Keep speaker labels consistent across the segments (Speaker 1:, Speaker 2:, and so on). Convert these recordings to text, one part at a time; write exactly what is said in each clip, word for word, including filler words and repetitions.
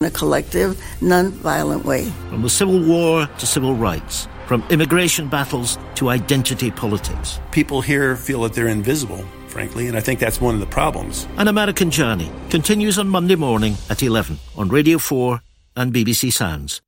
Speaker 1: a collective, non-violent way.
Speaker 2: From the Civil War to civil rights, from immigration battles to identity politics.
Speaker 3: People here feel that they're invisible, frankly, and I think that's one of the problems.
Speaker 2: An American Journey continues on Monday morning at eleven on Radio four and B B C Sounds.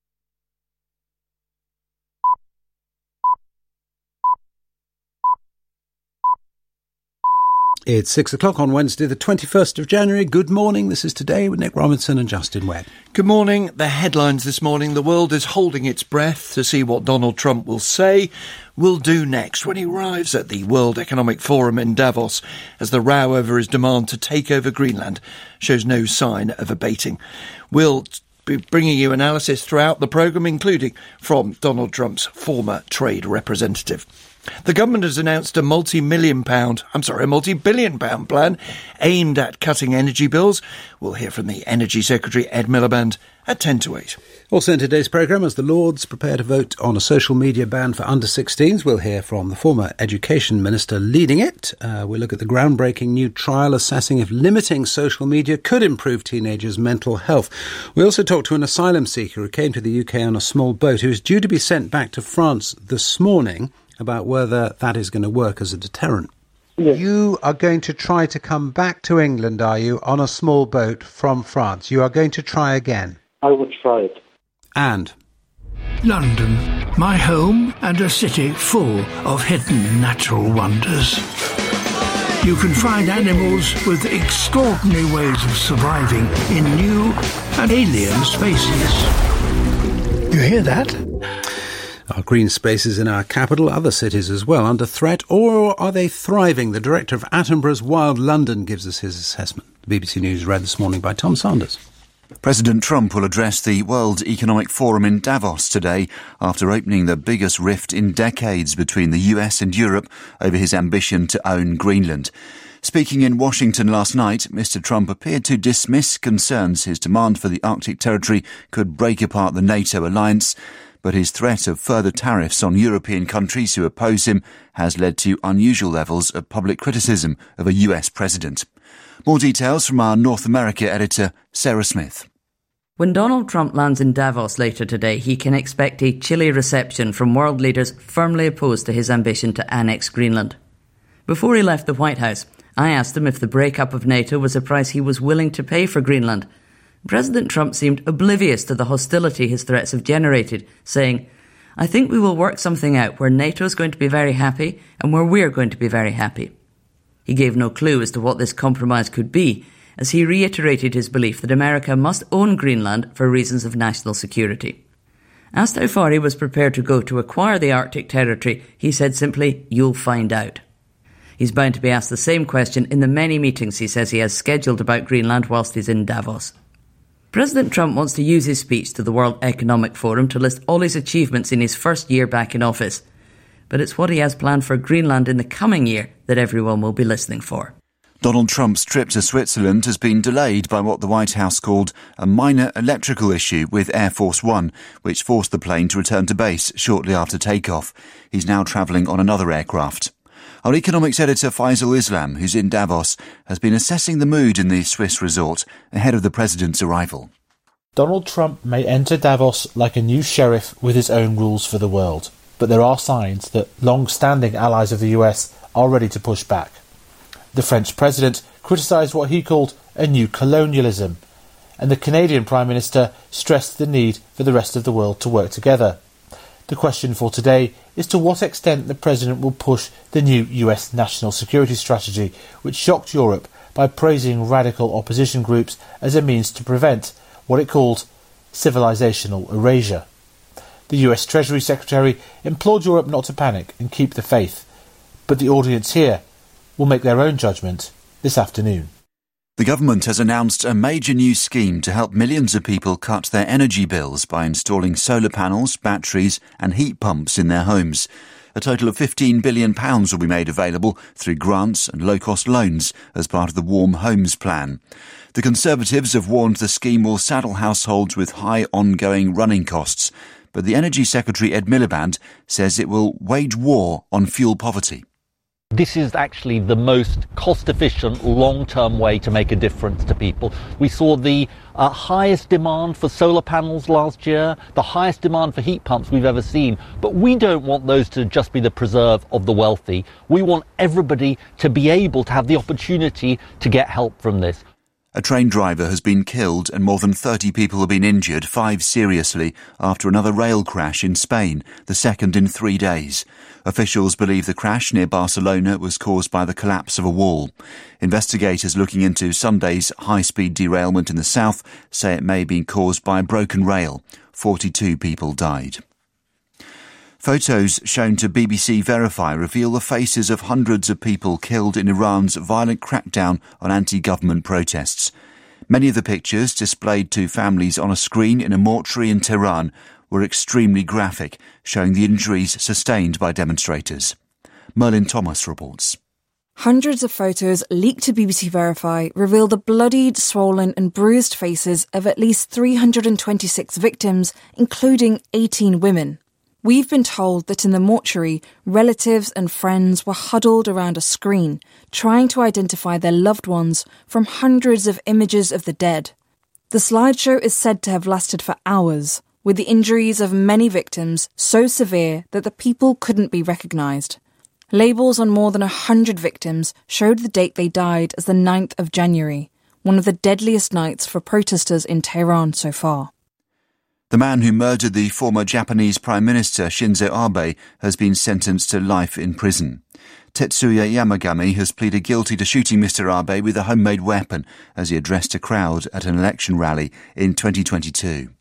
Speaker 4: It's six o'clock on Wednesday, the twenty-first of January. Good morning. This is Today with Nick Robinson and Justin Webb.
Speaker 5: Good morning. The headlines this morning. The world is holding its breath to see what Donald Trump will say, will do next when he arrives at the World Economic Forum in Davos, as the row over his demand to take over Greenland shows no sign of abating. We'll be bringing you analysis throughout the programme, including from Donald Trump's former trade representative. The government has announced a multi-million pound, I'm sorry, a multi-billion pound plan aimed at cutting energy bills. We'll hear from the Energy Secretary, Ed Miliband, at ten to eight.
Speaker 4: Also in today's programme, as the Lords prepare to vote on a social media ban for under sixteens, we'll hear from the former Education Minister leading it. Uh, we'll look at the groundbreaking new trial assessing if limiting social media could improve teenagers' mental health. We also talk to an asylum seeker who came to the U K on a small boat who is due to be sent back to France this morning, about whether that is going to work as a deterrent. Yes. You are going to try to come back to England, are you, on a small boat from France? You are going to try again?
Speaker 6: I will try it.
Speaker 4: And?
Speaker 7: London, my home and a city full of hidden natural wonders. You can find animals with extraordinary ways of surviving in new and alien spaces. You hear that?
Speaker 4: Are green spaces in our capital, other cities as well, under threat, or are they thriving? The director of Attenborough's Wild London gives us his assessment. The B B C News read this morning by Tom Sanders.
Speaker 8: President Trump will address the World Economic Forum in Davos today after opening the biggest rift in decades between the U S and Europe over his ambition to own Greenland. Speaking in Washington last night, Mister Trump appeared to dismiss concerns his demand for the Arctic territory could break apart the NATO alliance. But his threat of further tariffs on European countries who oppose him has led to unusual levels of public criticism of a U S president. More details from our North America editor, Sarah Smith.
Speaker 9: When Donald Trump lands in Davos later today, he can expect a chilly reception from world leaders firmly opposed to his ambition to annex Greenland. Before he left the White House, I asked him if the breakup of NATO was a price he was willing to pay for Greenland. President Trump seemed oblivious to the hostility his threats have generated, saying, "I think we will work something out where NATO is going to be very happy and where we're going to be very happy." He gave no clue as to what this compromise could be, as he reiterated his belief that America must own Greenland for reasons of national security. Asked how far he was prepared to go to acquire the Arctic territory, he said simply, "You'll find out." He's bound to be asked the same question in the many meetings he says he has scheduled about Greenland whilst he's in Davos. President Trump wants to use his speech to the World Economic Forum to list all his achievements in his first year back in office. But it's what he has planned for Greenland in the coming year that everyone will be listening for.
Speaker 8: Donald Trump's trip to Switzerland has been delayed by what the White House called a minor electrical issue with Air Force One, which forced the plane to return to base shortly after takeoff. He's now travelling on another aircraft. Our economics editor Faisal Islam, who's in Davos, has been assessing the mood in the Swiss resort ahead of the president's arrival.
Speaker 10: Donald Trump may enter Davos like a new sheriff with his own rules for the world, but there are signs that long-standing allies of the U S are ready to push back. The French president criticised what he called a new colonialism, and the Canadian Prime Minister stressed the need for the rest of the world to work together. The question for today is to what extent the President will push the new U S national security strategy, which shocked Europe by praising radical opposition groups as a means to prevent what it called civilizational erasure. The U S Treasury Secretary implored Europe not to panic and keep the faith, but the audience here will make their own judgment this afternoon.
Speaker 8: The government has announced a major new scheme to help millions of people cut their energy bills by installing solar panels, batteries and heat pumps in their homes. A total of fifteen billion pounds will be made available through grants and low-cost loans as part of the Warm Homes Plan. The Conservatives have warned the scheme will saddle households with high ongoing running costs, but the Energy Secretary Ed Miliband says it will wage war on fuel poverty.
Speaker 6: This is actually the most cost-efficient, long-term way to make a difference to people. We saw the uh, highest demand for solar panels last year, the highest demand for heat pumps we've ever seen. But we don't want those to just be the preserve of the wealthy. We want everybody to be able to have the opportunity to get help from this.
Speaker 8: A train driver has been killed and more than thirty people have been injured, five seriously, after another rail crash in Spain, the second in three days. Officials believe the crash near Barcelona was caused by the collapse of a wall. Investigators looking into Sunday's high-speed derailment in the south say it may have been caused by a broken rail. forty-two people died. Photos shown to B B C Verify reveal the faces of hundreds of people killed in Iran's violent crackdown on anti-government protests. Many of the pictures displayed to families on a screen in a mortuary in Tehran were extremely graphic, showing the injuries sustained by demonstrators. Merlin Thomas reports.
Speaker 11: Hundreds of photos leaked to B B C Verify reveal the bloodied, swollen and bruised faces of at least three hundred twenty-six victims, including eighteen women. We've been told that in the mortuary, relatives and friends were huddled around a screen, trying to identify their loved ones from hundreds of images of the dead. The slideshow is said to have lasted for hours, with the injuries of many victims so severe that the people couldn't be recognised. Labels on more than a hundred victims showed the date they died as the ninth of January, one of the deadliest nights for protesters in Tehran so far.
Speaker 8: The man who murdered the former Japanese Prime Minister Shinzo Abe has been sentenced to life in prison. Tetsuya Yamagami has pleaded guilty to shooting Mister Abe with a homemade weapon as he addressed a crowd at an election rally in twenty twenty-two.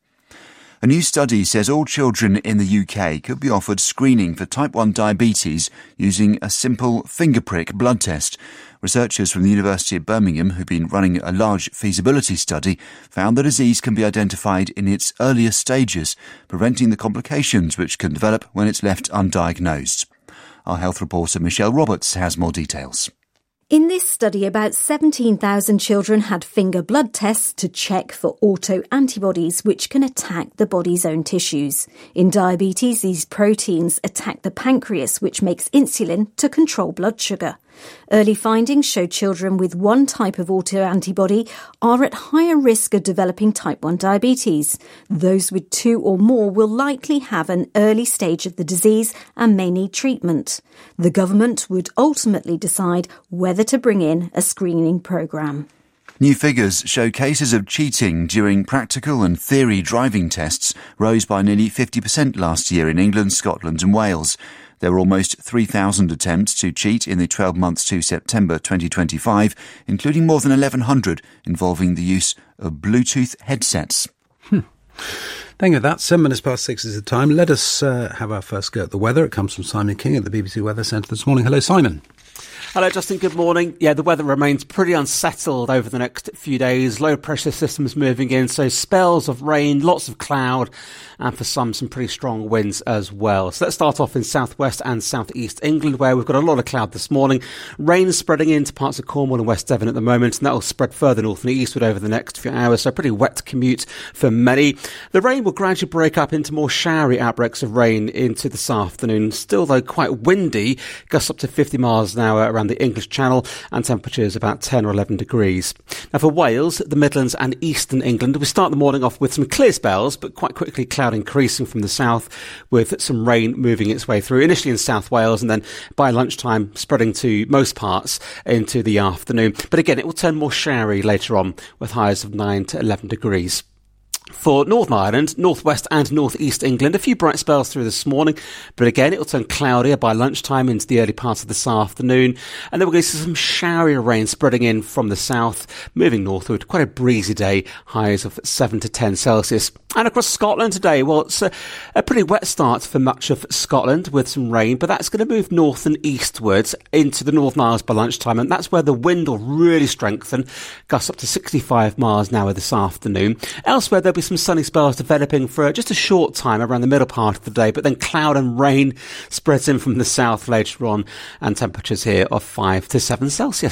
Speaker 8: A new study says all children in the U K could be offered screening for type one diabetes using a simple finger prick blood test. Researchers from the University of Birmingham, who've been running a large feasibility study, found the disease can be identified in its earliest stages, preventing the complications which can develop when it's left undiagnosed. Our health reporter Michelle Roberts has more details.
Speaker 12: In this study, about seventeen thousand children had finger blood tests to check for autoantibodies, which can attack the body's own tissues. In diabetes, these proteins attack the pancreas, which makes insulin to control blood sugar. Early findings show children with one type of autoantibody are at higher risk of developing type one diabetes. Those with two or more will likely have an early stage of the disease and may need treatment. The government would ultimately decide whether to bring in a screening programme.
Speaker 8: New figures show cases of cheating during practical and theory driving tests rose by nearly fifty percent last year in England, Scotland and Wales. There were almost three thousand attempts to cheat in the twelve months to September twenty twenty-five, including more than eleven hundred involving the use of Bluetooth headsets.
Speaker 4: Hmm. Thank you. That's seven minutes past six is the time. Let us uh, have our first go at the weather. It comes from Simon King at the B B C Weather Centre this morning. Hello, Simon.
Speaker 13: Hello, Justin. Good morning. Yeah, the weather remains pretty unsettled over the next few days. Low pressure systems moving in, so spells of rain, lots of cloud, and for some, some pretty strong winds as well. So let's start off in southwest and southeast England, where we've got a lot of cloud this morning. Rain is spreading into parts of Cornwall and West Devon at the moment, and that will spread further north and eastward over the next few hours. So a pretty wet commute for many. The rain will gradually break up into more showery outbreaks of rain into this afternoon. Still, though, quite windy, gusts up to fifty miles an hour around the English Channel, and temperatures about ten or eleven degrees. Now for Wales, the Midlands and eastern England, we start the morning off with some clear spells, but quite quickly cloud increasing from the south with some rain moving its way through, initially in South Wales and then by lunchtime spreading to most parts into the afternoon. But again, it will turn more showery later on with highs of nine to eleven degrees. For Northern Ireland, northwest and northeast England, a few bright spells through this morning, but again, it will turn cloudier by lunchtime into the early parts of this afternoon. And then we're going to see some showery rain spreading in from the south, moving northward. Quite a breezy day, highs of seven to ten Celsius. And across Scotland today, well, it's a, a pretty wet start for much of Scotland with some rain, but that's going to move north and eastwards into the Northern Isles by lunchtime, and that's where the wind will really strengthen, gusts up to sixty-five miles an hour this afternoon. Elsewhere, there'll be some sunny spells developing for just a short time around the middle part of the day, but then cloud and rain spreads in from the south later on, and temperatures here of five to seven Celsius.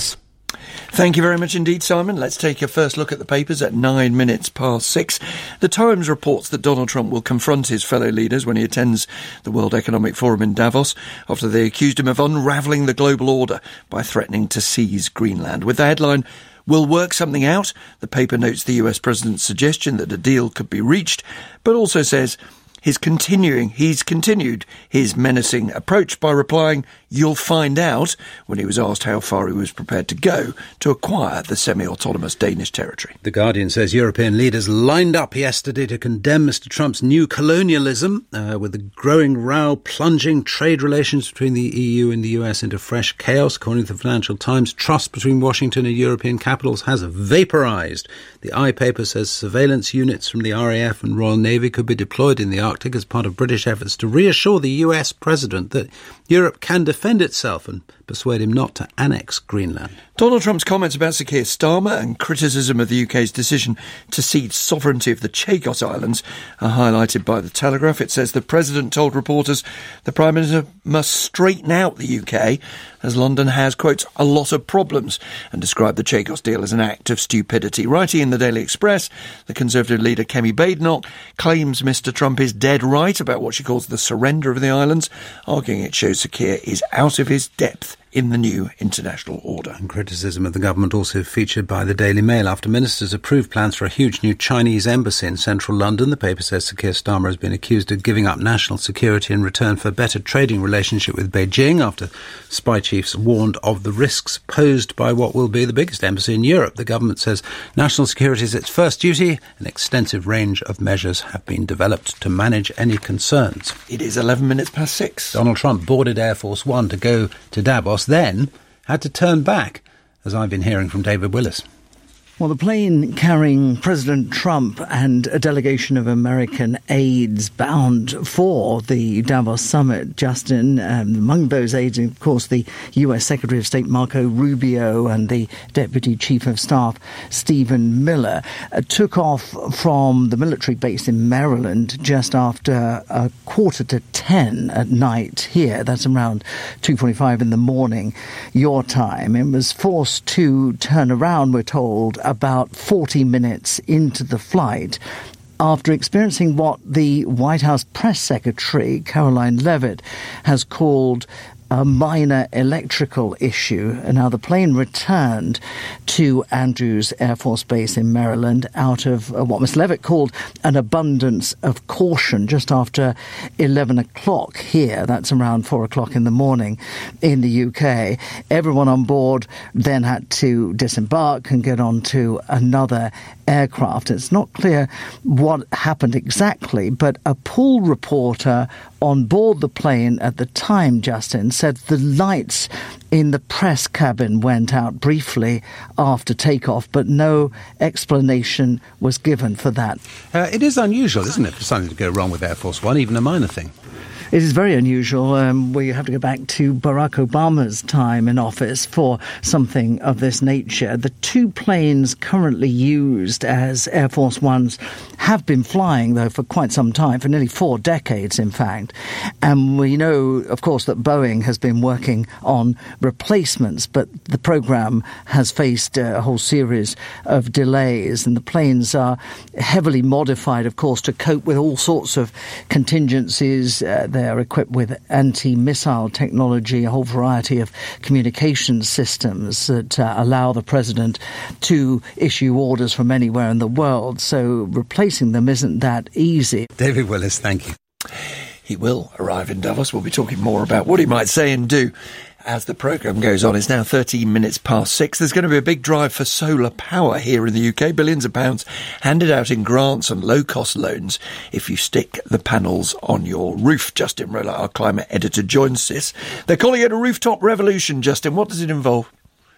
Speaker 5: Thank you very much indeed, Simon. Let's take a first look at the papers at nine minutes past six. The Times reports that Donald Trump will confront his fellow leaders when he attends the World Economic Forum in Davos after they accused him of unravelling the global order by threatening to seize Greenland. With the headline, "We'll work something out," the paper notes the U S president's suggestion that a deal could be reached, but also says He's continuing, he's continued his menacing approach by replying, "You'll find out," when he was asked how far he was prepared to go to acquire the semi-autonomous Danish territory.
Speaker 4: The Guardian says European leaders lined up yesterday to condemn Mister Trump's new colonialism, uh, with the growing row plunging trade relations between the E U and the U S into fresh chaos. According to the Financial Times, trust between Washington and European capitals has vaporised. The I paper says surveillance units from the R A F and Royal Navy could be deployed in the Arctic as part of British efforts to reassure the U S president that Europe can defend itself and persuade him not to annex Greenland.
Speaker 5: Donald Trump's comments about Sir Keir Starmer and criticism of the U K's decision to cede sovereignty of the Chagos Islands are highlighted by The Telegraph. It says the president told reporters the Prime Minister must straighten out the U K as London has, quote, a lot of problems, and described the Chagos deal as an act of stupidity. Writing in the Daily Express, the Conservative leader Kemi Badenoch claims Mister Trump is dead right about what she calls the surrender of the islands, arguing it shows Sir Keir is out of his depth in the new international order.
Speaker 4: And criticism of the government also featured by the Daily Mail after ministers approved plans for a huge new Chinese embassy in central London. The paper says Sir Keir Starmer has been accused of giving up national security in return for a better trading relationship with Beijing after spy chiefs warned of the risks posed by what will be the biggest embassy in Europe. The government says national security is its first duty. An extensive range of measures have been developed to manage any concerns.
Speaker 5: It is eleven minutes past six.
Speaker 4: Donald Trump boarded Air Force One to go to Davos, then had to turn back, as I've been hearing from David Willis.
Speaker 14: Well, the plane carrying President Trump and a delegation of American aides bound for the Davos summit, Justin, um, among those aides, of course, the U S Secretary of State Marco Rubio and the Deputy Chief of Staff Stephen Miller, uh, took off from the military base in Maryland just after a quarter to ten at night here. That's around two forty-five in the morning, your time. It was forced to turn around, we're told, about forty minutes into the flight after experiencing what the White House press secretary, Caroline Leavitt, has called a minor electrical issue. And now the plane returned to Andrews Air Force Base in Maryland out of uh, what Miz Leavitt called an abundance of caution just after eleven o'clock here. That's around four o'clock in the morning in the U K. Everyone on board then had to disembark and get on to another aircraft. It's not clear what happened exactly, but a pool reporter on board the plane at the time, Justin, said the lights in the press cabin went out briefly after takeoff, but no explanation was given for that.
Speaker 4: Uh, it is unusual, isn't it, for something to go wrong with Air Force One, even a minor thing?
Speaker 14: It is very unusual. Um, we have to go back to Barack Obama's time in office for something of this nature. The two planes currently used as Air Force Ones have been flying, though, for quite some time, for nearly four decades, in fact. And we know, of course, that Boeing has been working on replacements, but the program has faced a whole series of delays, and the planes are heavily modified, of course, to cope with all sorts of contingencies. Uh, They're equipped with anti-missile technology, a whole variety of communication systems that uh, allow the president to issue orders from anywhere in the world. So replacing them isn't that easy.
Speaker 4: David Willis, thank you.
Speaker 5: He will arrive in Davos. We'll be talking more about what he might say and do as the programme goes on. It's now thirteen minutes past six. There's going to be a big drive for solar power here in the U K. Billions of pounds handed out in grants and low-cost loans if you stick the panels on your roof. Justin Roller, our climate editor, joins us. They're calling it a rooftop revolution, Justin. What does it involve?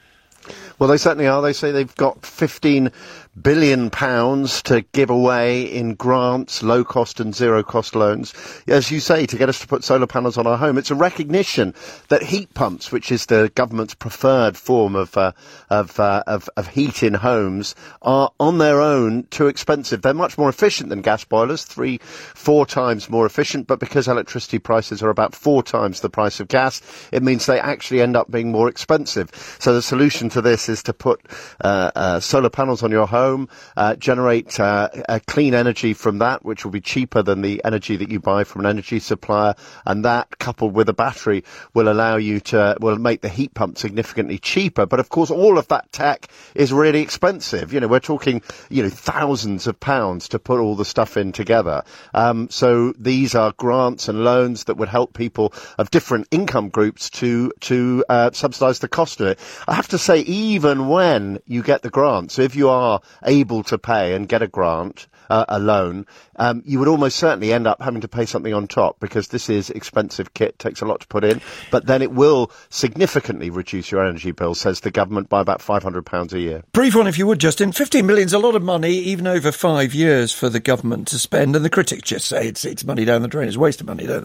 Speaker 15: Well, they certainly are. They say they've got fifteen billion pounds to give away in grants, low-cost and zero-cost loans, as you say, to get us to put solar panels on our home. It's a recognition that heat pumps, which is the government's preferred form of uh, of, uh, of of heat in homes, are on their own too expensive. They're much more efficient than gas boilers, three, four times more efficient, but because electricity prices are about four times the price of gas, it means they actually end up being more expensive. So the solution to this is to put uh, uh, solar panels on your home, uh, generate uh, uh, clean energy from that, which will be cheaper than the energy that you buy from an energy supplier, and that, coupled with a battery, will allow you to, will make the heat pump significantly cheaper. But of course, all of that tech is really expensive. You know, we're talking, you know, thousands of pounds to put all the stuff in together. Um, so these are grants and loans that would help people of different income groups to, to uh, subsidise the cost of it. I have to say, even when you get the grant, so if you are able to pay and get a grant, uh, a loan, um, you would almost certainly end up having to pay something on top, because this is expensive kit, takes a lot to put in, but then it will significantly reduce your energy bill, says the government, by about five hundred pounds a year.
Speaker 5: Brief one, if you would, Justin. fifteen million is a lot of money, even over five years for the government to spend, and the critics just say it's, it's money down the drain, it's a waste of money, don't they?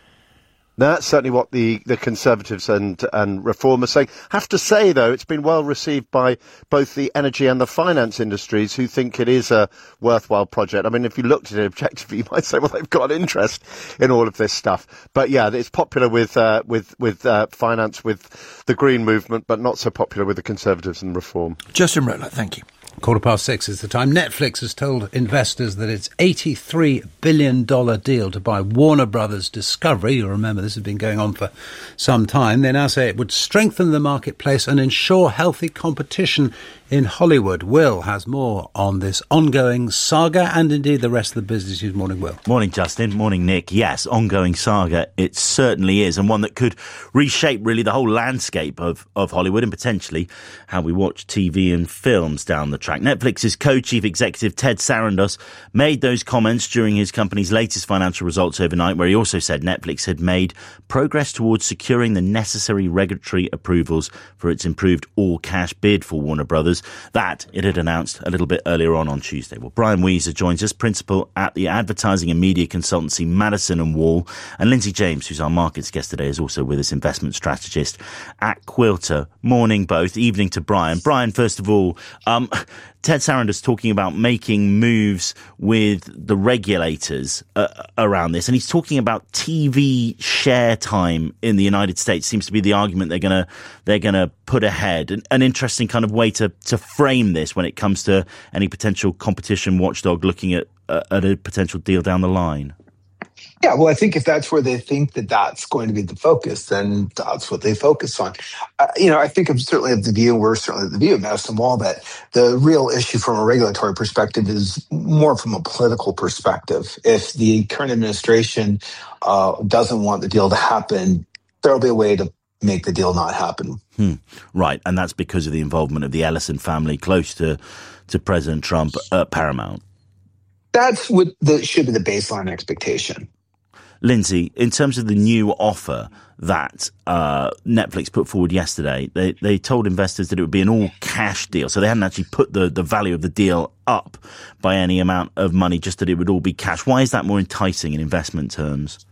Speaker 15: That's certainly what the, the Conservatives and, and Reform are saying. Have to say, though, it's been well received by both the energy and the finance industries, who think it is a worthwhile project. I mean, if you looked at it objectively, you might say, well, they've got interest in all of this stuff. But yeah, it's popular with uh, with with uh, finance, with the Green movement, but not so popular with the Conservatives and Reform.
Speaker 5: Justin Rowlatt, thank you.
Speaker 4: Quarter past six is the time. Netflix has told investors that its eighty-three billion dollars deal to buy Warner Brothers Discovery, you remember this has been going on for some time, they now say it would strengthen the marketplace and ensure healthy competition in Hollywood. Will has more on this ongoing saga and indeed the rest of the business news. Morning, Will.
Speaker 16: Morning, Justin. Morning, Nick. Yes, ongoing saga. It certainly is, and one that could reshape really the whole landscape of, of Hollywood and potentially how we watch T V and films down the track. Netflix's co-chief executive Ted Sarandos made those comments during his company's latest financial results overnight, where he also said Netflix had made progress towards securing the necessary regulatory approvals for its improved all-cash bid for Warner Brothers that it had announced a little bit earlier on on Tuesday. Well, Brian Weezer joins us, principal at the advertising and media consultancy Madison and Wall, and Lindsay James, who's our markets guest today, is also with us, investment strategist at Quilter. Morning both, evening to Brian. Brian, first of all, um, Ted Sarandos talking about making moves with the regulators uh, around this, and he's talking about T V share time in the United States seems to be the argument they're going to they're going to put ahead. An, an interesting kind of way to to frame this when it comes to any potential competition watchdog looking at uh, at a potential deal down the line.
Speaker 17: Yeah, well, I think if that's where they think that that's going to be the focus, then that's what they focus on. Uh, you know, I think I'm certainly of the view, we're certainly of the view of Madison Wall, that the real issue from a regulatory perspective is more from a political perspective. If the current administration uh, doesn't want the deal to happen, there'll be a way to make the deal not happen.
Speaker 16: Hmm. Right, and that's because of the involvement of the Ellison family close to, to President Trump at Paramount.
Speaker 17: That's what the, should be the baseline expectation.
Speaker 16: Lindsay, in terms of the new offer that uh, Netflix put forward yesterday, they, they told investors that it would be an all-cash deal. So they hadn't actually put the, the value of the deal up by any amount of money, just that it would all be cash. Why is that more enticing in investment terms?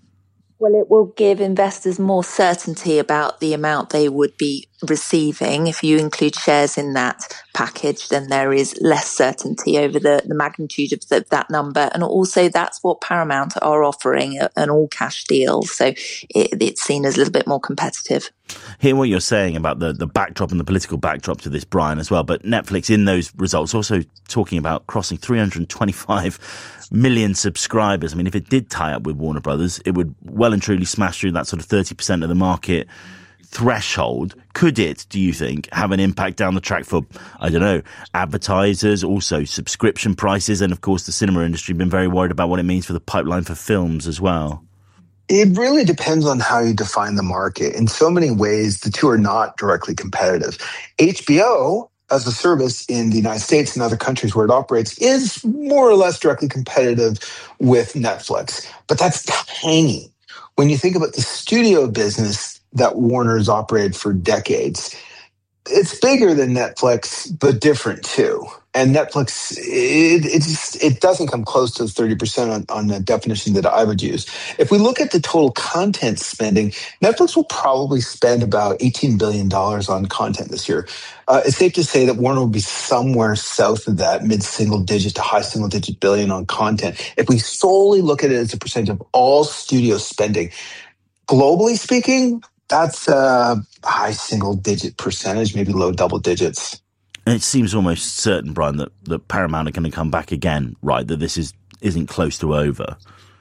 Speaker 18: Well, it will give investors more certainty about the amount they would be receiving. If you include shares in that package, then there is less certainty over the, the magnitude of the, that number. And also that's what Paramount are offering, an all-cash deal. So it, it's seen as a little bit more competitive.
Speaker 16: Hear what you're saying about the, the backdrop and the political backdrop to this, Brian, as well. But Netflix in those results also talking about crossing three hundred twenty-five million subscribers. I mean, if it did tie up with Warner Brothers, it would well and truly smash through that sort of thirty percent of the market threshold. Could it, do you think, have an impact down the track for, I don't know, advertisers, also subscription prices, and of course the cinema industry have been very worried about what it means for the pipeline for films as well?
Speaker 17: It really depends on how you define the market. In so many ways, the two are not directly competitive. H B O, as a service in the United States and other countries where it operates, is more or less directly competitive with Netflix. But that's tiny. When you think about the studio business that Warner's operated for decades, it's bigger than Netflix, but different too. And Netflix, it, it, just, it doesn't come close to thirty percent on, on the definition that I would use. If we look at the total content spending, Netflix will probably spend about eighteen billion dollars on content this year. Uh, it's safe to say that Warner will be somewhere south of that, mid-single digit to high single digit billion on content. If we solely look at it as a percentage of all studio spending, globally speaking, That's a high single-digit percentage, maybe low double digits.
Speaker 16: And it seems almost certain, Brian, that, that Paramount are going to come back again, right? That this is, isn't close to over.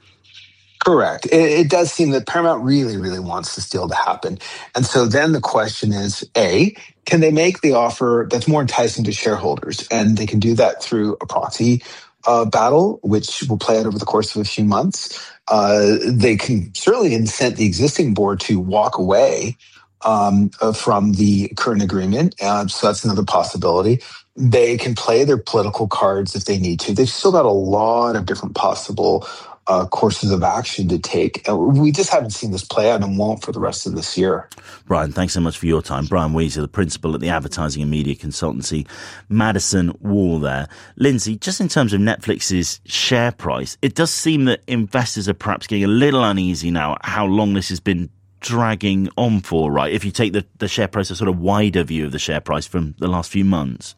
Speaker 17: Correct. It, it does seem that Paramount really, really wants this deal to happen. And so then the question is, A, can they make the offer that's more enticing to shareholders? And they can do that through a proxy uh, battle, which will play out over the course of a few months. Uh, they can certainly incent the existing board to walk away um, uh, from the current agreement. Uh, so that's another possibility. They can play their political cards if they need to. They've still got a lot of different possible Uh, courses of action to take. Uh, we just haven't seen this play out and won't for the rest of this year.
Speaker 16: Brian, thanks so much for your time. Brian Weezer, the principal at the advertising and media consultancy Madison Wall there. Lindsay, just in terms of Netflix's share price, it does seem that investors are perhaps getting a little uneasy now at how long this has been dragging on for, right? If you take the, the share price, a sort of wider view of the share price from the last few months.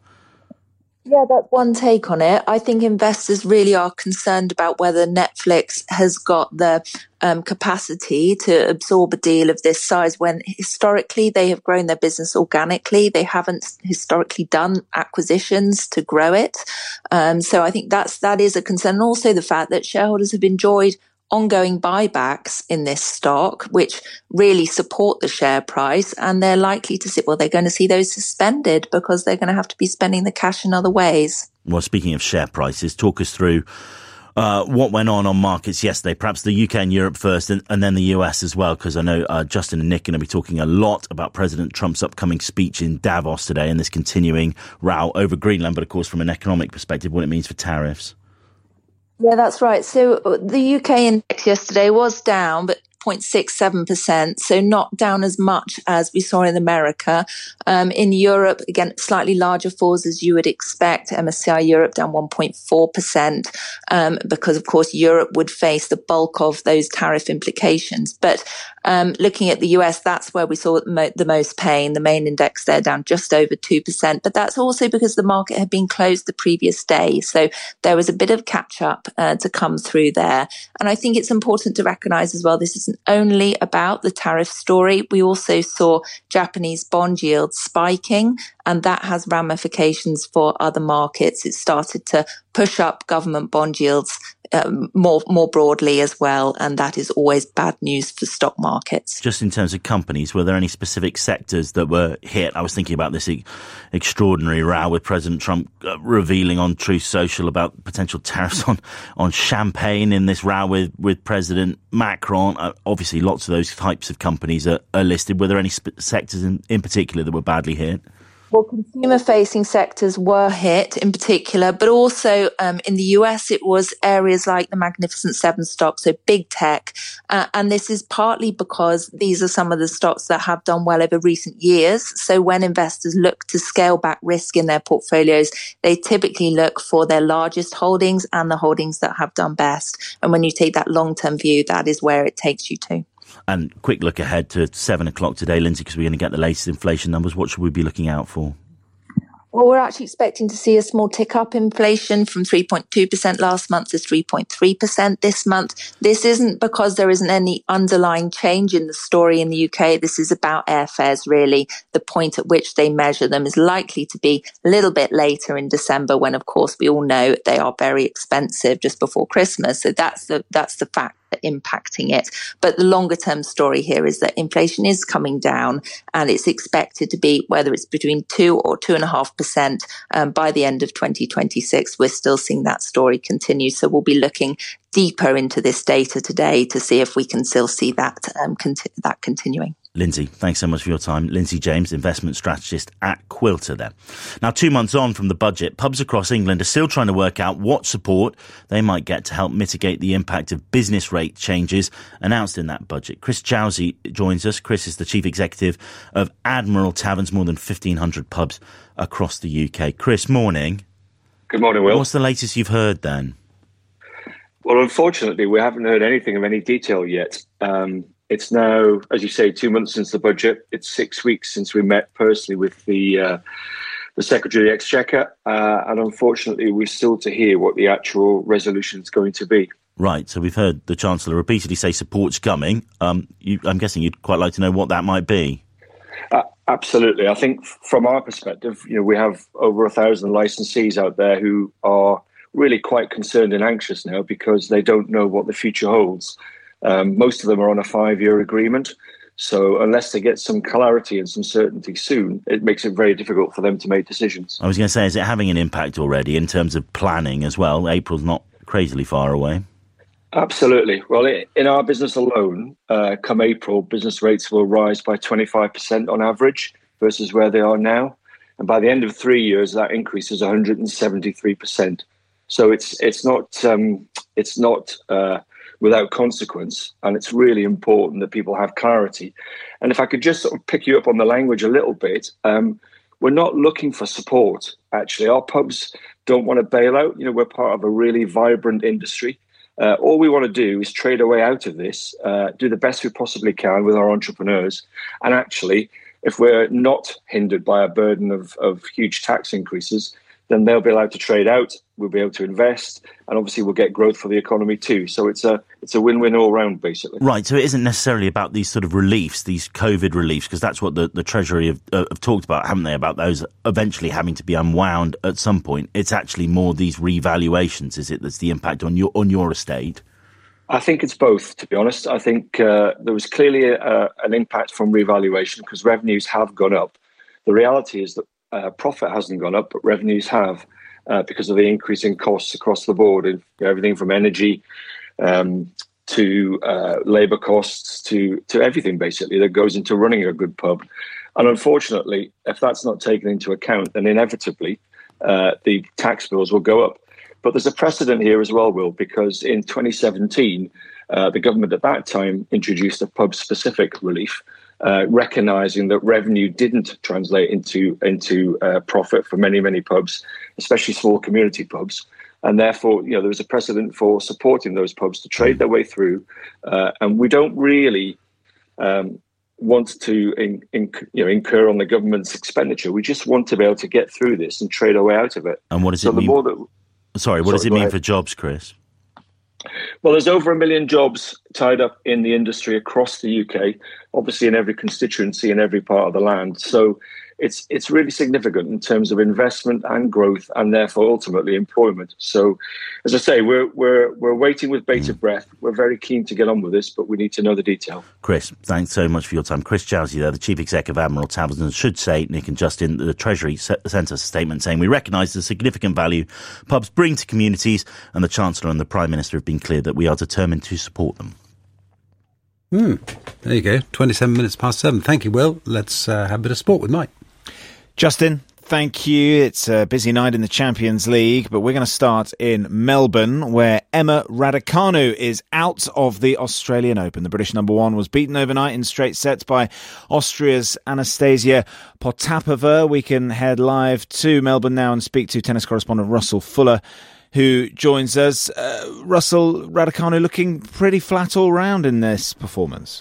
Speaker 18: Yeah, that's one take on it. I think investors really are concerned about whether Netflix has got the um, capacity to absorb a deal of this size when historically they have grown their business organically. They haven't historically done acquisitions to grow it. Um, so I think that's, that is a concern. And also the fact that shareholders have enjoyed ongoing buybacks in this stock, which really support the share price, and they're likely to see, well, they're going to see those suspended because they're going to have to be spending the cash in other ways.
Speaker 16: Well, speaking of share prices, talk us through uh, what went on on markets yesterday, perhaps the U K and Europe first, and, and then the U S as well, because I know uh, Justin and Nick are going to be talking a lot about President Trump's upcoming speech in Davos today and this continuing row over Greenland, but of course from an economic perspective, what it means for tariffs.
Speaker 18: Yeah, that's right. So the U K index yesterday was down, but zero point six seven percent, so not down as much as we saw in America. Um, in Europe, again, slightly larger falls as you would expect. M S C I Europe down one point four percent um, because, of course, Europe would face the bulk of those tariff implications. But um, looking at the U S, that's where we saw the most pain. The main index there down just over two percent. But that's also because the market had been closed the previous day. So there was a bit of catch up uh, to come through there. And I think it's important to recognize as well, this isn't only about the tariff story. We also saw Japanese bond yields spiking, and that has ramifications for other markets. It started to push up government bond yields um, more more broadly as well, and that is always bad news for stock markets.
Speaker 16: Just in terms of companies, were there any specific sectors that were hit? I was thinking about this e- extraordinary row with President Trump uh, revealing on Truth Social about potential tariffs on, on champagne in this row with, with President Macron. Uh, obviously, lots of those types of companies are, are listed. Were there any sp- sectors in, in particular that were badly hit?
Speaker 18: Well, consumer-facing sectors were hit in particular, but also um, in the U S it was areas like the Magnificent Seven stocks, so big tech. Uh, and this is partly because these are some of the stocks that have done well over recent years. So when investors look to scale back risk in their portfolios, they typically look for their largest holdings and the holdings that have done best. And when you take that long-term view, that is where it takes you to.
Speaker 16: And quick look ahead to seven o'clock today, Lindsay, because we're going to get the latest inflation numbers. What should we be looking out for?
Speaker 18: Well, we're actually expecting to see a small tick up inflation from three point two percent last month to three point three percent this month. This isn't because there isn't any underlying change in the story in the U K. This is about airfares, really. The point at which they measure them is likely to be a little bit later in December when, of course, we all know they are very expensive just before Christmas. So that's the, that's the fact impacting it. But the longer term story here is that inflation is coming down, and it's expected to be, whether it's between two or two and a half percent um, by the end of twenty twenty-six. We're still seeing that story continue. So we'll be looking deeper into this data today to see if we can still see that um, conti- that continuing.
Speaker 16: Lindsay, thanks so much for your time. Lindsay James, investment strategist at Quilter there. Now, two months on from the budget, pubs across England are still trying to work out what support they might get to help mitigate the impact of business rate changes announced in that budget. Chris Jowsey joins us. Chris is the chief executive of Admiral Taverns, more than fifteen hundred pubs across the U K. Chris, morning.
Speaker 19: Good morning, Will.
Speaker 16: What's the latest you've heard then?
Speaker 19: Well, unfortunately, we haven't heard anything of any detail yet. Um, It's now, as you say, two months since the budget. It's six weeks since we met personally with the uh, the Secretary of the Exchequer. Uh, and unfortunately, we're still to hear what the actual resolution is going to be.
Speaker 16: Right, so we've heard the Chancellor repeatedly say support's coming. Um, you, I'm guessing you'd quite like to know what that might be.
Speaker 19: Uh, absolutely. I think from our perspective, you know, we have over a thousand licensees out there who are really quite concerned and anxious now because they don't know what the future holds. Um, most of them are on a five-year agreement. So unless they get some clarity and some certainty soon, it makes it very difficult for them to make decisions.
Speaker 16: I was going to say, is it having an impact already in terms of planning as well? April's not crazily far away.
Speaker 19: Absolutely. Well, in our business alone, uh, come April, business rates will rise by twenty-five percent on average versus where they are now. And by the end of three years, that increase is one hundred seventy-three percent. So it's it's not um, it's not uh, without consequence, and it's really important that people have clarity. And if I could just sort of pick you up on the language a little bit, um, we're not looking for support. Actually, our pubs don't want to bail out. You know, we're part of a really vibrant industry. Uh, all we want to do is trade our way out of this, uh, do the best we possibly can with our entrepreneurs. And actually, if we're not hindered by a burden of, of huge tax increases, then they'll be allowed to trade out, we'll be able to invest, and obviously we'll get growth for the economy too. So it's a it's a win-win all round, basically.
Speaker 16: Right, so it isn't necessarily about these sort of reliefs, these COVID reliefs, because that's what the, the Treasury have, uh, have talked about, haven't they, about those eventually having to be unwound at some point. It's actually more these revaluations, is it, that's the impact on your on your estate?
Speaker 19: I think it's both, to be honest. I think uh, there was clearly a, an impact from revaluation because revenues have gone up. The reality is that Uh, profit hasn't gone up, but revenues have uh, because of the increase in costs across the board, in everything from energy um, to uh, labour costs to, to everything, basically, that goes into running a good pub. And unfortunately, if that's not taken into account, then inevitably uh, the tax bills will go up. But there's a precedent here as well, Will, because in twenty seventeen, uh, the government at that time introduced a pub-specific relief, Uh, recognising that revenue didn't translate into into uh, profit for many, many pubs, especially small community pubs. And therefore, you know, there was a precedent for supporting those pubs to trade their way through. Uh, and we don't really um, want to in, in, you know, incur on the government's expenditure. We just want to be able to get through this and trade our way out of it.
Speaker 16: And what does
Speaker 19: so
Speaker 16: it mean?
Speaker 19: More that,
Speaker 16: sorry, what
Speaker 19: sorry,
Speaker 16: does it mean
Speaker 19: ahead.
Speaker 16: for jobs, Chris?
Speaker 19: Well, there's over a million jobs tied up in the industry across the U K, obviously in every constituency in every part of the land. So it's it's really significant in terms of investment and growth, and therefore ultimately employment. So, as I say, we're we're we're waiting with bated breath. We're very keen to get on with this, but we need to know the detail.
Speaker 16: Chris, thanks so much for your time. Chris Jowsey there, the Chief Exec of Admiral Tavern, should say, Nick and Justin, the Treasury sent us a statement saying, we recognise the significant value pubs bring to communities, and the Chancellor and the Prime Minister have been clear that we are determined to support them.
Speaker 4: Hmm. There you go. twenty-seven minutes past seven. Thank you, Will. Let's uh, have a bit of sport with Mike.
Speaker 20: Justin, thank you. It's a busy night in the Champions League, but we're going to start in Melbourne, where Emma Raducanu is out of the Australian Open. The British number one was beaten overnight in straight sets by Austria's Anastasia Potapova. We can head live to Melbourne now and speak to tennis correspondent Russell Fuller, who joins us. Uh, Russell, Raducanu looking pretty flat all round in this performance.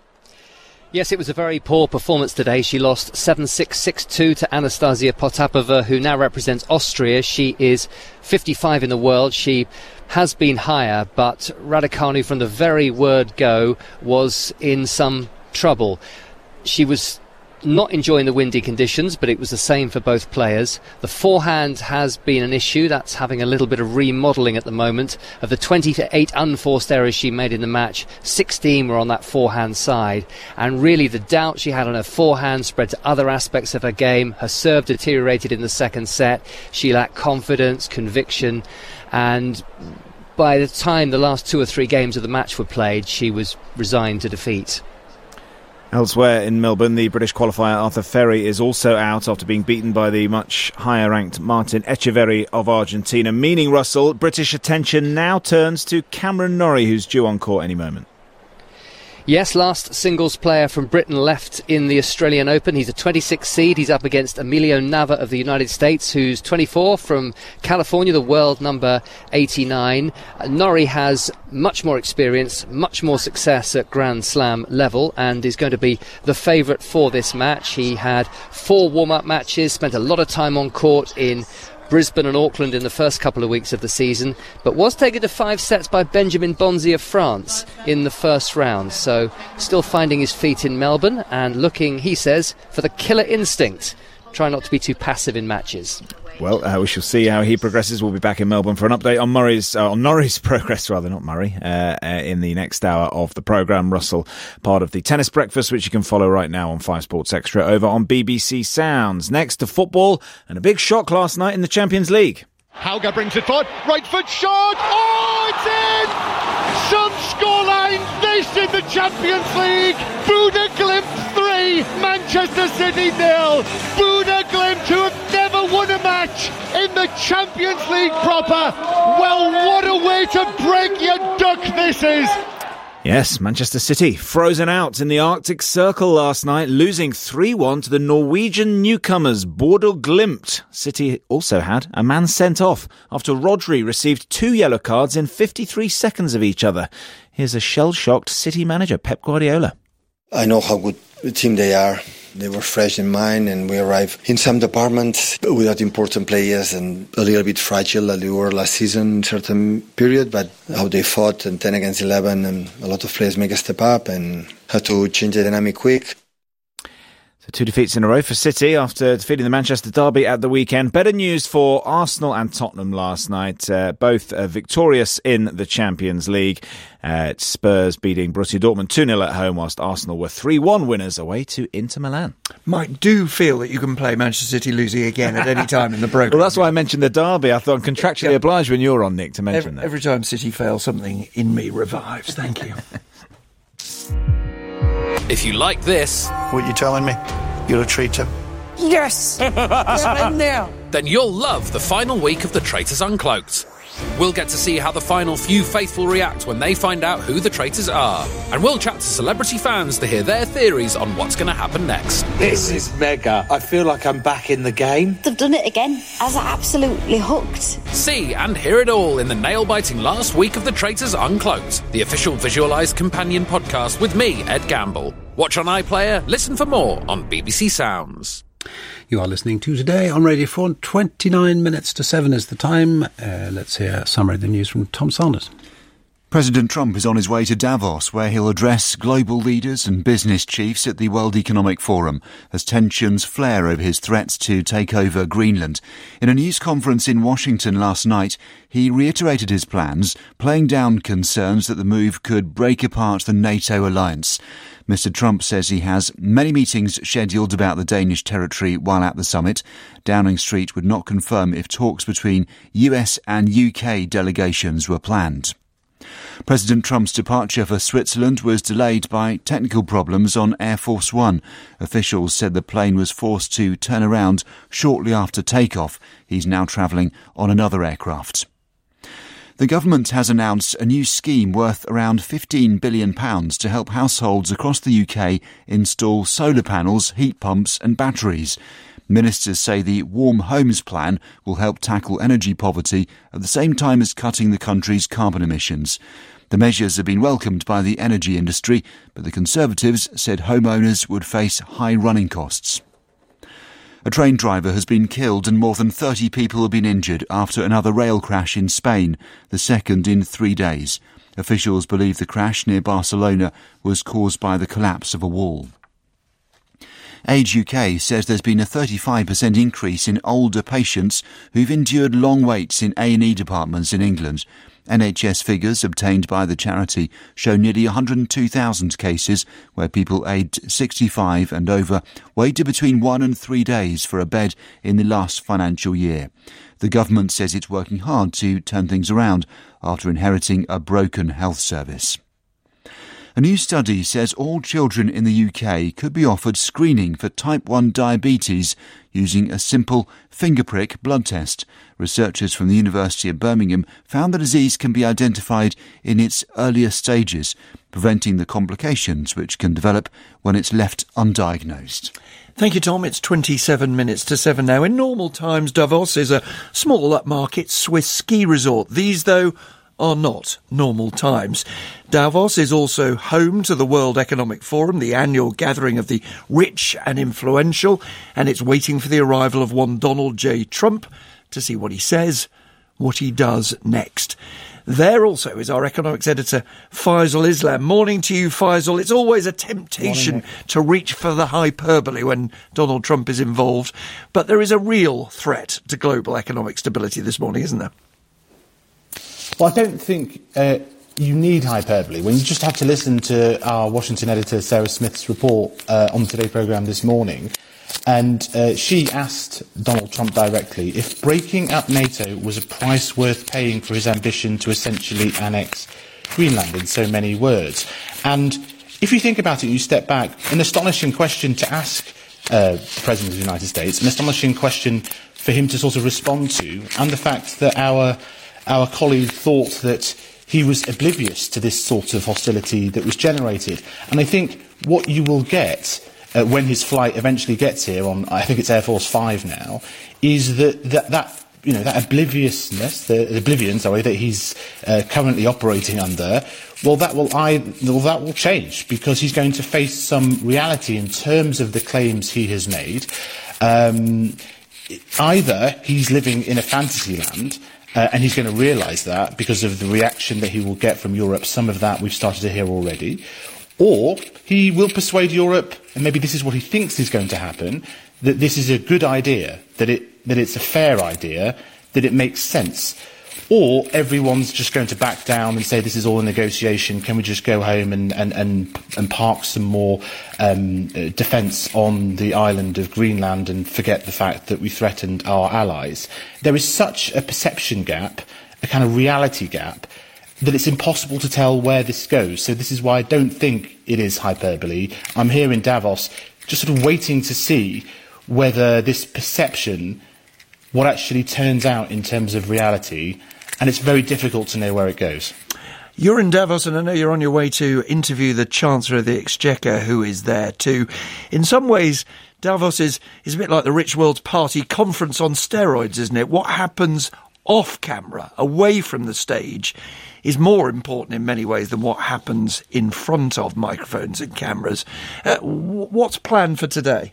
Speaker 21: Yes, it was a very poor performance today. She lost seven six, six two to Anastasia Potapova, who now represents Austria. She is fifty-five in the world. She has been higher, but Raducanu from the very word go was in some trouble. She was not enjoying the windy conditions, but it was the same for both players. The forehand has been an issue. That's having a little bit of remodelling at the moment. Of the twenty-eight unforced errors she made in the match, sixteen were on that forehand side. And really the doubt she had on her forehand spread to other aspects of her game. Her serve deteriorated in the second set. She lacked confidence, conviction, and by the time the last two or three games of the match were played, she was resigned to defeat.
Speaker 20: Elsewhere in Melbourne, the British qualifier Arthur Ferry is also out after being beaten by the much higher-ranked Martin Echeverry of Argentina, meaning, Russell, British attention now turns to Cameron Norrie, who's due on court any moment.
Speaker 21: Yes, last singles player from Britain left in the Australian Open. He's a twenty-six seed. He's up against Emilio Nava of the United States, who's twenty-four, from California, the world number eighty-nine. Uh, Norrie has much more experience, much more success at Grand Slam level, and is going to be the favourite for this match. He had four warm-up matches, spent a lot of time on court in Brisbane and Auckland in the first couple of weeks of the season, but was taken to five sets by Benjamin Bonzi of France in the first round. So still finding his feet in Melbourne and looking, he says, for the killer instinct. Try not to be too passive in matches.
Speaker 20: Well, uh, we shall see how he progresses. We'll be back in Melbourne for an update on Murray's, uh, on Norrie's progress, rather, not Murray, uh, uh, in the next hour of the programme. Russell, part of the Tennis Breakfast, which you can follow right now on Five Sports Extra over on B B C Sounds. Next to football and a big shock last night in the Champions League.
Speaker 1: Hauger brings it forward, right foot shot, oh, it's in! Some scoreline, this in the Champions League, Buda Glimt three, Manchester City nil, Buda Glimt who have never won a match in the Champions League proper, well what a way to break your duck this is!
Speaker 20: Yes, Manchester City frozen out in the Arctic Circle last night, losing three one to the Norwegian newcomers Bodø Glimt. City also had a man sent off after Rodri received two yellow cards in fifty-three seconds of each other. Here's a shell-shocked City manager, Pep Guardiola.
Speaker 22: I know how good a team they are. They were fresh in mind, and we arrived in some departments without important players and a little bit fragile as they were last season in certain period. But how they fought and ten against eleven, and a lot of players make a step up and had to change the dynamic quick.
Speaker 20: So two defeats in a row for City after defeating the Manchester Derby at the weekend. Better news for Arsenal and Tottenham last night, uh, both uh, victorious in the Champions League. Uh, Spurs beating Borussia Dortmund two nil at home, whilst Arsenal were three one winners away to Inter Milan.
Speaker 5: Mike, do feel that you can play Manchester City losing again at any time in the programme.
Speaker 20: Well, that's why I mentioned the Derby. I thought I'm contractually yeah. obliged when you're on, Nick, to mention
Speaker 5: every,
Speaker 20: that.
Speaker 5: Every time City fails, something in me revives. Thank you.
Speaker 23: If you like this...
Speaker 24: What are you telling me? You're a traitor?
Speaker 23: Yes!
Speaker 24: Yes,
Speaker 23: I'm there! Then you'll love the final week of The Traitors Uncloaked. We'll get to see how the final few faithful react when they find out who the traitors are. And we'll chat to celebrity fans to hear their theories on what's going to happen next.
Speaker 25: This is mega. I feel like I'm back in the game.
Speaker 26: They've done it again. I was absolutely hooked.
Speaker 23: See and hear it all in the nail-biting last week of The Traitors Uncloaked, the official visualised companion podcast with me, Ed Gamble. Watch on iPlayer, listen for more on B B C Sounds.
Speaker 4: You are listening to Today on Radio four. twenty-nine minutes to seven is the time. Uh, let's hear a summary of the news from Tom Sanders.
Speaker 8: President Trump is on his way to Davos, where he'll address global leaders and business chiefs at the World Economic Forum as tensions flare over his threats to take over Greenland. In a news conference in Washington last night, he reiterated his plans, playing down concerns that the move could break apart the NATO alliance. Mister Trump says he has many meetings scheduled about the Danish territory while at the summit. Downing Street would not confirm if talks between U S and U K delegations were planned. President Trump's departure for Switzerland was delayed by technical problems on Air Force One. Officials said the plane was forced to turn around shortly after takeoff. He's now travelling on another aircraft. The government has announced a new scheme worth around fifteen billion pounds to help households across the U K install solar panels, heat pumps and batteries. Ministers say the Warm Homes Plan will help tackle energy poverty at the same time as cutting the country's carbon emissions. The measures have been welcomed by the energy industry, but the Conservatives said homeowners would face high running costs. A train driver has been killed and more than thirty people have been injured after another rail crash in Spain, the second in three days. Officials believe the crash near Barcelona was caused by the collapse of a wall. Age U K says there's been a thirty-five percent increase in older patients who've endured long waits in A and E departments in England. N H S figures obtained by the charity show nearly one hundred two thousand cases where people aged sixty-five and over waited between one and three days for a bed in the last financial year. The government says it's working hard to turn things around after inheriting a broken health service. A new study says all children in the U K could be offered screening for type one diabetes using a simple finger prick blood test. Researchers from the University of Birmingham found the disease can be identified in its earlier stages, preventing the complications which can develop when it's left undiagnosed.
Speaker 5: Thank you, Tom. It's twenty-seven minutes to seven now. In normal times, Davos is a small upmarket Swiss ski resort. These, though, are not normal times. Davos is also home to the World Economic Forum, the annual gathering of the rich and influential, and it's waiting for the arrival of one Donald J. Trump to see what he says, what he does next. There also is our economics editor, Faisal Islam. Morning to you, Faisal. It's always a temptation Morning, to reach for the hyperbole when Donald Trump is involved, but there is a real threat to global economic stability this morning, isn't there?
Speaker 2: Well, I don't think uh, you need hyperbole. When you just have to listen to our Washington editor, Sarah Smith's report uh, on the Today programme this morning, and uh, she asked Donald Trump directly if breaking up NATO was a price worth paying for his ambition to essentially annex Greenland, in so many words. And if you think about it, you step back, an astonishing question to ask uh, the President of the United States, an astonishing question for him to sort of respond to, and the fact that our, our colleague thought that he was oblivious to this sort of hostility that was generated. And I think what you will get Uh, when his flight eventually gets here on, I think it's Air Force Five now, is that that, that you know that obliviousness, the, the oblivion, sorry, that he's uh, currently operating under. Well, that will I, well, that will change because he's going to face some reality in terms of the claims he has made. Um, either he's living in a fantasy land. Uh, and he's going to realise that because of the reaction that he will get from Europe. Some of that we've started to hear already. Or he will persuade Europe, and maybe this is what he thinks is going to happen, that this is a good idea, that it that it's a fair idea, that it makes sense. Or everyone's just going to back down and say this is all a negotiation, can we just go home and, and, and, and park some more um, uh, defence on the island of Greenland and forget the fact that we threatened our allies. There is such a perception gap, a kind of reality gap, that it's impossible to tell where this goes. So this is why I don't think it is hyperbole. I'm here in Davos just sort of waiting to see whether this perception, what actually turns out in terms of reality, and it's very difficult to know where it goes.
Speaker 5: You're in Davos, and I know you're on your way to interview the Chancellor of the Exchequer, who is there too. In some ways, Davos is, is a bit like the rich world's party conference on steroids, isn't it? What happens off camera, away from the stage, is more important in many ways than what happens in front of microphones and cameras. Uh, w- what's planned for today?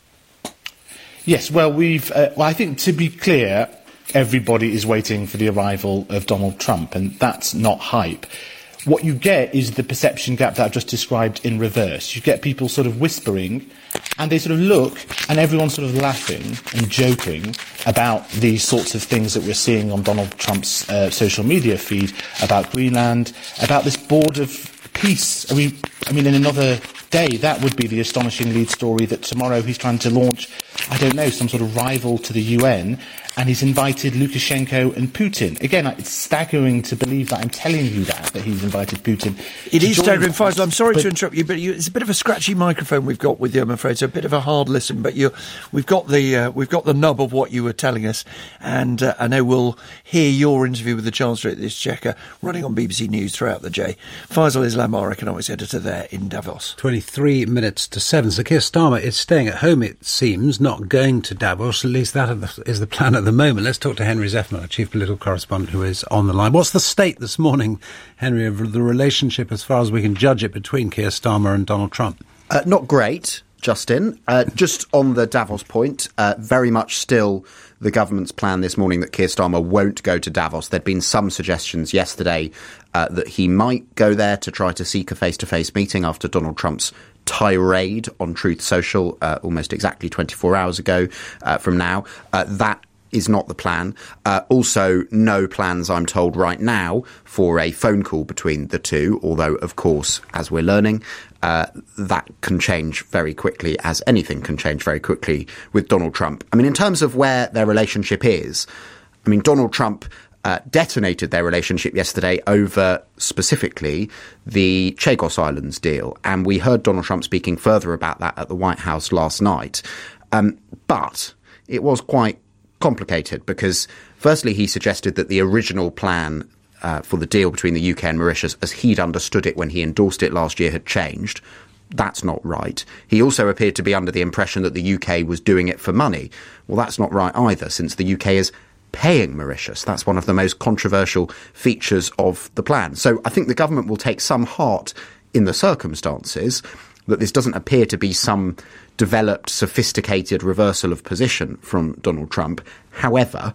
Speaker 2: Yes, well, we've. Uh, well, I think to be clear, everybody is waiting for the arrival of Donald Trump, and that's not hype. What you get is the perception gap that I've just described in reverse. You get people sort of whispering, and they sort of look, and everyone's sort of laughing and joking about these sorts of things that we're seeing on Donald Trump's uh, social media feed about Greenland, about this board of peace. I mean, I mean, in another day, that would be the astonishing lead story that tomorrow he's trying to launch, I don't know, some sort of rival to the U N, and he's invited Lukashenko and Putin. Again, it's staggering to believe that I'm telling you that, that he's invited Putin.
Speaker 5: It is staggering, Faisal. I'm sorry
Speaker 2: but,
Speaker 5: to interrupt you, but you, it's a bit of a scratchy microphone we've got with you, I'm afraid, so a bit of a hard listen, but you, we've got the uh, we've got the nub of what you were telling us, and uh, I know we'll hear your interview with the Chancellor at the Exchequer running on B B C News throughout the day. Faisal Islam, our economics editor there in Davos.
Speaker 4: twenty-three minutes to seven. So Keir Starmer is staying at home, it seems, not going to Davos. At least that is the plan at the moment. Let's talk to Henry Zeffman, our chief political correspondent, who is on the line. What's the state this morning, Henry, of the relationship, as far as we can judge it, between Keir Starmer and Donald Trump?
Speaker 3: Uh, not great, Justin. Uh, just on the Davos point, uh, very much still the government's plan this morning that Keir Starmer won't go to Davos. There'd been some suggestions yesterday uh, that he might go there to try to seek a face-to-face meeting after Donald Trump's tirade on Truth Social uh, almost exactly twenty-four hours ago uh, from now. Uh, that is not the plan. Uh, also, no plans, I'm told right now, for a phone call between the two, although, of course, as we're learning, uh, that can change very quickly, as anything can change very quickly with Donald Trump. I mean, in terms of where their relationship is, I mean, Donald Trump uh, detonated their relationship yesterday over, specifically, the Chagos Islands deal, and we heard Donald Trump speaking further about that at the White House last night. Um, but it was quite complicated because, firstly, he suggested that the original plan uh, for the deal between the U K and Mauritius, as he'd understood it when he endorsed it last year, had changed. That's not right. He also appeared to be under the impression that the U K was doing it for money. Well, that's not right either, since the U K is paying Mauritius. That's one of the most controversial features of the plan. So I think the government will take some heart in the circumstances that this doesn't appear to be some developed, sophisticated reversal of position from Donald Trump. However,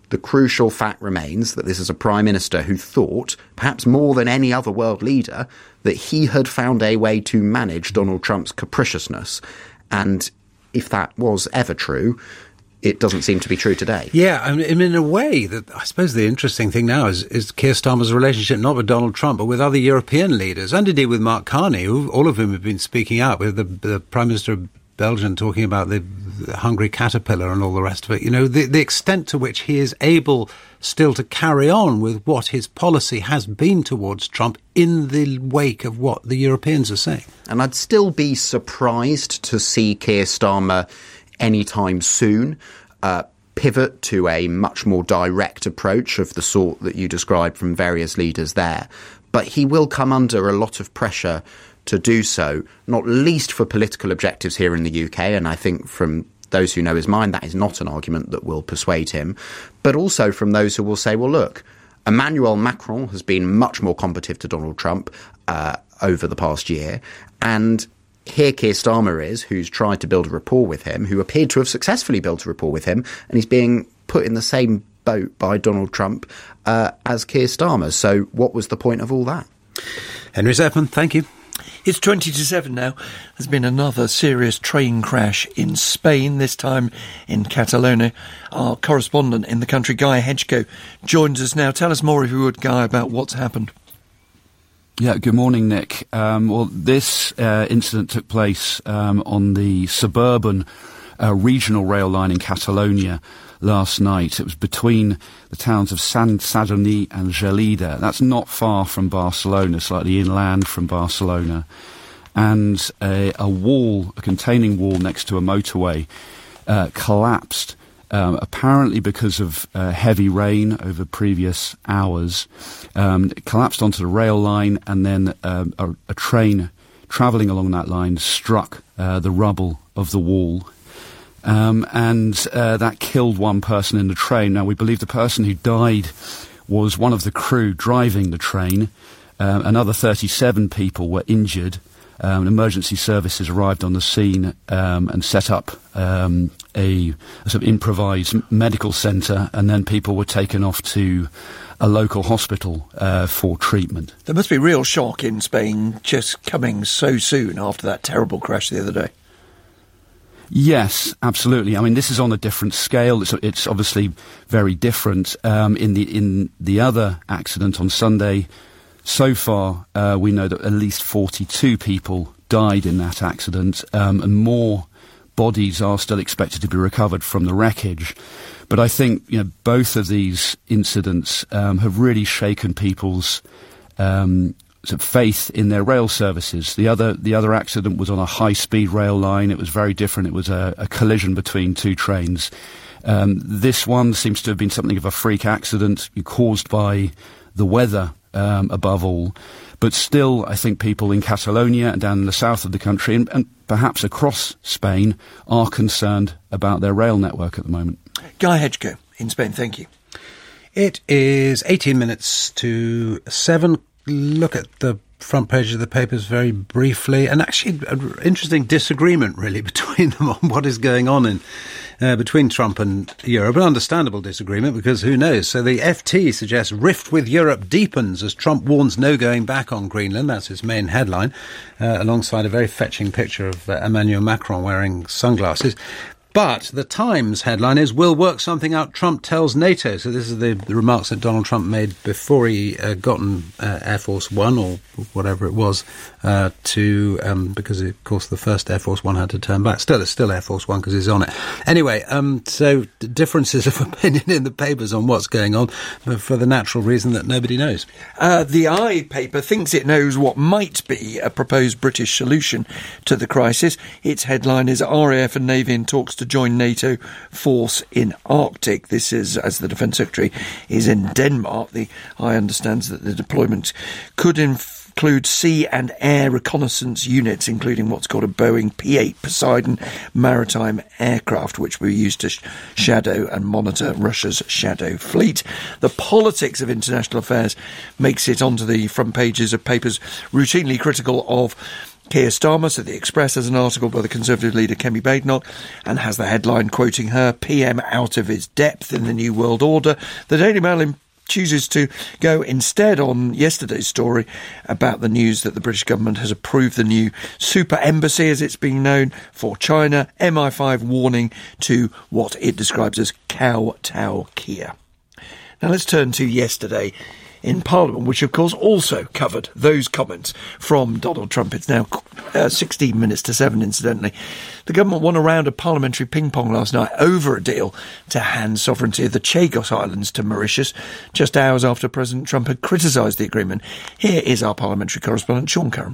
Speaker 3: the crucial fact remains that this is a prime minister who thought, perhaps more than any other world leader, that he had found a way to manage Donald Trump's capriciousness. And if that was ever true, it doesn't seem to be true today.
Speaker 4: Yeah, I mean, in a way, that I suppose the interesting thing now is, is Keir Starmer's relationship not with Donald Trump, but with other European leaders, and indeed with Mark Carney, who all of whom have been speaking out, with the, the Prime Minister of Belgium talking about the, the hungry caterpillar and all the rest of it. You know, the, the extent to which he is able still to carry on with what his policy has been towards Trump in the wake of what the Europeans are saying.
Speaker 3: And I'd still be surprised to see Keir Starmer anytime soon uh, pivot to a much more direct approach of the sort that you described from various leaders there. But he will come under a lot of pressure to do so, not least for political objectives here in the U K. And I think from those who know his mind, that is not an argument that will persuade him. But also from those who will say, well, look, Emmanuel Macron has been much more combative to Donald Trump uh, over the past year. And here Keir Starmer is, who's tried to build a rapport with him, who appeared to have successfully built a rapport with him, and he's being put in the same boat by Donald Trump uh, as Keir Starmer. So what was the point of all that?
Speaker 4: Henry Zeffman, thank you.
Speaker 5: It's twenty to seven now. There's been another serious train crash in Spain, this time in Catalonia. Our correspondent in the country, Guy Hedgecoe, joins us now. Tell us more, if you would, Guy, about what's happened.
Speaker 6: Yeah, good morning, Nick. Um, well, this uh, incident took place um, on the suburban uh, regional rail line in Catalonia last night. It was between the towns of Sant Sadurní and Gelida. That's not far from Barcelona, slightly inland from Barcelona. And a, a wall, a containing wall next to a motorway, uh, collapsed. Um, apparently because of uh, heavy rain over previous hours. Um, it collapsed onto the rail line, and then um, a, a train travelling along that line struck uh, the rubble of the wall. Um, and uh, that killed one person in the train. Now, we believe the person who died was one of the crew driving the train. Uh, another thirty-seven people were injured. Um, emergency services arrived on the scene um, and set up um, a, a sort of improvised medical centre, and then people were taken off to a local hospital uh, for treatment.
Speaker 5: There must be real shock in Spain just coming so soon after that terrible crash the other day.
Speaker 6: Yes, absolutely. I mean, this is on a different scale. It's, it's obviously very different. Um, in the in the other accident on Sunday, so far, uh, we know that at least forty-two people died in that accident, um, and more bodies are still expected to be recovered from the wreckage. But I think, you know, both of these incidents um, have really shaken people's um, sort of faith in their rail services. The other, the other accident was on a high-speed rail line. It was very different. It was a, a collision between two trains. Um, this one seems to have been something of a freak accident caused by the weather. Um, above all. But still, I think people in Catalonia and down in the south of the country, and, and perhaps across Spain, are concerned about their rail network at the moment.
Speaker 5: Guy Hedgecoe in Spain, thank you.
Speaker 4: It is eighteen minutes to seven. Look at the front page of the papers very briefly, and actually an interesting disagreement really between them on what is going on in uh, between Trump and Europe. An understandable disagreement, because who knows? So the F T suggests rift with Europe deepens as Trump warns no going back on Greenland. That's his main headline, uh, alongside a very fetching picture of uh, Emmanuel Macron wearing sunglasses. But the Times headline is, will work something out, Trump tells NATO. So this is the, the remarks that Donald Trump made before he uh, got on uh, Air Force One, or whatever it was, uh, to um, because, of course, the first Air Force One had to turn back. Still, it's still Air Force One because he's on it. Anyway, um, so differences of opinion in the papers on what's going on, but for the natural reason that nobody knows.
Speaker 5: Uh, the I paper thinks it knows what might be a proposed British solution to the crisis. Its headline is, R A F and Navy in talks to join NATO force in Arctic. This is, as the Defence Secretary is in Denmark. The I understands that the deployment could include sea and air reconnaissance units, including what's called a Boeing P eight Poseidon maritime aircraft, which will be used to sh- shadow and monitor Russia's shadow fleet. The politics of international affairs makes it onto the front pages of papers routinely critical of Keir Starmer, so The Express has an article by the Conservative leader Kemi Badenoch and has the headline quoting her, P M out of his depth in the New World Order. The Daily Mail chooses to go instead on yesterday's story about the news that the British government has approved the new super embassy, as it's being known, for China. M I five warning to what it describes as kowtow Kia. Now let's turn to yesterday in Parliament, which of course also covered those comments from Donald Trump. It's now uh, sixteen minutes to seven, incidentally. The government won a round of parliamentary ping-pong last night over a deal to hand sovereignty of the Chagos Islands to Mauritius, just hours after President Trump had criticised the agreement. Here is our parliamentary correspondent, Sean Curran.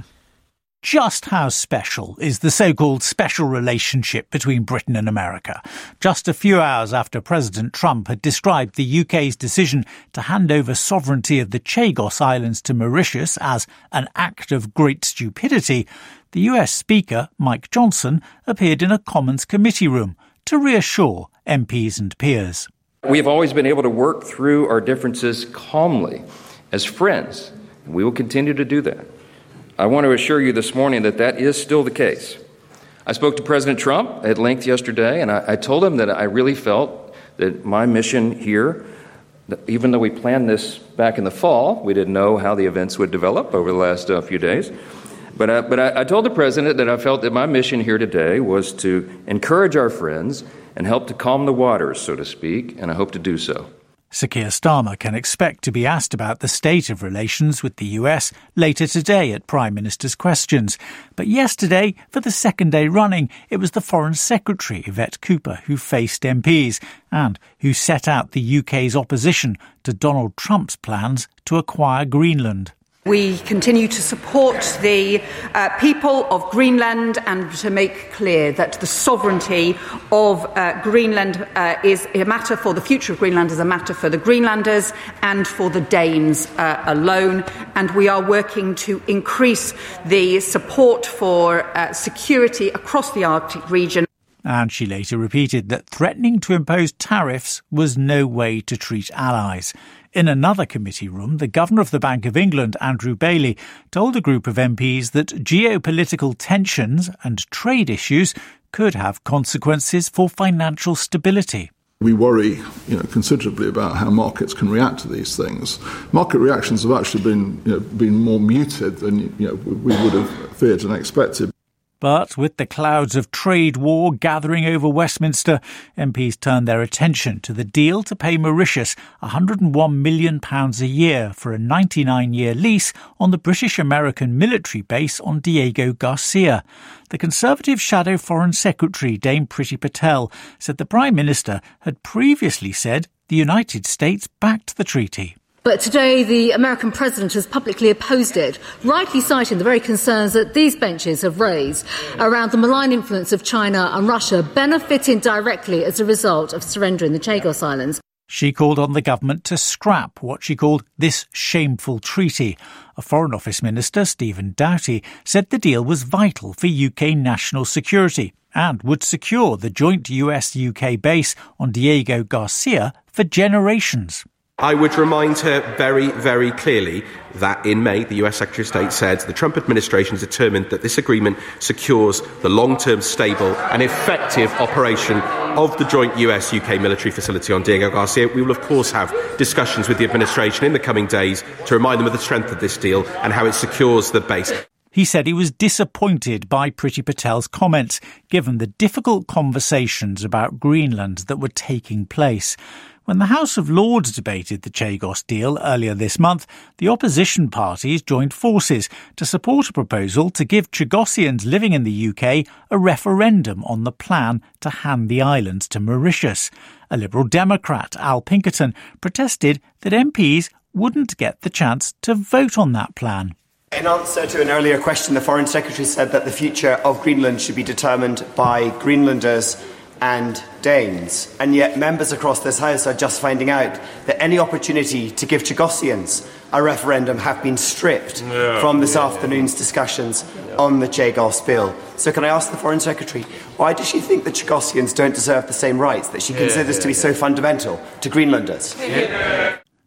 Speaker 7: Just how special is the so-called special relationship between Britain and America? Just a few hours after President Trump had described the U K's decision to hand over sovereignty of the Chagos Islands to Mauritius as an act of great stupidity, the U S Speaker, Mike Johnson, appeared in a Commons committee room to reassure M Ps and peers.
Speaker 9: We have always been able to work through our differences calmly as friends, and we will continue to do that. I want to assure you this morning that that is still the case. I spoke to President Trump at length yesterday, and I, I told him that I really felt that my mission here, that even though we planned this back in the fall, we didn't know how the events would develop over the last uh, few days. But, I, but I, I told the President that I felt that my mission here today was to encourage our friends and help to calm the waters, so to speak, and I hope to do so.
Speaker 7: Sir Keir Starmer can expect to be asked about the state of relations with the U S later today at Prime Minister's Questions. But yesterday, for the second day running, it was the Foreign Secretary, Yvette Cooper, who faced M Ps and who set out the U K's opposition to Donald Trump's plans to acquire Greenland.
Speaker 10: We continue to support the uh, people of Greenland and to make clear that the sovereignty of uh, Greenland uh, is a matter for the future of Greenland is a matter for the Greenlanders and for the Danes uh, alone. And we are working to increase the support for uh, security across the Arctic region.
Speaker 7: And she later repeated that threatening to impose tariffs was no way to treat allies. In another committee room, the Governor of the Bank of England, Andrew Bailey, told a group of M Ps that geopolitical tensions and trade issues could have consequences for financial stability.
Speaker 11: We worry, you know, considerably about how markets can react to these things. Market reactions have actually been, you know, been more muted than, you know, we would have feared and expected.
Speaker 7: But with the clouds of trade war gathering over Westminster, M Ps turned their attention to the deal to pay Mauritius one hundred one million pounds a year for a ninety-nine year lease on the British-American military base on Diego Garcia. The Conservative Shadow Foreign Secretary, Dame Priti Patel, said the Prime Minister had previously said the United States backed the treaty.
Speaker 12: But today the American president has publicly opposed it, rightly citing the very concerns that these benches have raised around the malign influence of China and Russia benefiting directly as a result of surrendering the Chagos Islands.
Speaker 7: She called on the government to scrap what she called this shameful treaty. A Foreign Office Minister, Stephen Doughty, said the deal was vital for U K national security and would secure the joint U S U K base on Diego Garcia for generations.
Speaker 13: I would remind her very, very clearly that in May, the U S Secretary of State said the Trump administration is determined that this agreement secures the long-term, stable and effective operation of the joint U S U K military facility on Diego Garcia. We will, of course, have discussions with the administration in the coming days to remind them of the strength of this deal and how it secures the base.
Speaker 7: He said he was disappointed by Priti Patel's comments, given the difficult conversations about Greenland that were taking place. When the House of Lords debated the Chagos deal earlier this month, the opposition parties joined forces to support a proposal to give Chagosians living in the U K a referendum on the plan to hand the islands to Mauritius. A Liberal Democrat, Al Pinkerton, protested that M Ps wouldn't get the chance to vote on that plan.
Speaker 27: In answer to an earlier question, the Foreign Secretary said that the future of Greenland should be determined by Greenlanders and Danes. And yet members across this House are just finding out that any opportunity to give Chagosians a referendum have been stripped yeah, from this yeah, afternoon's yeah. discussions yeah. on the Chagos bill. So can I ask the Foreign Secretary, why does she think that Chagosians don't deserve the same rights that she considers yeah, yeah, to be yeah. so fundamental to Greenlanders?
Speaker 7: Yeah.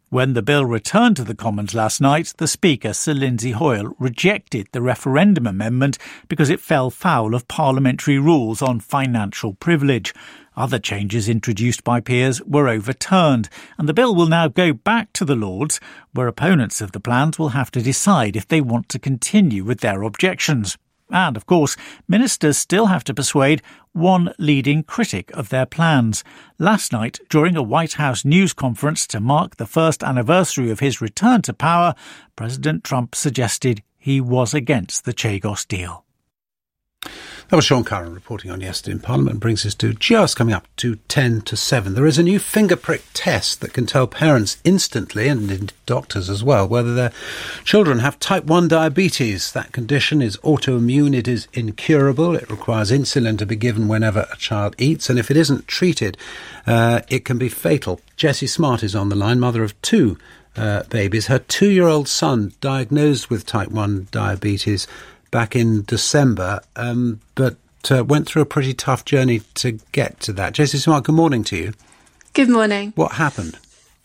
Speaker 7: When the bill returned to the Commons last night, the Speaker, Sir Lindsay Hoyle, rejected the referendum amendment because it fell foul of parliamentary rules on financial privilege. Other changes introduced by peers were overturned, and the bill will now go back to the Lords, where opponents of the plans will have to decide if they want to continue with their objections. And, of course, ministers still have to persuade one leading critic of their plans. Last night, during a White House news conference to mark the first anniversary of his return to power, President Trump suggested he was against the Chagos deal.
Speaker 4: That was Sean Curran reporting on Yesterday in Parliament. Brings us to just coming up to ten to seven. There is a new finger prick test that can tell parents instantly, and doctors as well, whether their children have type one diabetes. That condition is autoimmune. It is incurable. It requires insulin to be given whenever a child eats, and if it isn't treated, uh, it can be fatal. Jessie Smart is on the line, mother of two uh, babies. Her two-year-old son diagnosed with type one diabetes back in December, um, but uh, went through a pretty tough journey to get to that. Jessie Smart, good morning to you.
Speaker 14: Good morning.
Speaker 4: What happened?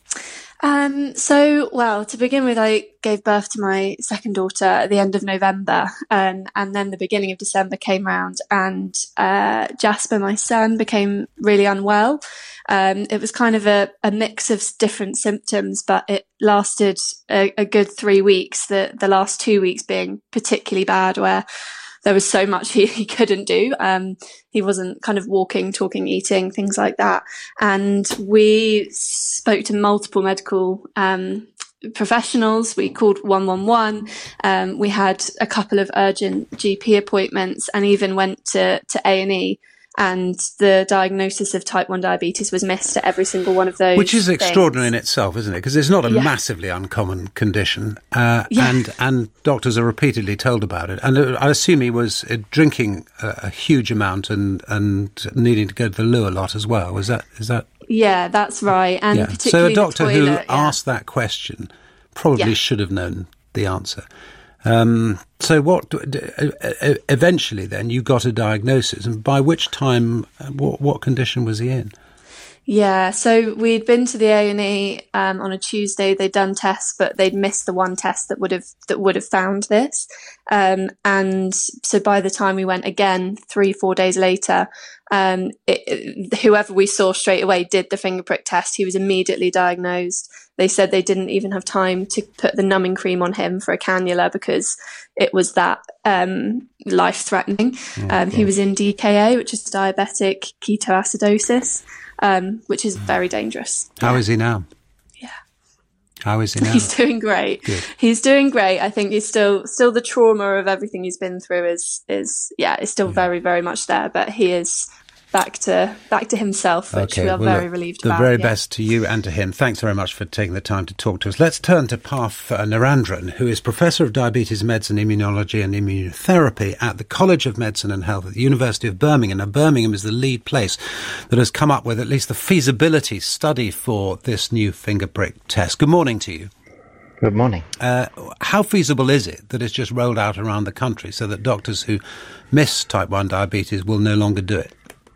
Speaker 14: Um, so, well, to begin with, I gave birth to my second daughter at the end of November, um, and then the beginning of December came round, and uh, Jasper, my son, became really unwell. Um, it was kind of a, a mix of different symptoms, but it lasted a, a good three weeks, the, the last two weeks being particularly bad, where there was so much he, he couldn't do. Um, he wasn't kind of walking, talking, eating, things like that. And we spoke to multiple medical um, professionals. We called one one one. Um, we had a couple of urgent G P appointments, and even went to, to A and E. And the diagnosis of type one diabetes was missed at every single one of those.
Speaker 4: Which is
Speaker 14: things.
Speaker 4: Extraordinary in itself, isn't it? Because it's not a
Speaker 14: Yeah.
Speaker 4: massively uncommon condition. Uh,
Speaker 14: Yeah.
Speaker 4: and, and doctors are repeatedly told about it. And uh, I assume he was uh, drinking a, a huge amount and, and needing to go to the loo a lot as well. Was that, is that?
Speaker 14: Yeah, that's right. And
Speaker 4: yeah. So a
Speaker 14: particularly
Speaker 4: doctor
Speaker 14: the
Speaker 4: who
Speaker 14: toilet, yeah.
Speaker 4: asked that question probably
Speaker 14: Yeah.
Speaker 4: should have known the answer. Um, so what, d- uh, eventually then you got a diagnosis, and by which time, uh, what, what condition was he in?
Speaker 14: Yeah, so we'd been to the A and E um, on a Tuesday. They'd done tests, but they'd missed the one test that would have that would have found this. Um, and so by the time we went again, three four days later, um, it, it, whoever we saw straight away did the finger prick test. He was immediately diagnosed. They said they didn't even have time to put the numbing cream on him for a cannula because it was that um, life threatening.
Speaker 4: Oh,
Speaker 14: um, he was in D K A, which is diabetic ketoacidosis. Um, which is very dangerous.
Speaker 4: How is he now?
Speaker 14: Yeah.
Speaker 4: How is he now?
Speaker 14: He's doing great.
Speaker 4: Good.
Speaker 14: He's doing great. I think he's still, still the trauma of everything he's been through is, is, yeah, is still very, very much there, but he is back to, back to himself, which we are
Speaker 4: well,
Speaker 14: very
Speaker 4: look,
Speaker 14: relieved
Speaker 4: the
Speaker 14: about.
Speaker 4: The very
Speaker 14: yeah.
Speaker 4: best to you and to him. Thanks very much for taking the time to talk to us. Let's turn to Parth uh, Narendran, who is Professor of Diabetes Medicine, Immunology and Immunotherapy at the College of Medicine and Health at the University of Birmingham. Now, Birmingham is the lead place that has come up with at least the feasibility study for this new finger prick test. Good morning to you.
Speaker 15: Good morning.
Speaker 4: Uh, how feasible is it that it's just rolled out around the country so that doctors who miss type one diabetes will no longer do it?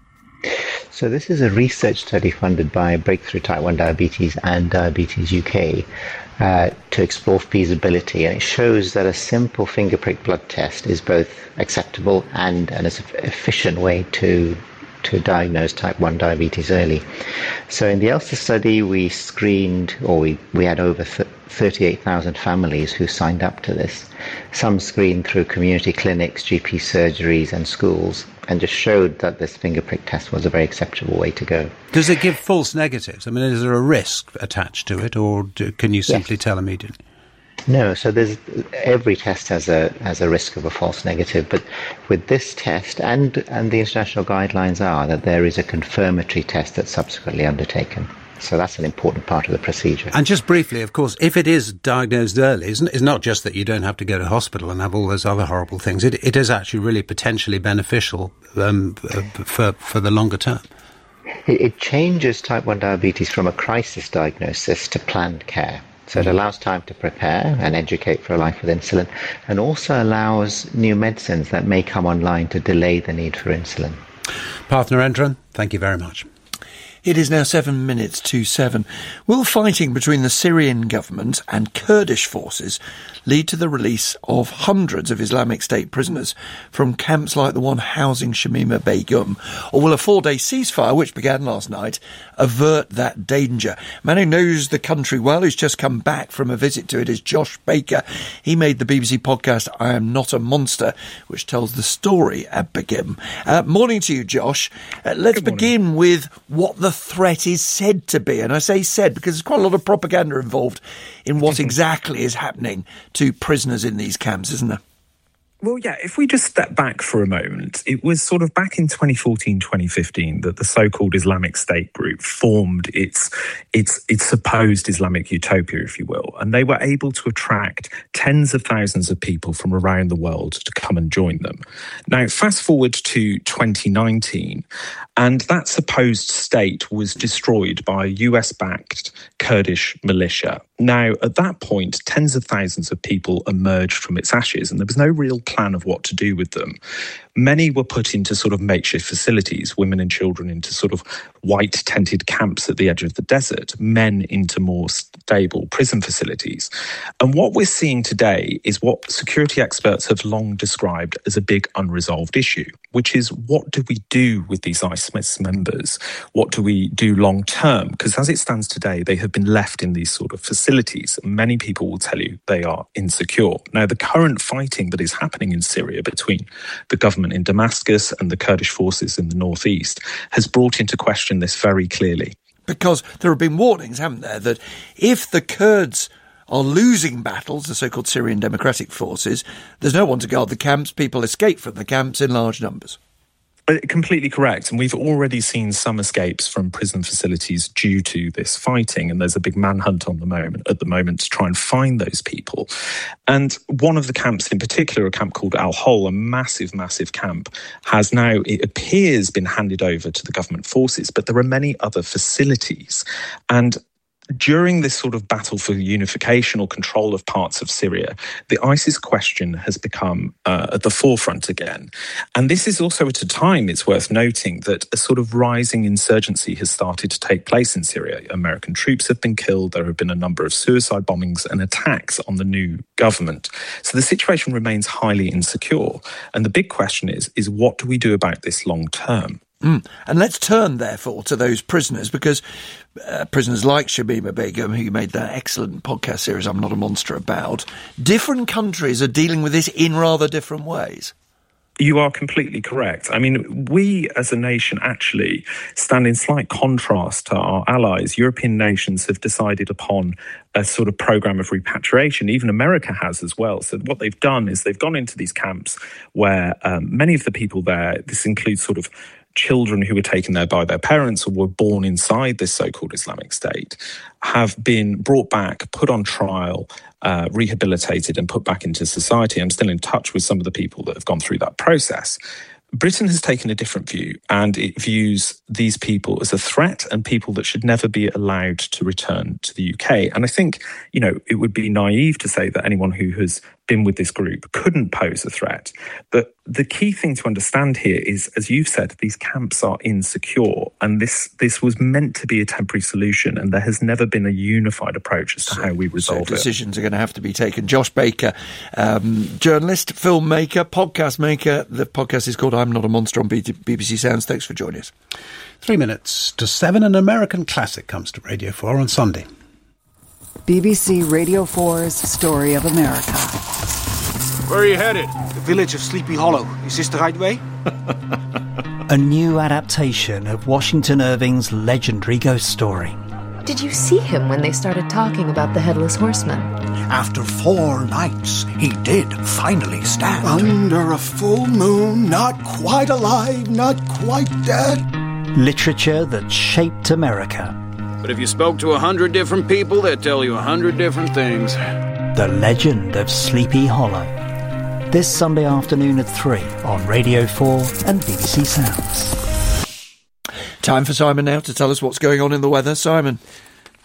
Speaker 15: So this is a research study funded by Breakthrough Type one Diabetes and Diabetes U K uh, to explore feasibility, and it shows that a simple finger prick blood test is both acceptable and an efficient way to to diagnose type one diabetes early. So in the ELSA study, we screened, or we, we had over thirty-eight thousand families who signed up to this. Some screened through community clinics, G P surgeries and schools, and just showed that this finger prick test was a very acceptable way to go.
Speaker 4: Does it give false negatives? I mean, is there a risk attached to it, or do, can you simply
Speaker 15: Yes.
Speaker 4: tell immediately?
Speaker 15: No, so there's every test has a has a risk of a false negative, but with this test and and the international guidelines are that there is a confirmatory test that's subsequently undertaken. So that's an important part of the procedure.
Speaker 4: And just briefly, of course, if it is diagnosed early, it's it's not just that you don't have to go to hospital and have all those other horrible things. It it is actually really potentially beneficial um, for for the longer term.
Speaker 15: It, it changes type one diabetes from a crisis diagnosis to planned care. So it allows time to prepare and educate for a life with insulin, and also allows new medicines that may come online to delay the need for insulin.
Speaker 4: Parth Narendran, thank you very much.
Speaker 5: It is now seven minutes to seven. Will fighting between the Syrian government and Kurdish forces lead to the release of hundreds of Islamic State prisoners from camps like the one housing Shamima Begum? Or will a four-day ceasefire, which began last night, avert that danger? A man who knows the country well, who's just come back from a visit to it, is Josh Baker. He made the B B C podcast I Am Not a Monster, which tells the story at Begum. Uh, morning to you, Josh. Uh, let's begin with what the threat is said to be. And I say said because there's quite a lot of propaganda involved in what exactly is happening to prisoners in these camps, isn't there?
Speaker 1: Well, yeah, if we just step back for a moment, it was sort of back in twenty fourteen, twenty fifteen that the so-called Islamic State group formed its its its supposed Islamic utopia, if you will, and they were able to attract tens of thousands of people from around the world to come and join them. Now, fast forward to twenty nineteen, and that supposed state was destroyed by a U S-backed Kurdish militia. Now, at that point, tens of thousands of people emerged from its ashes, and there was no real plan of what to do with them. Many were put into sort of makeshift facilities, women and children into sort of white tented camps at the edge of the desert, men into more stable prison facilities. And what we're seeing today is what security experts have long described as a big unresolved issue, which is what do we do with these ISIS members? What do we do long term? Because as it stands today, they have been left in these sort of facilities. Many people will tell you they are insecure. Now, the current fighting that is happening in Syria between the government in Damascus and the Kurdish forces in the northeast has brought into question this very clearly.
Speaker 5: Because there have been warnings, haven't there, that if the Kurds are losing battles, the so-called Syrian Democratic Forces, there's no one to guard the camps. People escape from the camps in large numbers.
Speaker 1: Completely correct. And we've already seen some escapes from prison facilities due to this fighting. And there's a big manhunt on the moment at the moment to try and find those people. And one of the camps in particular, a camp called Al Hol, a massive, massive camp, has now, it appears, been handed over to the government forces. But there are many other facilities. And during this sort of battle for unification or control of parts of Syria, the ISIS question has become uh, at the forefront again. And this is also at a time, it's worth noting, that a sort of rising insurgency has started to take place in Syria. American troops have been killed. There have been a number of suicide bombings and attacks on the new government. So the situation remains highly insecure. And the big question is, is what do we do about this long term?
Speaker 5: Mm. And let's turn, therefore, to those prisoners, because uh, prisoners like Shamima Begum, who you made that excellent podcast series I'm Not a Monster about, different countries are dealing with this in rather different ways.
Speaker 1: You are completely correct. I mean, we as a nation actually stand in slight contrast to our allies. European nations have decided upon a sort of program of repatriation. Even America has as well. So what they've done is they've gone into these camps where um, many of the people there, this includes sort of children who were taken there by their parents or were born inside this so-called Islamic State, have been brought back, put on trial, uh, rehabilitated and put back into society. I'm still in touch with some of the people that have gone through that process. Britain has taken a different view, and it views these people as a threat and people that should never be allowed to return to the U K. And I think, you know, it would be naive to say that anyone who has been with this group couldn't pose a threat. But the key thing to understand here is, as you've said, these camps are insecure, and this this was meant to be a temporary solution, and there has never been a unified approach as to so, how we resolve
Speaker 5: so
Speaker 1: it.
Speaker 5: Decisions are going to have to be taken. Josh Baker, um, journalist, filmmaker, podcast maker. The podcast is called I'm Not a Monster on B B C Sounds. Thanks for joining us.
Speaker 4: Three minutes to seven, an American classic comes to Radio four on Sunday.
Speaker 16: B B C Radio four's Story of America.
Speaker 17: Where are you headed? The village of Sleepy Hollow. Is this the right way?
Speaker 18: A new adaptation of Washington Irving's legendary ghost story.
Speaker 19: Did you see him when they started talking about the Headless Horseman?
Speaker 21: After four nights, he did finally stand.
Speaker 22: Under a full moon, not quite alive, not quite dead.
Speaker 18: Literature that shaped America.
Speaker 17: But if you spoke to a hundred different people, they'd tell you a hundred different things.
Speaker 18: The Legend of Sleepy Hollow. This Sunday afternoon at three on Radio four and B B C Sounds.
Speaker 5: Time for Simon now to tell us what's going on in the weather. Simon.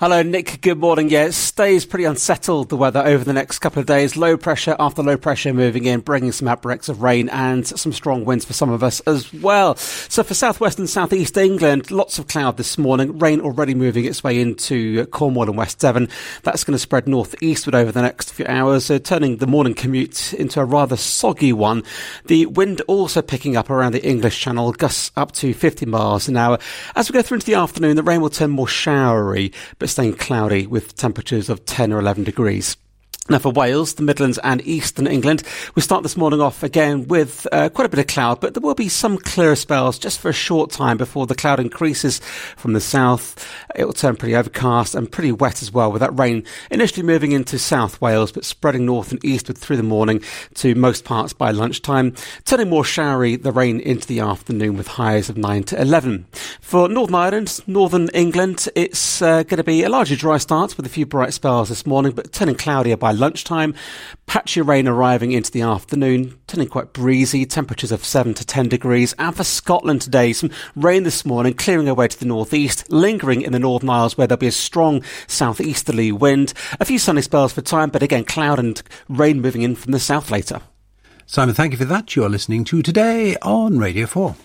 Speaker 2: Hello, Nick. Good morning. Yeah, it stays pretty unsettled, the weather, over the next couple of days. Low pressure after low pressure moving in, bringing some outbreaks of rain and some strong winds for some of us as well. So for southwest and southeast England, lots of cloud this morning. Rain already moving its way into Cornwall and West Devon. That's going to spread northeastward over the next few hours, so turning the morning commute into a rather soggy one. The wind also picking up around the English Channel, gusts up to fifty miles an hour. As we go through into the afternoon, the rain will turn more showery, but staying cloudy with temperatures of ten or eleven degrees. Now for Wales, the Midlands and Eastern England, we start this morning off again with uh, quite a bit of cloud, but there will be some clearer spells just for a short time before the cloud increases from the south. It will turn pretty overcast and pretty wet as well, with that rain initially moving into South Wales, but spreading north and eastward through the morning to most parts by lunchtime, turning more showery, the rain into the afternoon with highs of nine to eleven. For Northern Ireland, Northern England, it's uh, going to be a largely dry start with a few bright spells this morning, but turning cloudier by lunchtime. Patchy rain arriving into the afternoon, turning quite breezy, temperatures of seven to ten degrees. And for Scotland today, some rain this morning, clearing away to the northeast, lingering in the Northern Isles where there'll be a strong southeasterly wind. A few sunny spells for time, but again, cloud and rain moving in from the south later.
Speaker 4: Simon, thank you for that. You're listening to Today on Radio four.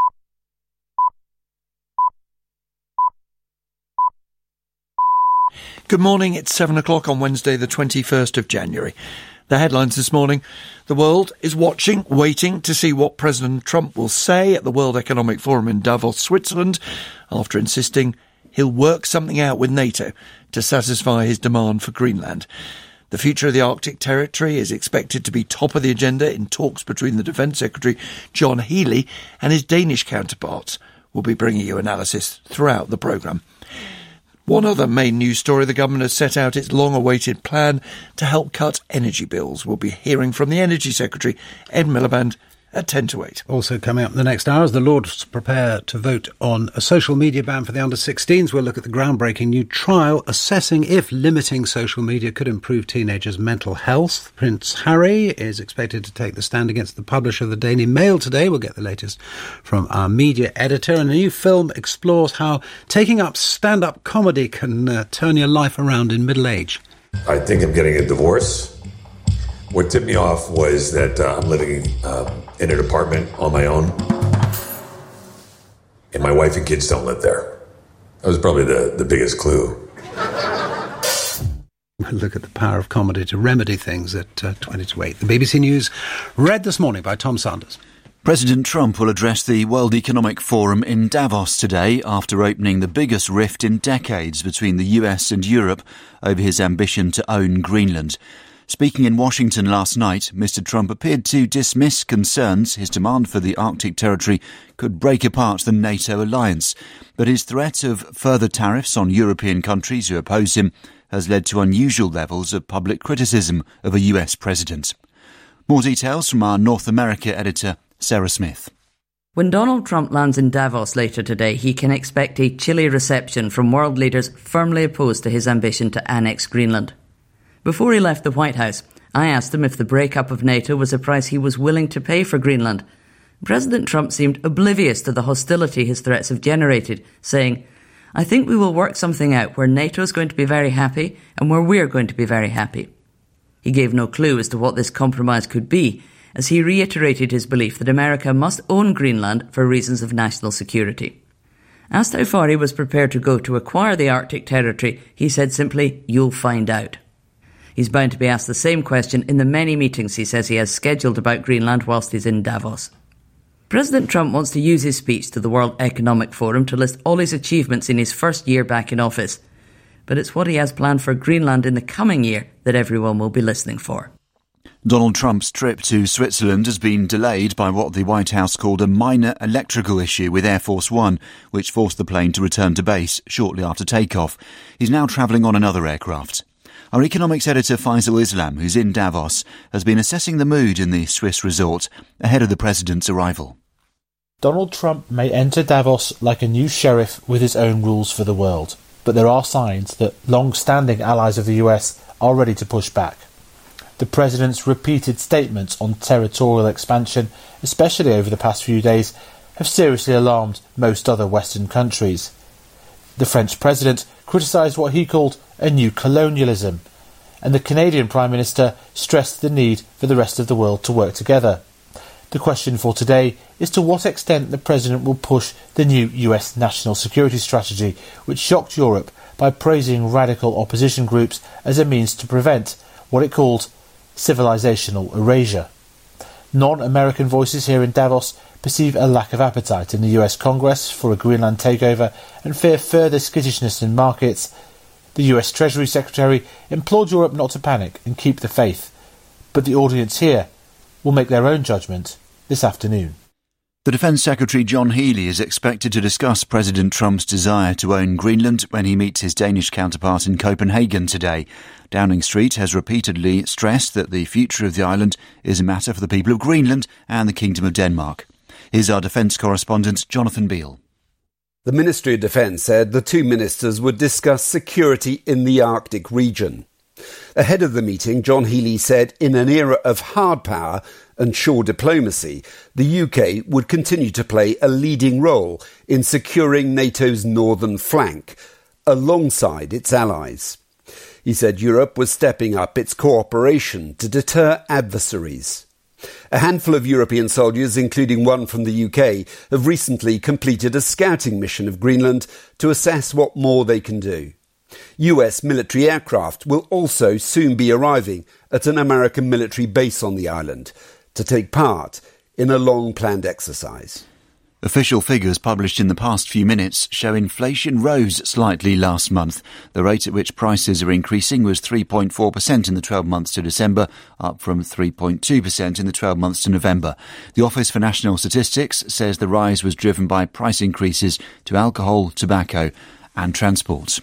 Speaker 5: Good morning, it's seven o'clock on Wednesday the twenty-first of January. The headlines this morning: the world is watching, waiting to see what President Trump will say at the World Economic Forum in Davos, Switzerland, after insisting he'll work something out with NATO to satisfy his demand for Greenland. The future of the Arctic territory is expected to be top of the agenda in talks between the Defence Secretary John Healey and his Danish counterparts. We'll be bringing you analysis throughout the programme. One other main news story: the government has set out its long-awaited plan to help cut energy bills. We'll be hearing from the Energy Secretary, Ed Miliband, at ten to eight.
Speaker 4: Also coming up in the next hours, the Lords prepare to vote on a social media ban for the under sixteens. We'll look at the groundbreaking new trial assessing if limiting social media could improve teenagers' mental health. Prince Harry is expected to take the stand against the publisher of the Daily Mail today. We'll get the latest from our media editor. And a new film explores how taking up stand-up comedy can uh, turn your life around in middle age.
Speaker 8: I think I'm getting a divorce. What tipped me off was that uh, I'm living uh, in an apartment on my own, and my wife and kids don't live there. That was probably the, the biggest clue.
Speaker 4: We'll look at the power of comedy to remedy things at uh, twenty to eight. The B B C News, read this morning by Tom Sanders.
Speaker 20: President Trump will address the World Economic Forum in Davos today after opening the biggest rift in decades between the U S and Europe over his ambition to own Greenland. Speaking in Washington last night, Mister Trump appeared to dismiss concerns his demand for the Arctic territory could break apart the NATO alliance. But his threat of further tariffs on European countries who oppose him has led to unusual levels of public criticism of a U S president. More details from our North America editor, Sarah Smith.
Speaker 23: When Donald Trump lands in Davos later today, he can expect a chilly reception from world leaders firmly opposed to his ambition to annex Greenland. Before he left the White House, I asked him if the breakup of NATO was a price he was willing to pay for Greenland. President Trump seemed oblivious to the hostility his threats have generated, saying, "I think we will work something out where NATO is going to be very happy and where we're going to be very happy." He gave no clue as to what this compromise could be, as he reiterated his belief that America must own Greenland for reasons of national security. Asked how far he was prepared to go to acquire the Arctic territory, he said simply, "You'll find out." He's bound to be asked the same question in the many meetings he says he has scheduled about Greenland whilst he's in Davos. President Trump wants to use his speech to the World Economic Forum to list all his achievements in his first year back in office. But it's what he has planned for Greenland in the coming year that everyone will be listening for.
Speaker 20: Donald Trump's trip to Switzerland has been delayed by what the White House called a minor electrical issue with Air Force One, which forced the plane to return to base shortly after takeoff. He's now travelling on another aircraft. Our economics editor Faisal Islam, who's in Davos, has been assessing the mood in the Swiss resort ahead of the president's arrival.
Speaker 24: Donald Trump may enter Davos like a new sheriff with his own rules for the world, but there are signs that long-standing allies of the U S are ready to push back. The president's repeated statements on territorial expansion, especially over the past few days, have seriously alarmed most other Western countries. The French president criticised what he called a new colonialism, and the Canadian Prime Minister stressed the need for the rest of the world to work together. The question for today is to what extent the President will push the new U S national security strategy, which shocked Europe by praising radical opposition groups as a means to prevent what it called civilizational erasure. Non-American voices here in Davos perceive a lack of appetite in the U S Congress for a Greenland takeover and fear further skittishness in markets. The U S Treasury Secretary implored Europe not to panic and keep the faith. But the audience here will make their own judgment this afternoon.
Speaker 20: The Defence Secretary John Healey is expected to discuss President Trump's desire to own Greenland when he meets his Danish counterpart in Copenhagen today. Downing Street has repeatedly stressed that the future of the island is a matter for the people of Greenland and the Kingdom of Denmark. Here's our defence correspondent Jonathan Beale.
Speaker 3: The Ministry of Defence said the two ministers would discuss security in the Arctic region. Ahead of the meeting, John Healey said in an era of hard power and shore diplomacy, the U K would continue to play a leading role in securing NATO's northern flank, alongside its allies. He said Europe was stepping up its cooperation to deter adversaries. A handful of European soldiers, including one from the U K, have recently completed a scouting mission of Greenland to assess what more they can do. U S military aircraft will also soon be arriving at an American military base on the island to take part in a long-planned exercise.
Speaker 20: Official figures published in the past few minutes show inflation rose slightly last month. The rate at which prices are increasing was three point four percent in the twelve months to December, up from three point two percent in the twelve months to November. The Office for National Statistics says the rise was driven by price increases to alcohol, tobacco and transport.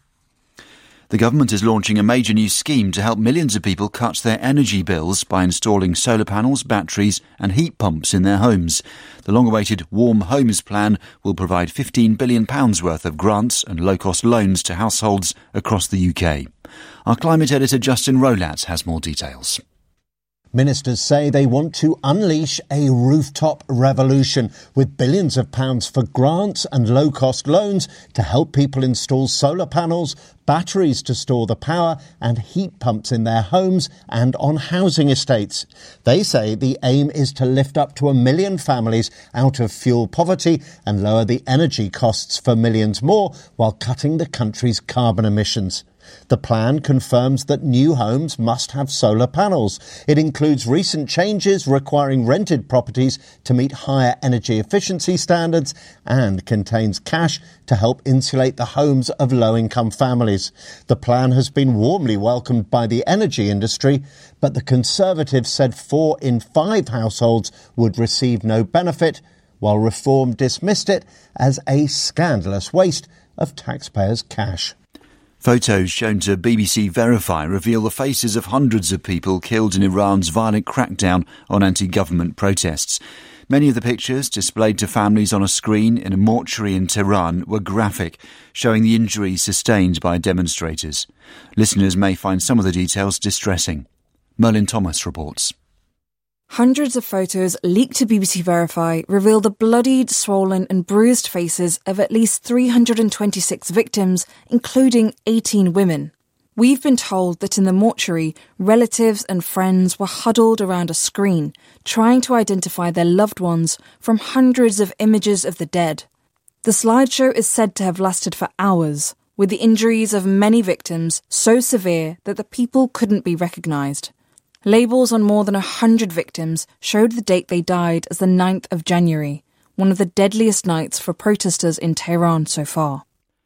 Speaker 20: The government is launching a major new scheme to help millions of people cut their energy bills by installing solar panels, batteries and heat pumps in their homes. The long-awaited Warm Homes Plan will provide fifteen billion pounds worth of grants and low-cost loans to households across the U K. Our climate editor Justin Rolat has more details.
Speaker 6: Ministers say they want to unleash a rooftop revolution with billions of pounds for grants and low-cost loans to help people install solar panels, batteries to store the power and heat pumps in their homes and on housing estates. They say the aim is to lift up to a million families out of fuel poverty and lower the energy costs for millions more while cutting the country's carbon emissions. The plan confirms that new homes must have solar panels. It includes recent changes requiring rented properties to meet higher energy efficiency standards and contains cash to help insulate the homes of low-income families. The plan has been warmly welcomed by the energy industry, but the Conservatives said four in five households would receive no benefit, while Reform dismissed it as a scandalous waste of taxpayers' cash.
Speaker 20: Photos shown to B B C Verify reveal the faces of hundreds of people killed in Iran's violent crackdown on anti-government protests. Many of the pictures displayed to families on a screen in a mortuary in Tehran were graphic, showing the injuries sustained by demonstrators. Listeners may find some of the details distressing. Merlin Thomas reports.
Speaker 9: Hundreds of photos leaked to B B C Verify reveal the bloodied, swollen and bruised faces of at least three hundred twenty-six victims, including eighteen women. We've been told that in the mortuary, relatives and friends were huddled around a screen, trying to identify their loved ones from hundreds of images of the dead. The slideshow is said to have lasted for hours, with the injuries of many victims so severe that the people couldn't be recognised. Labels on more than one hundred victims showed the date they died as the ninth of January, one of the deadliest nights for protesters in Tehran so far.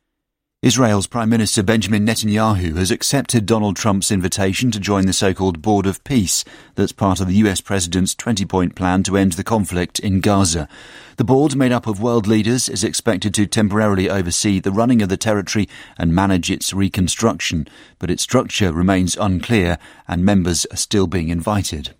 Speaker 20: Israel's Prime Minister Benjamin Netanyahu has accepted Donald Trump's invitation to join the so-called Board of Peace that's part of the U S President's twenty-point plan to end the conflict in Gaza. The board, made up of world leaders, is expected to temporarily oversee the running of the territory and manage its reconstruction, but its structure remains unclear and members are still being invited.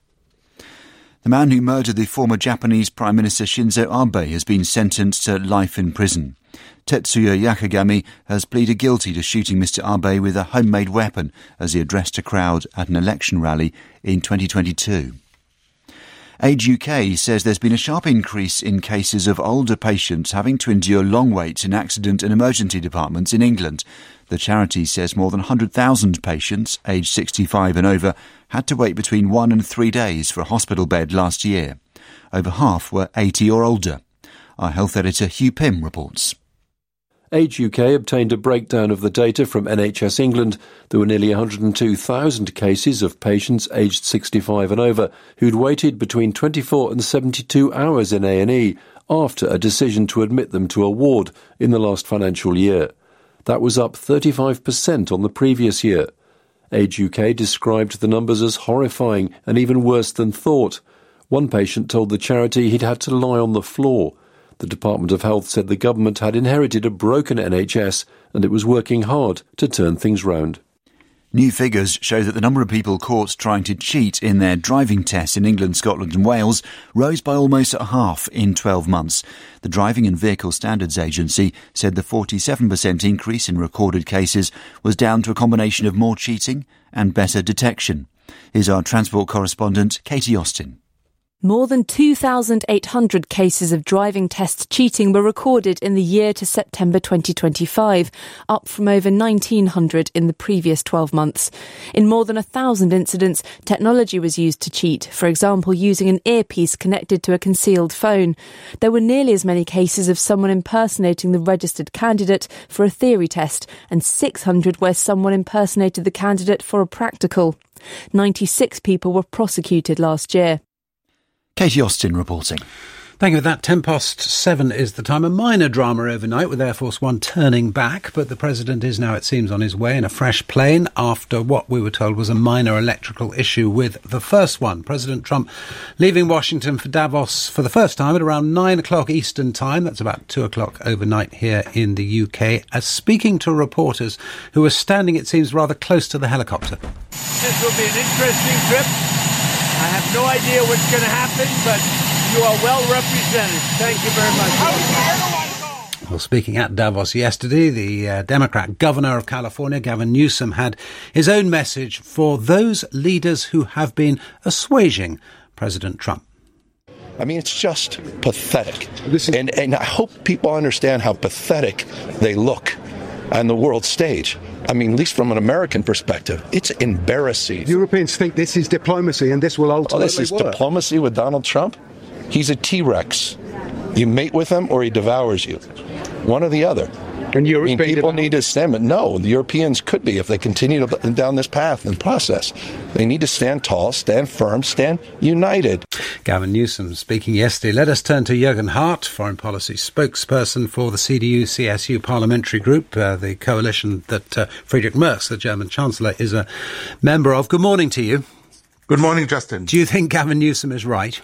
Speaker 20: The man who murdered the former Japanese Prime Minister Shinzo Abe has been sentenced to life in prison. Tetsuya Yakagami has pleaded guilty to shooting Mister Abe with a homemade weapon as he addressed a crowd at an election rally in twenty twenty-two. Age U K says there's been a sharp increase in cases of older patients having to endure long waits in accident and emergency departments in England. The charity says more than one hundred thousand patients, aged sixty-five and over, had to wait between one and three days for a hospital bed last year. Over half were eighty or older. Our health editor Hugh Pym reports.
Speaker 10: Age U K obtained a breakdown of the data from N H S England. There were nearly one hundred two thousand cases of patients aged sixty-five and over who'd waited between twenty-four and seventy-two hours in A and E after a decision to admit them to a ward in the last financial year. That was up thirty-five percent on the previous year. Age U K described the numbers as horrifying and even worse than thought. One patient told the charity he'd had to lie on the floor. The Department of Health said the government had inherited a broken N H S and it was working hard to turn things round.
Speaker 20: New figures show that the number of people caught trying to cheat in their driving tests in England, Scotland and Wales rose by almost a half in twelve months. The Driving and Vehicle Standards Agency said the forty-seven percent increase in recorded cases was down to a combination of more cheating and better detection. Here's our transport correspondent, Katie Austin.
Speaker 11: More than two thousand eight hundred cases of driving test cheating were recorded in the year to September twenty twenty-five, up from over nineteen hundred in the previous twelve months. In more than one thousand incidents, technology was used to cheat, for example using an earpiece connected to a concealed phone. There were nearly as many cases of someone impersonating the registered candidate for a theory test, and six hundred where someone impersonated the candidate for a practical. ninety-six people were prosecuted last year.
Speaker 20: Katie Austin reporting.
Speaker 4: Thank you for that. Ten past seven is the time. A minor drama overnight with Air Force One turning back, but the President is now, it seems, on his way in a fresh plane after what we were told was a minor electrical issue with the first one. President Trump leaving Washington for Davos for the first time at around nine o'clock Eastern time. That's about two o'clock overnight here in the U K, as speaking to reporters who are standing, it seems, rather close to the helicopter.
Speaker 12: This will be an interesting trip. I have no idea what's going to happen, but you are well represented. Thank you very much.
Speaker 4: Well, speaking at Davos yesterday, the uh, Democrat governor of California, Gavin Newsom, had his own message for those leaders who have been assuaging President Trump.
Speaker 13: I mean, it's just pathetic. And, and I hope people understand how pathetic they look on the world stage. I mean, at least from an American perspective, it's embarrassing.
Speaker 25: Europeans think this is diplomacy and this will ultimately
Speaker 13: Oh, this is
Speaker 25: work.
Speaker 13: diplomacy with Donald Trump? He's a T-Rex. You mate with him or he devours you. One or the other.
Speaker 25: And
Speaker 13: I mean, people need to stand, but no, the Europeans could be if they continue to, down this path and process. They need to stand tall, stand firm, stand united.
Speaker 4: Gavin Newsom speaking yesterday. Let us turn to Jürgen Hart, foreign policy spokesperson for the C D U C S U parliamentary group, uh, the coalition that uh, Friedrich Merz, the German Chancellor, is a member of. Good morning to you.
Speaker 26: Good morning, Justin.
Speaker 4: Do you think Gavin Newsom is right?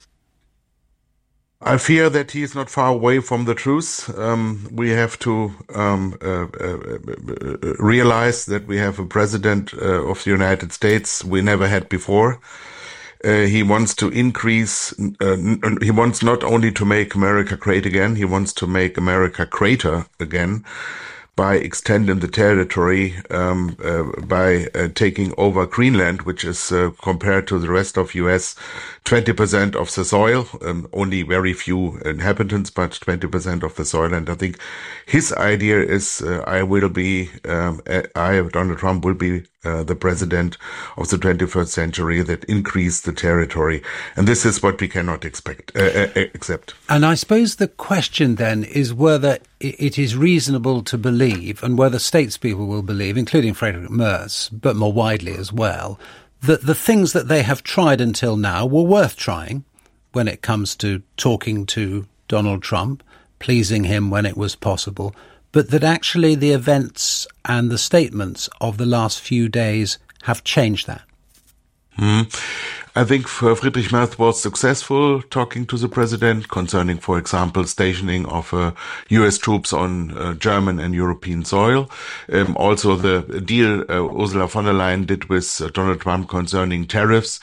Speaker 26: I fear that he is not far away from the truth. Um, we have to um, uh, uh, realize that we have a president uh, of the United States we never had before. Uh, he wants to increase, uh, n- he wants not only to make America great again, he wants to make America greater again by extending the territory, um, uh, by uh, taking over Greenland, which is uh, compared to the rest of U S twenty percent of the soil, um, only very few inhabitants, but twenty percent of the soil. And I think his idea is uh, I will be, um, I, Donald Trump, will be uh, the president of the twenty-first century that increased the territory. And this is what we cannot expect, uh, uh, accept.
Speaker 4: And I suppose the question then is whether it is reasonable to believe, and whether statespeople will believe, including Friedrich Merz, but more widely as well, that the things that they have tried until now were worth trying when it comes to talking to Donald Trump, pleasing him when it was possible, but that actually the events and the statements of the last few days have changed that.
Speaker 26: Hmm. I think Friedrich Merz was successful talking to the president concerning, for example, stationing of uh, U S troops on uh, German and European soil. Um, also, the deal uh, Ursula von der Leyen did with uh, Donald Trump concerning tariffs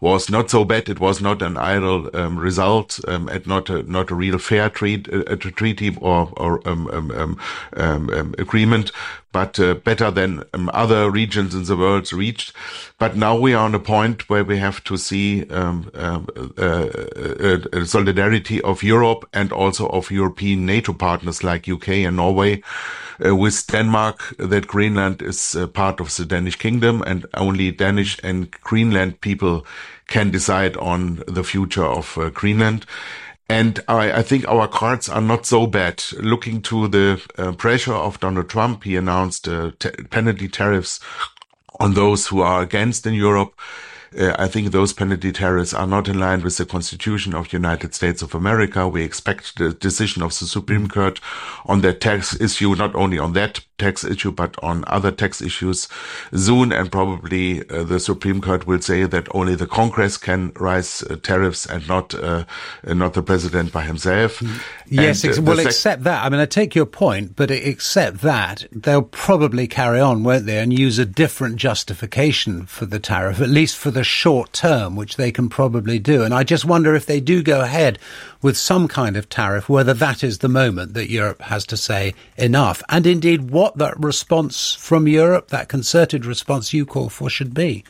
Speaker 26: was not so bad. It was not an idle um, result, um, and not a, not a real fair treat, a, a treaty or, or um, um, um, um, agreement, but uh, better than um, other regions in the world reached. But now we are on a point where we have to see um, uh, uh, uh, uh, solidarity of Europe and also of European NATO partners like U K and Norway, uh, with Denmark, that Greenland is uh, part of the Danish kingdom, and only Danish and Greenland people can decide on the future of uh, Greenland. And I, I think our cards are not so bad. Looking to the uh, pressure of Donald Trump, he announced uh, t- penalty tariffs on those who are against in Europe. Uh, I think those penalty tariffs are not in line with the Constitution of the United States of America. We expect the decision of the Supreme Court on that tax issue, not only on that tax issue, but on other tax issues soon. And probably uh, the Supreme Court will say that only the Congress can rise uh, tariffs and not uh, uh, not the president by himself.
Speaker 4: Yes,
Speaker 26: and,
Speaker 4: ex-
Speaker 26: uh,
Speaker 4: well,
Speaker 26: sec-
Speaker 4: except that. I mean, I take your point, but except that, they'll probably carry on, won't they, and use a different justification for the tariff, at least for the short term, which they can probably do. And I just wonder if they do go ahead with some kind of tariff, whether that is the moment that Europe has to say enough, and indeed what that response from Europe, that concerted response you call for, should be.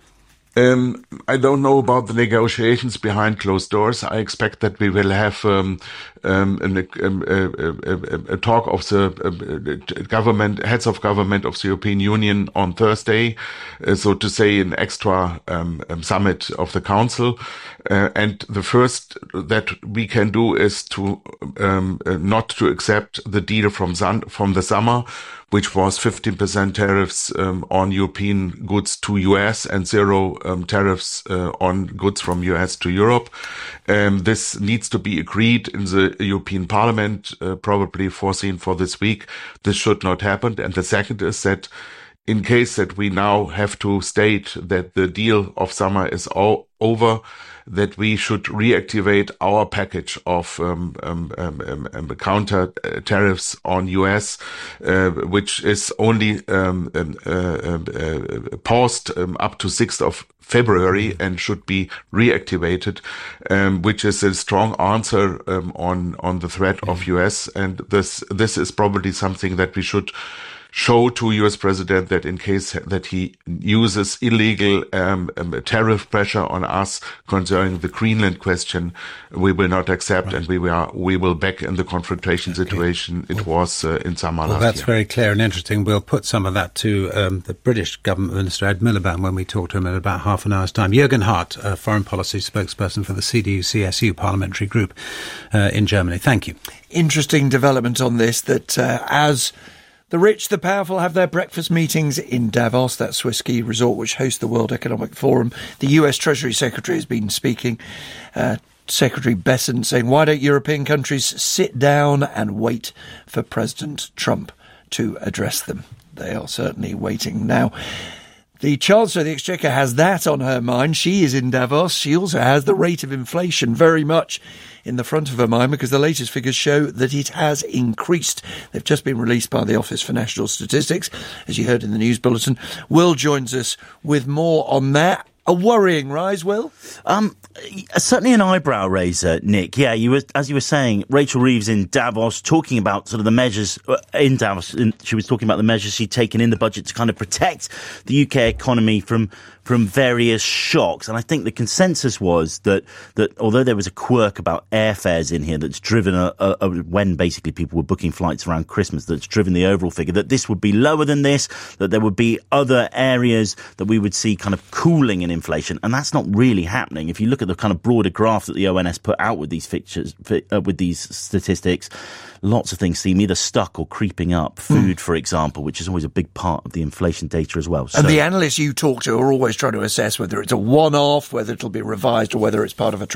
Speaker 26: Um, I don't know about the negotiations behind closed doors. I expect that we will have um, um, an, um, a, a, a talk of the uh, government, heads of government of the European Union on Thursday, uh, so to say an extra um, um, summit of the Council. Uh, and the first that we can do is to um, uh, not to accept the deal from sun, from the summer, which was fifteen percent tariffs um, on European goods to U S and zero um, tariffs uh, on goods from U S to Europe. Um, this needs to be agreed in the European Parliament, uh, probably foreseen for this week. This should not happen. And the second is that in case that we now have to state that the deal of summer is all over, that we should reactivate our package of um, um, um, um, counter uh, tariffs on U S, uh, which is only um, um, uh, uh, paused um, up to sixth of February and should be reactivated, um, which is a strong answer um, on on the threat of U S. And this this is probably something that we should show to U S President, that in case that he uses illegal um, um, tariff pressure on us concerning the Greenland question, we will not accept, right. and we will we will back in the confrontation okay. situation it well, was uh, in summer
Speaker 4: well,
Speaker 26: last
Speaker 4: that's
Speaker 26: year.
Speaker 4: Very clear and interesting. We'll put some of that to um, the British Government Minister Ed Miliband when we talk to him in about half an hour's time. Jürgen Hart, uh, foreign policy spokesperson for the C D U C S U parliamentary group uh, in Germany. Thank you.
Speaker 5: Interesting development on this, that uh, as the rich, the powerful have their breakfast meetings in Davos, that Swiss ski resort which hosts the World Economic Forum. The U S Treasury Secretary has been speaking, uh, Secretary Bessent, saying, why don't European countries sit down and wait for President Trump to address them? They are certainly waiting now. The Chancellor of the Exchequer has that on her mind. She is in Davos. She also has the rate of inflation very much in the front of her mind, because the latest figures show that it has increased. They've just been released by the Office for National Statistics, as you heard in the news bulletin. Will joins us with more on that. A worrying rise, Will?
Speaker 1: Um, certainly an eyebrow raiser, Nick. Yeah, you were, as you were saying, Rachel Reeves in Davos talking about sort of the measures in Davos. In, she was talking about the measures she'd taken in the budget to kind of protect the U K economy from from various shocks. And I think the consensus was that that although there was a quirk about airfares in here that's driven a, a, a, when basically people were booking flights around Christmas, that's driven the overall figure, that this would be lower than this, that there would be other areas that we would see kind of cooling in inflation. And that's not really happening. If you look at the kind of broader graph that the O N S put out with these fixtures, uh, with these statistics, lots of things seem either stuck or creeping up. Food, mm. for example, which is always a big part of the inflation data as well.
Speaker 5: And
Speaker 1: so,
Speaker 5: the analysts you talk to are always trying to assess whether it's a one-off, whether it'll be revised, or whether it's part of a trend.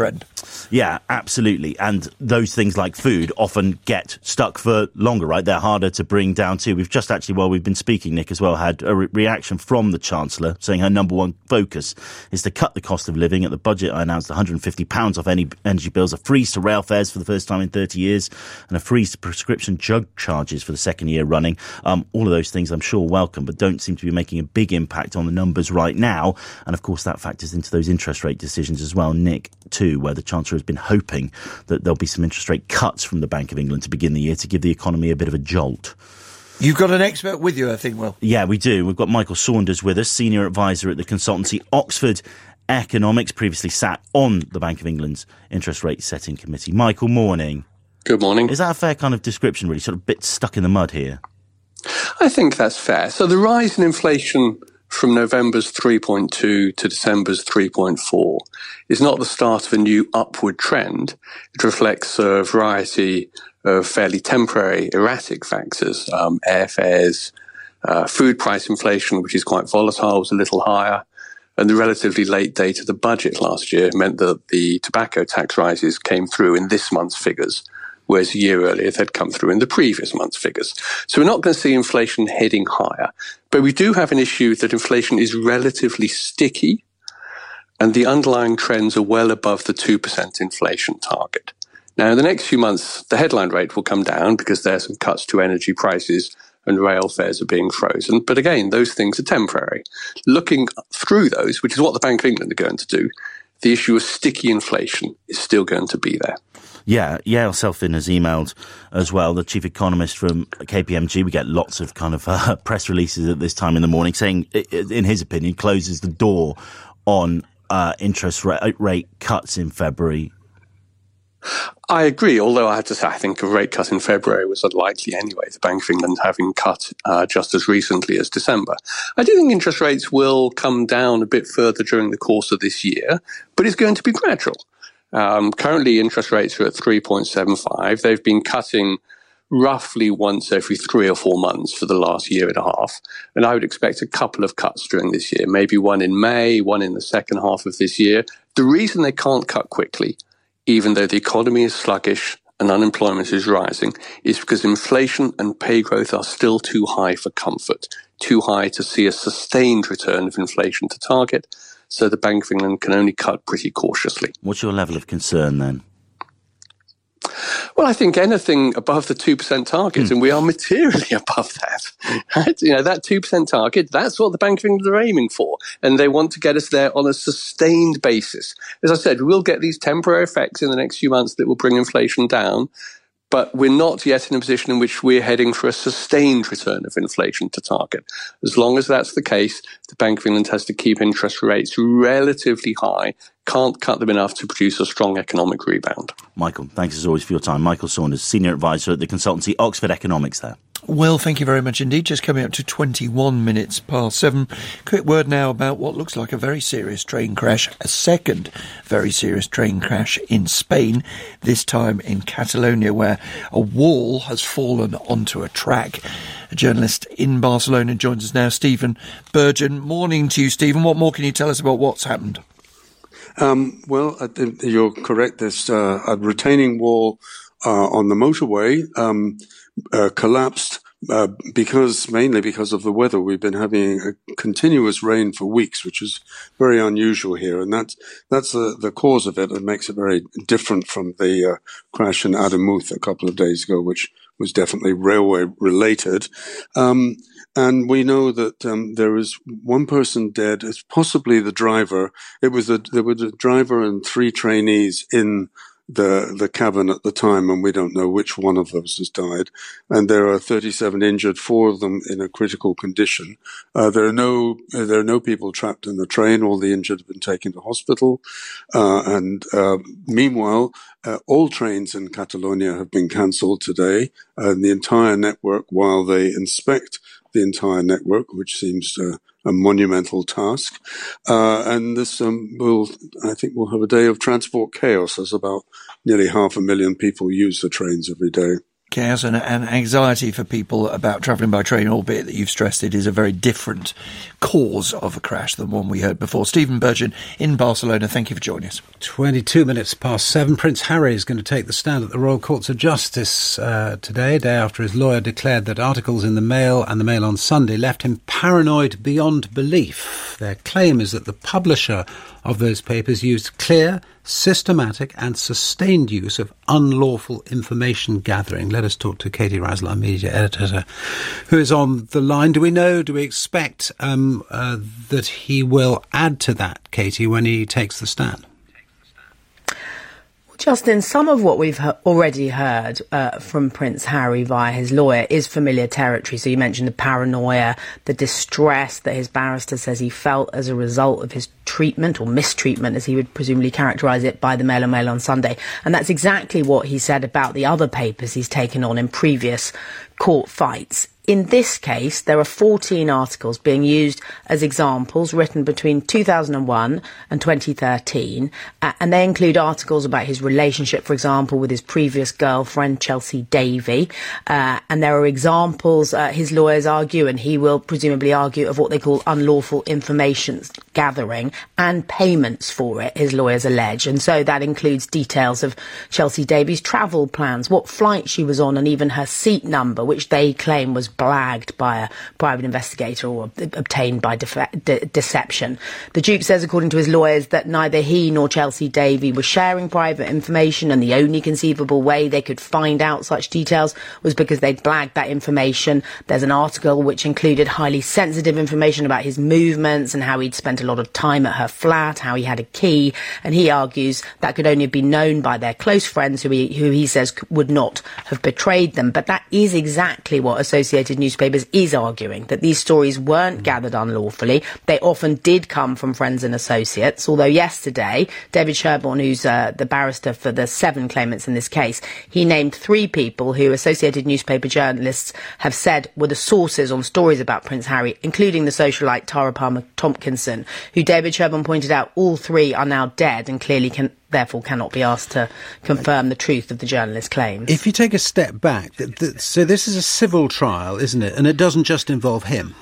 Speaker 1: Yeah, absolutely. And those things like food often get stuck for longer, right? They're harder to bring down too. We've just actually, while we've been speaking, Nick, as well, had a re- reaction from the Chancellor saying her number one focus is to cut the cost of living. At the budget, I announced one hundred fifty pounds off any energy bills, a freeze to rail fares for the first time in thirty years, and a freeze to prescription drug charges for the second year running. Um, all of those things I'm sure welcome, but don't seem to be making a big impact on the numbers right now. And of course, that factors into those interest rate decisions as well, Nick, too, where the Chancellor has been hoping that there'll be some interest rate cuts from the Bank of England to begin the year to give the economy a bit of a jolt.
Speaker 5: You've got an expert with you, I think, Will.
Speaker 1: Yeah, we do. We've got Michael Saunders with us, senior advisor at the consultancy Oxford Economics, previously sat on the Bank of England's interest rate setting committee. Michael, morning.
Speaker 7: Good morning.
Speaker 1: Is that a fair kind of description, really? Sort of a bit stuck in the mud here?
Speaker 7: I think that's fair. So the rise in inflation from November's three point two to December's three point four is not the start of a new upward trend. It reflects a variety of fairly temporary, erratic factors. Um, airfares, uh, food price inflation, which is quite volatile, was a little higher. And the relatively late date of the budget last year meant that the tobacco tax rises came through in this month's figures, whereas a year earlier they'd come through in the previous month's figures. So we're not going to see inflation heading higher. But we do have an issue that inflation is relatively sticky, and the underlying trends are well above the two percent inflation target. Now, in the next few months, the headline rate will come down because there are some cuts to energy prices and rail fares are being frozen. But again, those things are temporary. Looking through those, which is what the Bank of England are going to do, the issue of sticky inflation is still going to be there.
Speaker 1: Yeah, Yael Selfin has emailed as well, the chief economist from K P M G. We get lots of kind of uh, press releases at this time in the morning saying, in his opinion, closes the door on uh, interest rate, rate cuts in February.
Speaker 7: I agree, although I have to say I think a rate cut in February was unlikely anyway, the Bank of England having cut uh, just as recently as December. I do think interest rates will come down a bit further during the course of this year, but it's going to be gradual. Um, currently, interest rates are at three point seven five. They've been cutting roughly once every three or four months for the last year and a half. And I would expect a couple of cuts during this year, maybe one in May, one in the second half of this year. The reason they can't cut quickly, even though the economy is sluggish and unemployment is rising, is because inflation and pay growth are still too high for comfort, too high to see a sustained return of inflation to target. So the Bank of England can only cut pretty cautiously.
Speaker 1: What's your level of concern then?
Speaker 7: Well, I think anything above the two percent target, mm. and we are materially above that. Right? You know, that two percent target, that's what the Bank of England are aiming for. And they want to get us there on a sustained basis. As I said, we'll get these temporary effects in the next few months that will bring inflation down. But we're not yet in a position in which we're heading for a sustained return of inflation to target. As long as that's the case, the Bank of England has to keep interest rates relatively high, can't cut them enough to produce a strong economic rebound.
Speaker 1: Michael, thanks as always for your time. Michael Saunders, senior advisor at the consultancy Oxford Economics there.
Speaker 5: Well, thank you very much indeed. Just coming up to twenty-one minutes past seven. Quick word now about what looks like a very serious train crash, a second very serious train crash in Spain, this time in Catalonia, where a wall has fallen onto a track. A journalist in Barcelona joins us now, Stephen Burgeon. Morning to you, Stephen. What more can you tell us about what's happened?
Speaker 14: Um, well, uh, you're correct. There's uh, a retaining wall uh, on the motorway um, uh, collapsed uh, because mainly because of the weather. We've been having a continuous rain for weeks, which is very unusual here, and that's that's the, the cause of it. It makes it very different from the uh, crash in Ademuz a couple of days ago, which was definitely railway related. Um, and we know that um, there is one person dead. It's possibly the driver. It was a, there was a driver and three trainees in the the cabin at the time, and we don't know which one of those has died. And there are thirty-seven injured, four of them in a critical condition. Uh, there are no uh, there are no people trapped in the train. All the injured have been taken to hospital. Uh, and uh, meanwhile, uh, all trains in Catalonia have been cancelled today, and the entire network, while they inspect the entire network, which seems uh, a monumental task. Uh, and this um, will, I think, we'll have a day of transport chaos as about nearly half a million people use the trains every day.
Speaker 5: chaos and, and anxiety for people about travelling by train, albeit that you've stressed it is a very different cause of a crash than one we heard before. Stephen Burgeon in Barcelona, thank you for joining us.
Speaker 4: twenty-two minutes past seven. Prince Harry is going to take the stand at the Royal Courts of Justice uh, today, a day after his lawyer declared that articles in the Mail and the Mail on Sunday left him paranoid beyond belief. Their claim is that the publisher of those papers used clear, systematic and sustained use of unlawful information gathering. Let us talk to Katie Rasler, media editor, who is on the line. Do we know, do we expect um, uh, that he will add to that, Katie, when he takes the stand?
Speaker 15: Justin, some of what we've he- already heard uh, from Prince Harry via his lawyer is familiar territory. So you mentioned the paranoia, the distress that his barrister says he felt as a result of his treatment or mistreatment, as he would presumably characterise it, by the Mail and Mail on Sunday. And that's exactly what he said about the other papers he's taken on in previous court fights. In this case, there are fourteen articles being used as examples written between two thousand one and twenty thirteen, uh, and they include articles about his relationship, for example, with his previous girlfriend, Chelsea Davy, uh, and there are examples, uh, his lawyers argue, and he will presumably argue, of what they call unlawful information gathering and payments for it, his lawyers allege. And so that includes details of Chelsea Davy's travel plans, what flight she was on, and even her seat number, which they claim was blagged by a private investigator or obtained by defe- de- deception. The Duke says, according to his lawyers, that neither he nor Chelsea Davy were sharing private information, and the only conceivable way they could find out such details was because they'd blagged that information. There's an article which included highly sensitive information about his movements and how he'd spent a lot of time at her flat, how he had a key, and he argues that could only have been known by their close friends, who he, who he says would not have betrayed them. But that is exactly what Associated Newspapers is arguing, that these stories weren't gathered unlawfully. They often did come from friends and associates, although yesterday David Sherborne, who's uh, the barrister for the seven claimants in this case, he named three people who Associated Newspaper journalists have said were the sources on stories about Prince Harry, including the socialite Tara Palmer Tompkinson, who David Sherborne pointed out all three are now dead and clearly can therefore cannot be asked to confirm the truth of the journalist's claims.
Speaker 4: If you take a step back, th- th- so this is a civil trial, isn't it? And it doesn't just involve him.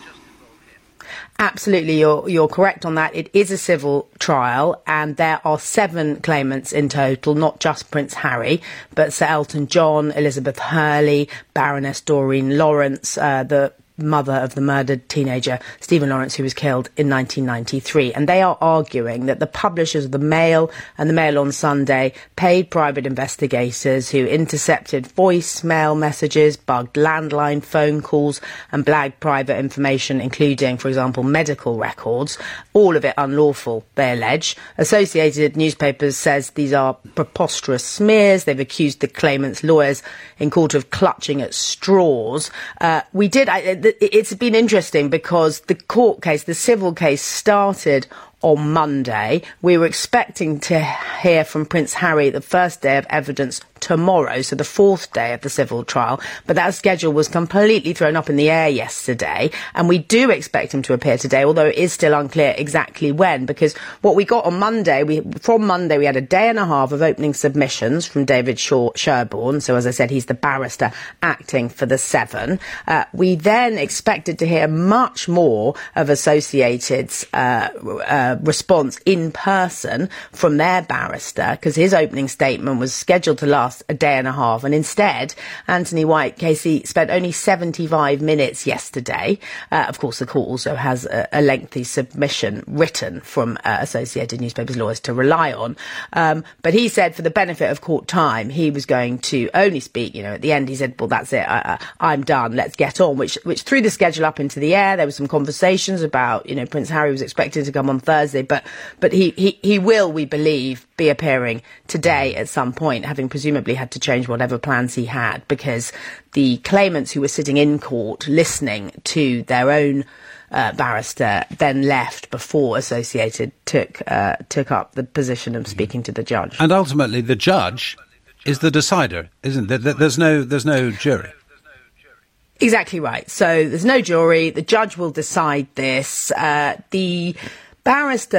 Speaker 15: Absolutely, you're you're correct on that. It is a civil trial, and there are seven claimants in total, not just Prince Harry, but Sir Elton John, Elizabeth Hurley, Baroness Doreen Lawrence, uh, the mother of the murdered teenager Stephen Lawrence, who was killed in nineteen ninety-three. And they are arguing that the publishers of the Mail and the Mail on Sunday paid private investigators who intercepted voicemail messages, bugged landline phone calls and blagged private information, including, for example, medical records, all of it unlawful, they allege. Associated Newspapers says these are preposterous smears. They've accused the claimants' lawyers in court of clutching at straws. Uh, we did... I, It's been interesting because the court case, the civil case, started on Monday. We were expecting to hear from Prince Harry the first day of evidence tomorrow, so the fourth day of the civil trial, but that schedule was completely thrown up in the air yesterday, and we do expect him to appear today, although it is still unclear exactly when, because what we got on Monday, we from Monday we had a day and a half of opening submissions from David Shaw, Sherborne, so as I said, he's the barrister acting for the seven. Uh, we then expected to hear much more of Associated's uh, uh, response in person from their barrister, because his opening statement was scheduled to last a day and a half, and instead Anthony White Casey spent only seventy-five minutes yesterday. Uh, of course, the court also has a, a lengthy submission written from uh, Associated Newspapers lawyers to rely on, um, but he said for the benefit of court time he was going to only speak, you know, at the end he said, well, that's it, I, I, I'm done, let's get on, which which threw the schedule up into the air. There were some conversations about, you know, Prince Harry was expected to come on Thursday, but but he, he, he will, we believe, be appearing today at some point, having presumably had to change whatever plans he had, because the claimants who were sitting in court listening to their own uh, barrister then left before Associated took uh, took up the position of speaking to the judge.
Speaker 4: And ultimately, the judge is the decider, isn't there? There's no there's no jury.
Speaker 15: Exactly right. So there's no jury. The judge will decide this. Uh, the barrister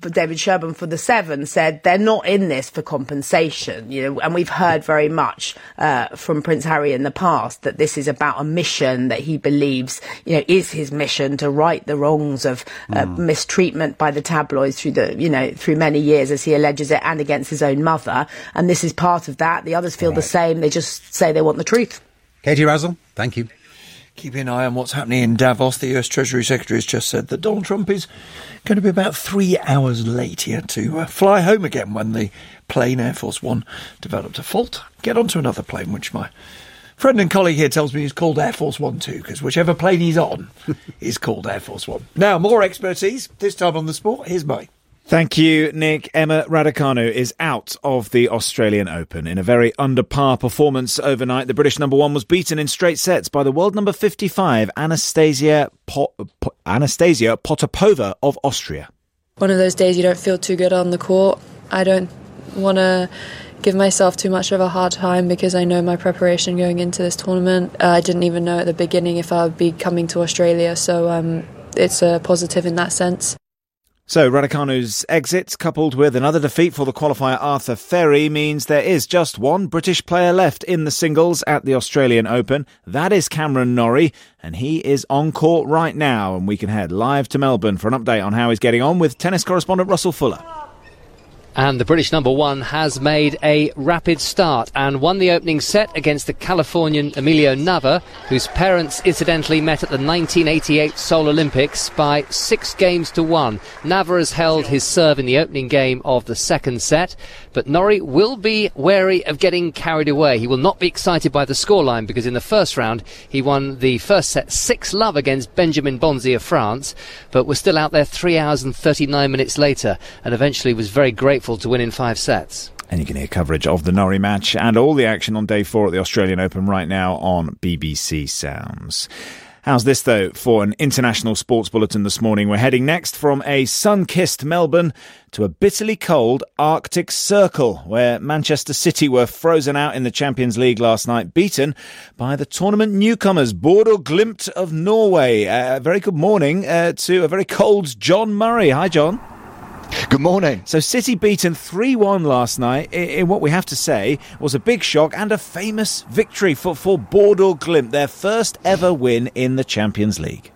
Speaker 15: David Sherburn for the Seven said they're not in this for compensation, you know, and we've heard very much uh, from Prince Harry in the past that this is about a mission that he believes, you know, is his mission to right the wrongs of uh, mm. mistreatment by the tabloids through the, you know, through many years, as he alleges it, and against his own mother. And this is part of that. The others feel right. the same. They just say they want the truth.
Speaker 4: Katie Razzle, thank you.
Speaker 5: Keeping an eye on what's happening in Davos. The U S Treasury Secretary has just said that Donald Trump is going to be about three hours late. He had to uh, fly home again when the plane, Air Force One, developed a fault. Get onto another plane, which my friend and colleague here tells me is called Air Force One too, because whichever plane he's on is called Air Force One. Now, more expertise, this time on the sport. Here's Mike.
Speaker 16: Thank you, Nick. Emma Raducanu is out of the Australian Open. In a very under-par performance overnight, the British number one was beaten in straight sets by the world number fifty-five, Anastasia po- po- Anastasia Potapova of Austria.
Speaker 17: One of those days you don't feel too good on the court. I don't want to give myself too much of a hard time because I know my preparation going into this tournament. Uh, I didn't even know at the beginning if I would be coming to Australia, so um, it's a positive in that sense.
Speaker 16: So Raducanu's exit, coupled with another defeat for the qualifier Arthur Ferry, means there is just one British player left in the singles at the Australian Open. That is Cameron Norrie, and he is on court right now. And we can head live to Melbourne for an update on how he's getting on with tennis correspondent Russell Fuller.
Speaker 18: And the British number one has made a rapid start and won the opening set against the Californian Emilio Nava, whose parents incidentally met at the nineteen eighty-eight Seoul Olympics, by six games to one. Nava has held his serve in the opening game of the second set, but Norrie will be wary of getting carried away. He will not be excited by the scoreline because in the first round he won the first set six love against Benjamin Bonzi of France, but was still out there three hours and thirty-nine minutes later and eventually was very grateful to win in five sets.
Speaker 16: And you can hear coverage of the Norrie match and all the action on day four at the Australian Open right now on B B C Sounds. How's this, though, for an international sports bulletin this morning? We're heading next from a sun-kissed Melbourne to a bitterly cold Arctic Circle, where Manchester City were frozen out in the Champions League last night, beaten by the tournament newcomers, Bodo Glimt of Norway. A uh, very good morning uh, to a very cold John Murray. Hi, John.
Speaker 19: Good morning.
Speaker 16: So City beaten three one last night in what we have to say was a big shock and a famous victory for, for Bodo Glimt, their first ever win in the Champions League.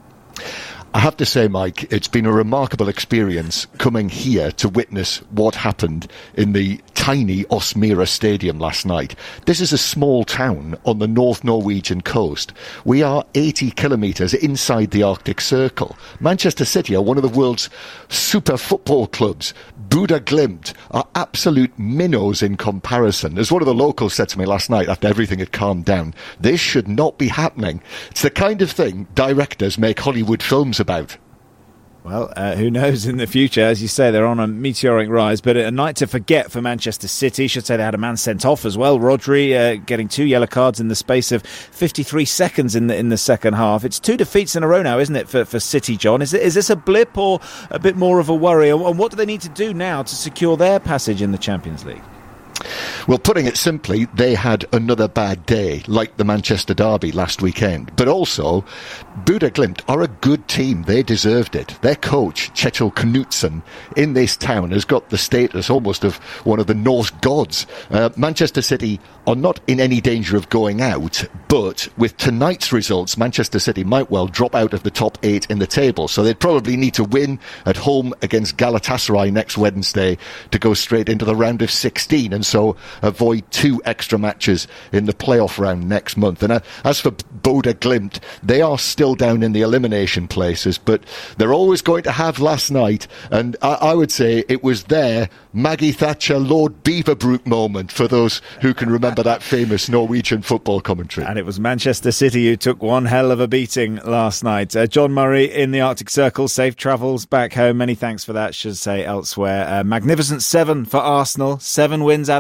Speaker 19: I have to say, Mike, it's been a remarkable experience coming here to witness what happened in the tiny Osmera Stadium last night. This is a small town on the North Norwegian coast. We are eighty kilometres inside the Arctic Circle. Manchester City are one of the world's super football clubs. Bodo Glimt are absolute minnows in comparison. As one of the locals said to me last night after everything had calmed down, this should not be happening. It's the kind of thing directors make Hollywood films about.
Speaker 16: Well, uh, who knows in the future? As you say, they're on a meteoric rise, but a night to forget for Manchester City. Should say they had a man sent off as well. Rodri uh, getting two yellow cards in the space of fifty-three seconds in the in the second half. It's two defeats in a row now, isn't it, for, for City, John? Is it, is this a blip or a bit more of a worry? And what do they need to do now to secure their passage in the Champions League?
Speaker 19: Well, putting it simply, they had another bad day, like the Manchester derby last weekend. But also, Bodo Glimt are a good team. They deserved it. Their coach, Kjetil Knutsen, in this town has got the status almost of one of the Norse gods. Uh, Manchester City are not in any danger of going out, but with tonight's results, Manchester City might well drop out of the top eight in the table. So they'd probably need to win at home against Galatasaray next Wednesday to go straight into the round of sixteen, and so avoid two extra matches in the playoff round next month. And uh, as for Bodo Glimt, they are still down in the elimination places, but they're always going to have last night, and I, I would say it was their Maggie Thatcher, Lord Beaverbrook moment for those who can remember that famous Norwegian football commentary.
Speaker 16: And it was Manchester City who took one hell of a beating last night. Uh, John Murray in the Arctic Circle, safe travels back home. Many thanks for that, should say elsewhere. Uh, magnificent seven for Arsenal, seven wins out of seven in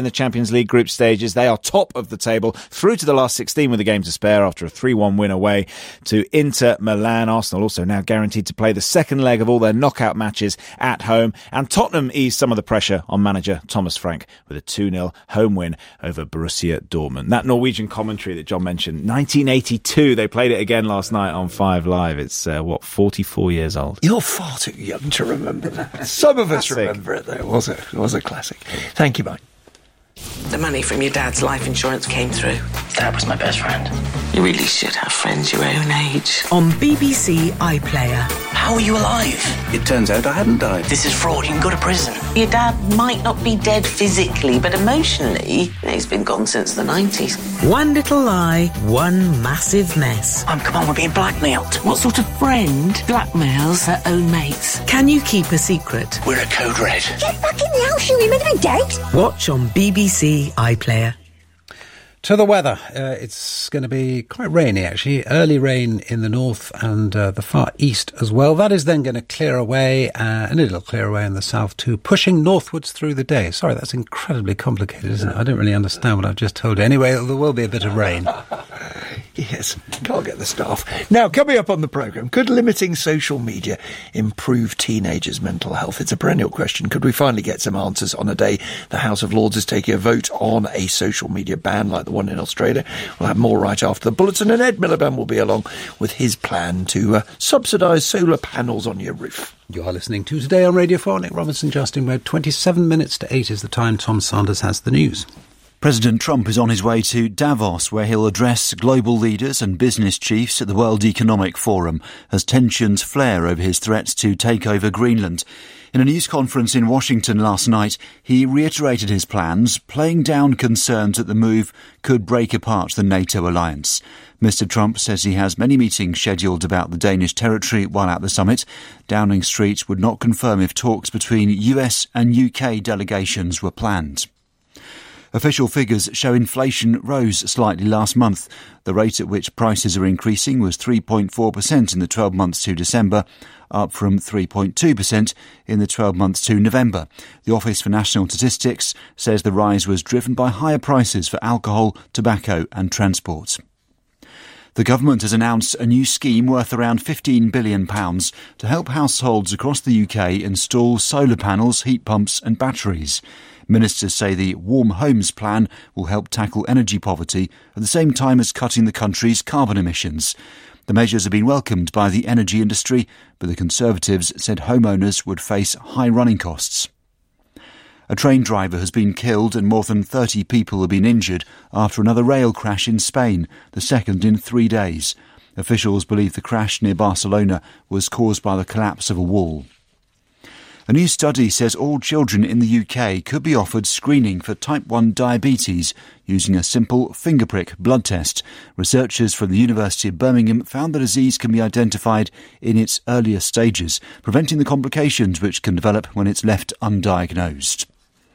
Speaker 16: the Champions League group stages. They are top of the table, through to the last sixteen with a game to spare after a three one win away to Inter Milan. Arsenal also now guaranteed to play the second leg of all their knockout matches at home. And Tottenham eased some of the pressure on manager Thomas Frank with a two nil home win over Borussia Dortmund. That Norwegian commentary that John mentioned, nineteen eighty-two, they played it again last night on Five Live. It's, uh, what, forty-four years old?
Speaker 5: You're far too young to remember that. Some of us remember it, though. It was a, it was a classic. Thank you, Mike.
Speaker 2: The money from your dad's life insurance came through. Dad was my best friend. You really should have friends your own age.
Speaker 8: On B B C iPlayer.
Speaker 2: How are you alive?
Speaker 8: It turns out I hadn't died.
Speaker 2: This is fraud. You can go to prison. Your dad might not be dead physically, but emotionally, he's been gone since the nineties.
Speaker 8: One little lie, one massive mess.
Speaker 2: Um, come on, we're being blackmailed. What sort of friend blackmails her own mates?
Speaker 8: Can you keep a secret?
Speaker 2: We're a code red.
Speaker 8: Get back in the house, you meant to be dead. Watch on B B C iPlayer.
Speaker 4: To the weather. Uh, it's going to be quite rainy, actually. Early rain in the north and uh, the far east as well. That is then going to clear away, uh, and it'll clear away in the south too, pushing northwards through the day. Sorry, that's incredibly complicated, isn't it? I don't really understand what I've just told you. Anyway, there will be a bit of rain.
Speaker 5: Yes, can't get the staff. Now, coming up on the programme, could limiting social media improve teenagers' mental health? It's a perennial question. Could we finally get some answers on a day the House of Lords is taking a vote on a social media ban like the one in Australia? We'll have more right after the bulletin, and Ed Miliband will be along with his plan to uh, subsidise solar panels on your roof.
Speaker 4: You are listening to Today on Radio four. Nick Robinson, Justin Webb. twenty-seven minutes to eight is the time. Tom Sanders has the news.
Speaker 20: President Trump is on his way to Davos, where he'll address global leaders and business chiefs at the World Economic Forum as tensions flare over his threats to take over Greenland. In a news conference in Washington last night, he reiterated his plans, playing down concerns that the move could break apart the NATO alliance. Mister Trump says he has many meetings scheduled about the Danish territory while at the summit. Downing Street would not confirm if talks between U S and U K delegations were planned. Official figures show inflation rose slightly last month. The rate at which prices are increasing was three point four percent in the twelve months to December, up from three point two percent in the twelve months to November. The Office for National Statistics says the rise was driven by higher prices for alcohol, tobacco and transport. The government has announced a new scheme worth around fifteen billion pounds to help households across the U K install solar panels, heat pumps and batteries. Ministers say the Warm Homes Plan will help tackle energy poverty at the same time as cutting the country's carbon emissions. The measures have been welcomed by the energy industry, but the Conservatives said homeowners would face high running costs. A train driver has been killed and more than thirty people have been injured after another rail crash in Spain, the second in three days. Officials believe the crash near Barcelona was caused by the collapse of a wall. A new study says all children in the U K could be offered screening for type one diabetes using a simple finger prick blood test. Researchers from the University of Birmingham found the disease can be identified in its earlier stages, preventing the complications which can develop when it's left undiagnosed.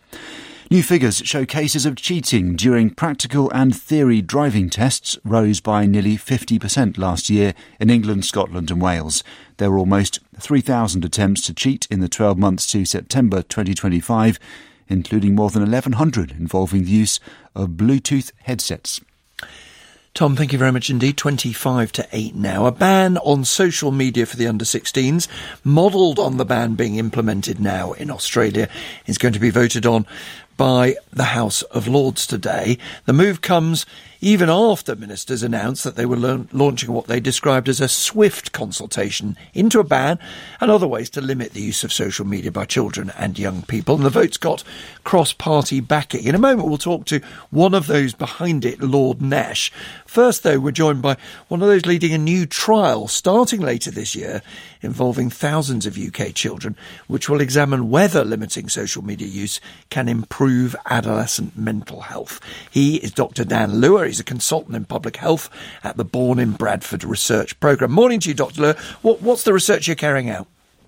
Speaker 20: New figures show cases of cheating during practical and theory driving tests rose by nearly fifty percent last year in England, Scotland and Wales. There were almost three thousand attempts to cheat in the twelve months to September twenty twenty-five, including more than eleven hundred involving the use of Bluetooth headsets.
Speaker 5: Tom, thank you very much indeed. twenty-five to eight now. A ban on social media for the under sixteens, modelled on the ban being implemented now in Australia, is going to be voted on by the House of Lords today. The move comes even after ministers announced that they were la- launching what they described as a swift consultation into a ban and other ways to limit the use of social media by children and young people. And the vote's got cross-party backing. In a moment, we'll talk to one of those behind it, Lord Nash. First, though, we're joined by one of those leading a new trial starting later this year involving thousands of U K children, which will examine whether limiting social media use can improve adolescent mental health. He is Doctor Dan Lewis. He's a consultant in public health at the Born in Bradford Research Programme. Morning to you, Doctor Lewis. What, what's the research you're carrying out?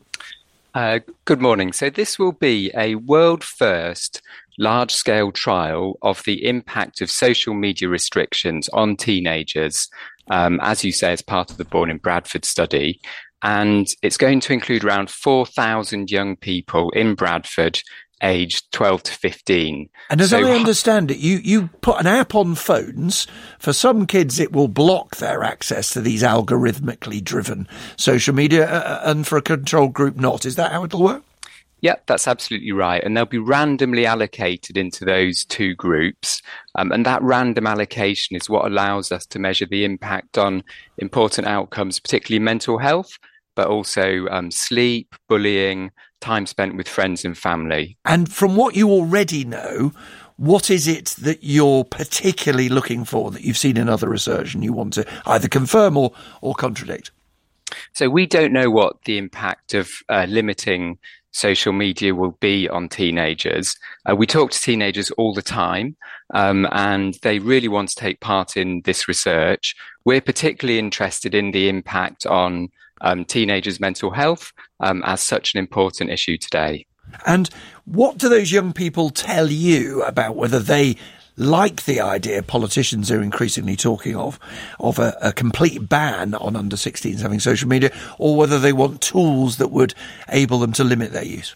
Speaker 21: Uh, good morning. So this will be a world-first large-scale trial of the impact of social media restrictions on teenagers, um, as you say, as part of the Born in Bradford study. And it's going to include around four thousand young people in Bradford, aged twelve to fifteen.
Speaker 5: And as
Speaker 21: so,
Speaker 5: I understand it, you, you put an app on phones. For some kids, it will block their access to these algorithmically driven social media, uh, and for a control group not. Is that how it'll work?
Speaker 21: Yeah, that's absolutely right. And they'll be randomly allocated into those two groups. Um, and that random allocation is what allows us to measure the impact on important outcomes, particularly mental health, but also um, sleep, bullying, time spent with friends and family.
Speaker 5: And from what you already know, what is it that you're particularly looking for that you've seen in other research and you want to either confirm or, or contradict?
Speaker 21: So we don't know what the impact of uh, limiting social media will be on teenagers. Uh, we talk to teenagers all the time, um, and they really want to take part in this research. We're particularly interested in the impact on um, teenagers' mental health um, as such an important issue today.
Speaker 5: And what do those young people tell you about whether they like the idea politicians are increasingly talking of, of a, a complete ban on under sixteens having social media, or whether they want tools that would enable them to limit their use?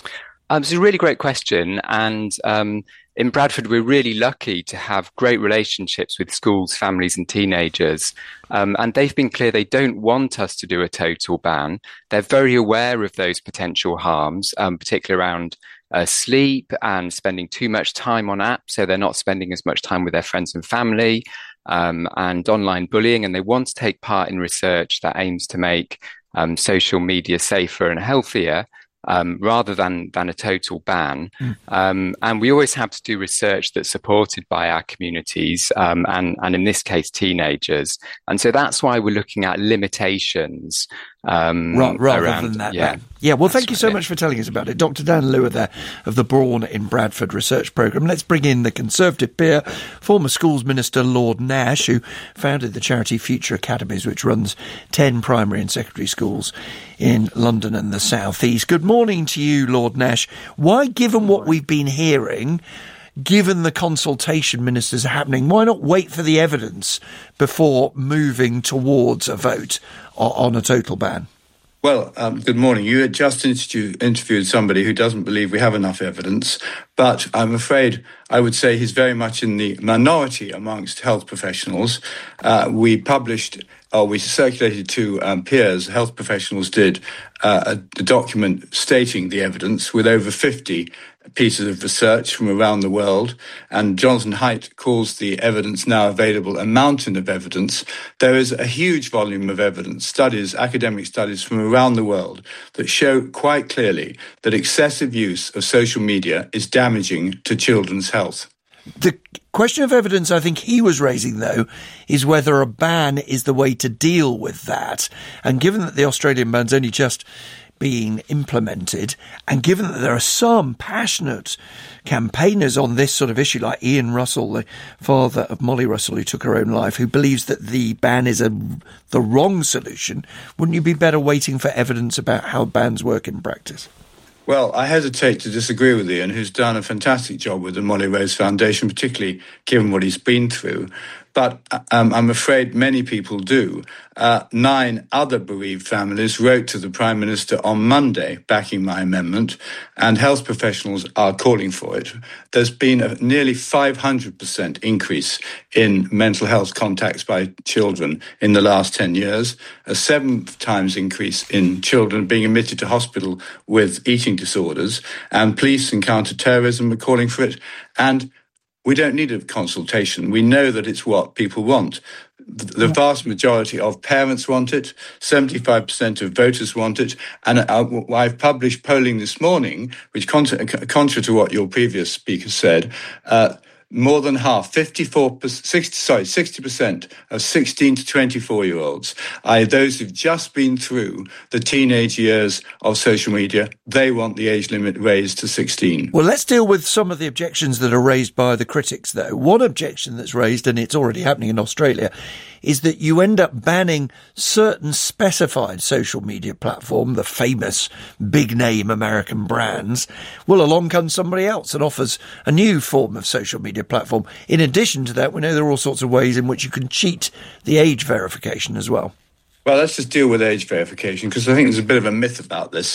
Speaker 21: Um, it's a really great question. And um, in Bradford, we're really lucky to have great relationships with schools, families and teenagers. Um, and they've been clear they don't want us to do a total ban. They're very aware of those potential harms, um, particularly around Uh, sleep and spending too much time on apps, so they're not spending as much time with their friends and family, um, and online bullying, and they want to take part in research that aims to make um, social media safer and healthier, um, rather than than a total ban. Mm. Um, and we always have to do research that's supported by our communities, um, and, and in this case, teenagers. And so that's why we're looking at limitations. Um,
Speaker 5: Ra- rather
Speaker 21: around,
Speaker 5: than that.
Speaker 21: Yeah,
Speaker 5: ban. yeah well, thank you so much for telling us about it. Doctor Dan Lewis there of the Brawn in Bradford Research Programme. Let's bring in the Conservative peer, former Schools Minister Lord Nash, who founded the charity Future Academies, which runs ten primary and secondary schools in London and the South East. Good morning to you, Lord Nash. Why, given what we've been hearing, given the consultation ministers are happening, why not wait for the evidence before moving towards a vote on a total ban?
Speaker 3: Well, um, good morning. You had just interview, interviewed somebody who doesn't believe we have enough evidence, but I'm afraid I would say he's very much in the minority amongst health professionals. Uh, we published, or we circulated to um, peers, health professionals did, uh, a, a document stating the evidence with over fifty pieces of research from around the world, and Jonathan Haidt calls the evidence now available a mountain of evidence. There is a huge volume of evidence, studies, academic studies from around the world that show quite clearly that excessive use of social media is damaging to children's health.
Speaker 5: The question of evidence I think he was raising, though, is whether a ban is the way to deal with that. And given that the Australian ban's only just being implemented, and given that there are some passionate campaigners on this sort of issue, like Ian Russell, the father of Molly Russell, who took her own life, who believes that the ban is a, the wrong solution, wouldn't you be better waiting for evidence about how bans work in practice?
Speaker 3: Well, I hesitate to disagree with Ian, who's done a fantastic job with the Molly Rose Foundation, particularly given what he's been through. But um, I'm afraid many people do. Uh, nine other bereaved families wrote to the Prime Minister on Monday backing my amendment, and health professionals are calling for it. There's been a nearly five hundred percent increase in mental health contacts by children in the last ten years, a seven times increase in children being admitted to hospital with eating disorders, and police and counter-terrorism are calling for it. And we don't need a consultation. We know that it's what people want. The vast majority of parents want it. seventy-five percent of voters want it. And I've published polling this morning, which, contrary to what your previous speaker said, uh, more than half, fifty-four, sixty, sorry, sixty percent of sixteen to twenty-four-year-olds, are those who've just been through the teenage years of social media. They want the age limit raised to sixteen.
Speaker 5: Well, let's deal with some of the objections that are raised by the critics, though. One objection that's raised, and it's already happening in Australia, is that you end up banning certain specified social media platform, the famous big-name American brands. Well, along comes somebody else and offers a new form of social media platform. In addition to that, we know there are all sorts of ways in which you can cheat the age verification as well.
Speaker 3: Well, let's just deal with age verification, because I think there's a bit of a myth about this.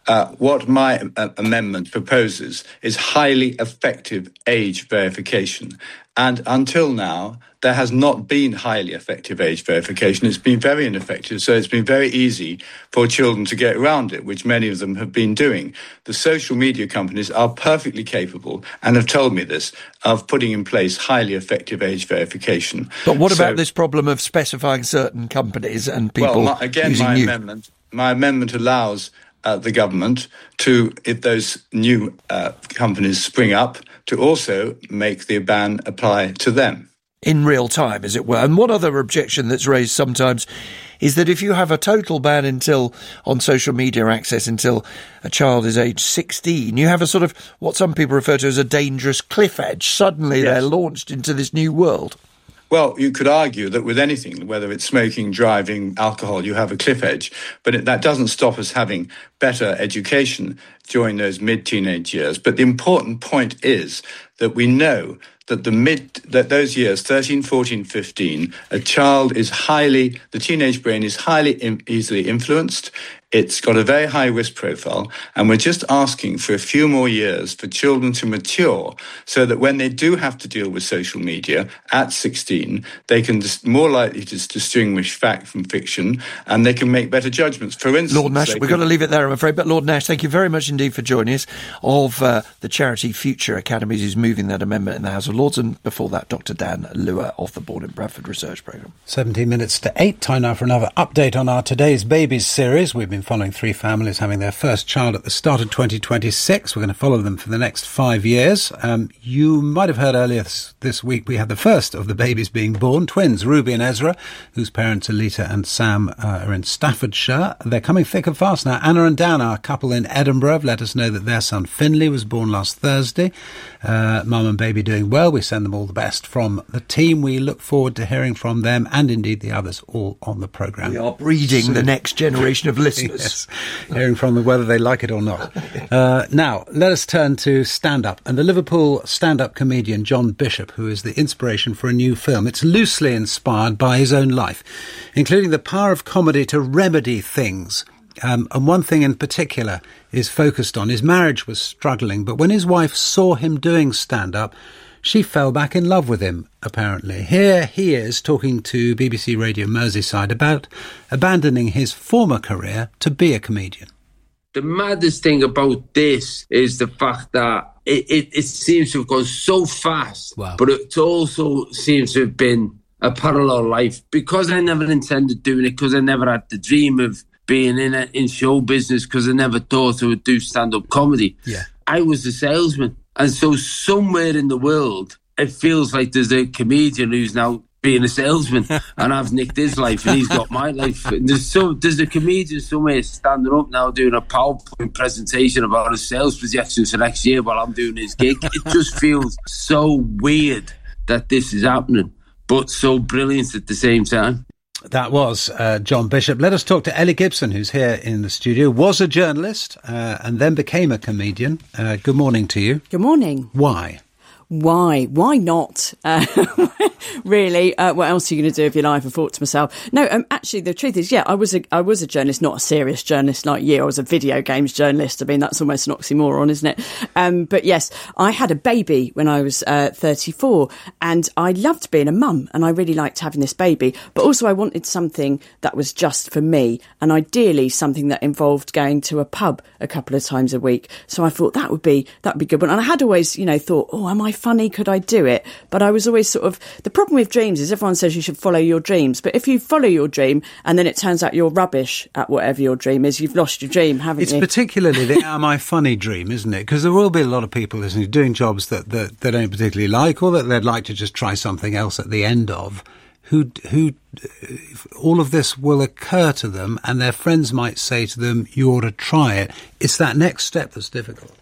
Speaker 3: Uh, what my uh, amendment proposes is highly effective age verification. And until now, there has not been highly effective age verification. It's been very ineffective, so it's been very easy for children to get around it, which many of them have been doing. The social media companies are perfectly capable, and have told me this, of putting in place highly effective age verification.
Speaker 5: But what
Speaker 3: so,
Speaker 5: about this problem of specifying certain companies and people
Speaker 3: well, my, again,
Speaker 5: using
Speaker 3: my
Speaker 5: you?
Speaker 3: amendment, my amendment allows uh, the government to, if those new uh, companies spring up, to also make the ban apply to them.
Speaker 5: In real time, as it were. And one other objection that's raised sometimes is that if you have a total ban until on social media access until a child is age sixteen, you have a sort of what some people refer to as a dangerous cliff edge. Suddenly yes. They're launched into this new world.
Speaker 3: Well, you could argue that with anything, whether it's smoking, driving, alcohol, you have a cliff edge. But it, that doesn't stop us having better education during those mid-teenage years. But the important point is that we know that the mid, that those years, thirteen, fourteen, fifteen, a child is highly, the teenage brain is highly in, easily influenced. It's got a very high risk profile, and we're just asking for a few more years for children to mature so that when they do have to deal with social media at sixteen, they can dis- more likely to distinguish fact from fiction, and they can make better judgments. For instance,
Speaker 5: Lord Nash, we've can... got to leave it there, I'm afraid. But Lord Nash, thank you very much indeed for joining us, of uh, the charity Future Academies, who's moving that amendment in the House of Lords, and before that, Doctor Dan Lua of the Born in Bradford Research Programme.
Speaker 4: seventeen minutes to eight, time now for another update on our Today's Babies series. We've been following three families having their first child at the start of twenty twenty-six. We're going to follow them for the next five years. Um, you might have heard earlier this, this week we had the first of the babies being born, twins, Ruby and Ezra, whose parents Alita and Sam uh, are in Staffordshire. They're coming thick and fast now. Anna and Dan, our couple in Edinburgh, have let us know that their son Finley was born last Thursday. Uh, Mum and baby doing well. We send them all the best from the team. We look forward to hearing from them and indeed the others all on the programme.
Speaker 5: We are breeding so, the next generation of listeners.
Speaker 4: Yes. Hearing from them whether they like it or not. Uh, now, let us turn to stand-up. And the Liverpool stand-up comedian John Bishop, who is the inspiration for a new film. It's loosely inspired by his own life, including the power of comedy to remedy things. Um, and one thing in particular is focused on. His marriage was struggling, but when his wife saw him doing stand-up, she fell back in love with him, apparently. Here he is talking to B B C Radio Merseyside about abandoning his former career to be a comedian.
Speaker 6: The maddest thing about this is the fact that it, it, it seems to have gone so fast, wow. But it also seems to have been a parallel life. Because I never intended doing it, because I never had the dream of being in a, in show business, because I never thought I would do stand-up comedy.
Speaker 4: Yeah.
Speaker 6: I was a salesman. And so somewhere in the world, it feels like there's a comedian who's now being a salesman and I've nicked his life and he's got my life. And there's, so, there's a comedian somewhere standing up now doing a PowerPoint presentation about his sales projections for next year while I'm doing his gig. It just feels so weird that this is happening, but so brilliant at the same time.
Speaker 4: That was uh, John Bishop. Let us talk to Ellie Gibson, who's here in the studio, was a journalist uh, and then became a comedian. Uh, good morning to you.
Speaker 9: Good morning.
Speaker 4: Why?
Speaker 9: Why? Why not? Uh, really? Uh, what else are you going to do with your life? I thought to myself. No, um, actually, the truth is, yeah, I was a I was a journalist, not a serious journalist like you. I was a video games journalist. I mean, that's almost an oxymoron, isn't it? Um, but yes, I had a baby when I was uh, thirty-four, and I loved being a mum, and I really liked having this baby. But also, I wanted something that was just for me, and ideally something that involved going to a pub a couple of times a week. So I thought that would be that would be a good one. And I had always, you know, thought, oh, am I funny? Could I do it? But I was always sort of, the problem with dreams is everyone says you should follow your dreams, but if you follow your dream and then it turns out you're rubbish at whatever your dream is, you've lost your dream, haven't
Speaker 4: it's
Speaker 9: you?
Speaker 4: It's particularly the am I funny dream, isn't it? Because there will be a lot of people listening doing jobs that, that they don't particularly like, or that they'd like to just try something else at the end of, who who all of this will occur to them and their friends might say to them, you ought to try it. It's that next step that's difficult.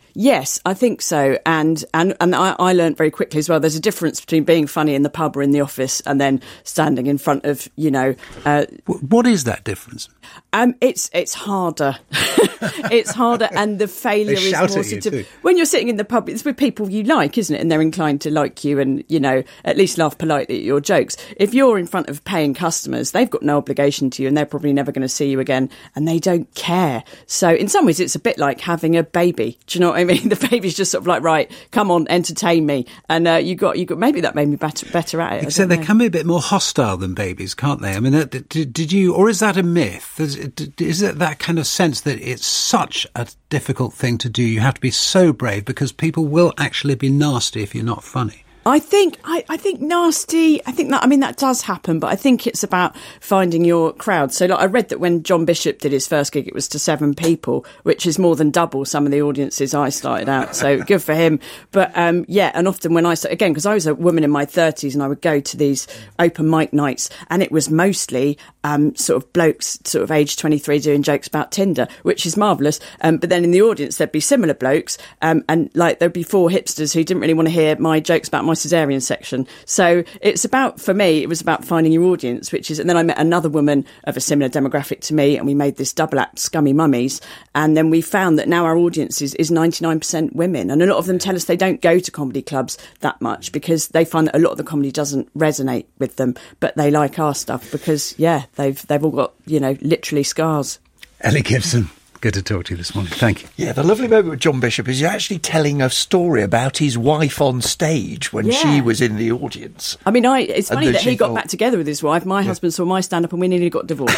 Speaker 9: Yes, I think so. And and, and I, I learned very quickly as well, there's a difference between being funny in the pub or in the office and then standing in front of, you know... Uh,
Speaker 4: what is that difference?
Speaker 9: Um, it's it's harder. It's harder, and the failure
Speaker 4: They
Speaker 9: is
Speaker 4: shout
Speaker 9: more
Speaker 4: at you
Speaker 9: sort of...
Speaker 4: too.
Speaker 9: When you're sitting in the pub, it's with people you like, isn't it? And they're inclined to like you and, you know, at least laugh politely at your jokes. If you're in front of paying customers, they've got no obligation to you and they're probably never going to see you again and they don't care. So in some ways, it's a bit like having a baby. Do you know what I mean? The baby's just sort of like, right, come on, entertain me. And uh, you got, you got, maybe that made me better, better at it.
Speaker 4: Except they can be a bit more hostile than babies, can't they? I mean, that, did, did you, or is that a myth? Is, is it that kind of sense that it's such a difficult thing to do? You have to be so brave because people will actually be nasty if you're not funny.
Speaker 9: I think I, I think nasty. I think that I mean that does happen, but I think it's about finding your crowd. So, like, I read that when John Bishop did his first gig, it was to seven people, which is more than double some of the audiences I started out. So, good for him. But um, yeah, and often when I started, again, because I was a woman in my thirties, and I would go to these open mic nights, and it was mostly um, sort of blokes, sort of age twenty-three, doing jokes about Tinder, which is marvellous. Um, but then in the audience, there'd be similar blokes, um, and like there'd be four hipsters who didn't really want to hear my jokes about my cesarean section. So it's about, for me, it was about finding your audience, which is, and then I met another woman of a similar demographic to me, and we made this double act, Scummy Mummies, and then we found that now our audience is, is ninety-nine percent women, and a lot of them tell us they don't go to comedy clubs that much because they find that a lot of the comedy doesn't resonate with them, but they like our stuff because, yeah, they've they've all got, you know, literally scars.
Speaker 4: Ellie Gibson, good to talk to you this morning. Thank you.
Speaker 5: Yeah, the lovely moment with John Bishop is he's actually telling a story about his wife on stage when
Speaker 9: Yeah.
Speaker 5: she was in the audience.
Speaker 9: I mean, I, it's
Speaker 5: And
Speaker 9: funny
Speaker 5: then
Speaker 9: that
Speaker 5: she
Speaker 9: he got
Speaker 5: thought-
Speaker 9: back together with his wife. My husband saw my stand-up and we nearly got divorced.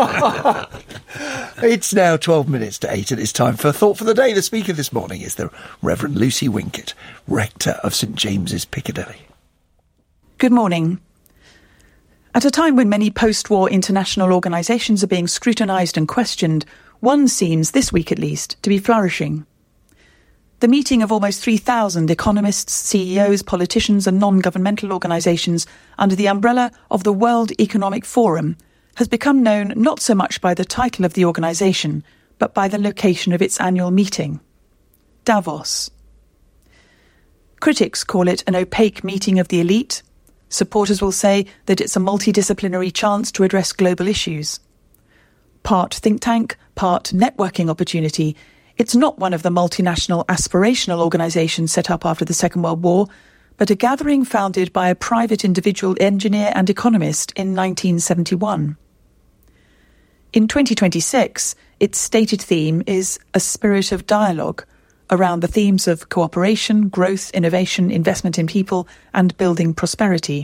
Speaker 5: It's now twelve minutes to eight and it's time for Thought for the Day. The speaker this morning is the Reverend Lucy Winkett, rector of St James's Piccadilly.
Speaker 10: Good morning. At a time when many post-war international organisations are being scrutinised and questioned, one seems, this week at least, to be flourishing. The meeting of almost three thousand economists, C E Os, politicians and non-governmental organisations under the umbrella of the World Economic Forum has become known not so much by the title of the organisation, but by the location of its annual meeting. Davos. Critics call it an opaque meeting of the elite. Supporters will say that it's a multidisciplinary chance to address global issues. Part think tank, part networking opportunity, it's not one of the multinational aspirational organisations set up after the Second World War, but a gathering founded by a private individual engineer and economist in nineteen seventy-one. In twenty twenty-six, its stated theme is a spirit of dialogue around the themes of cooperation, growth, innovation, investment in people, and building prosperity.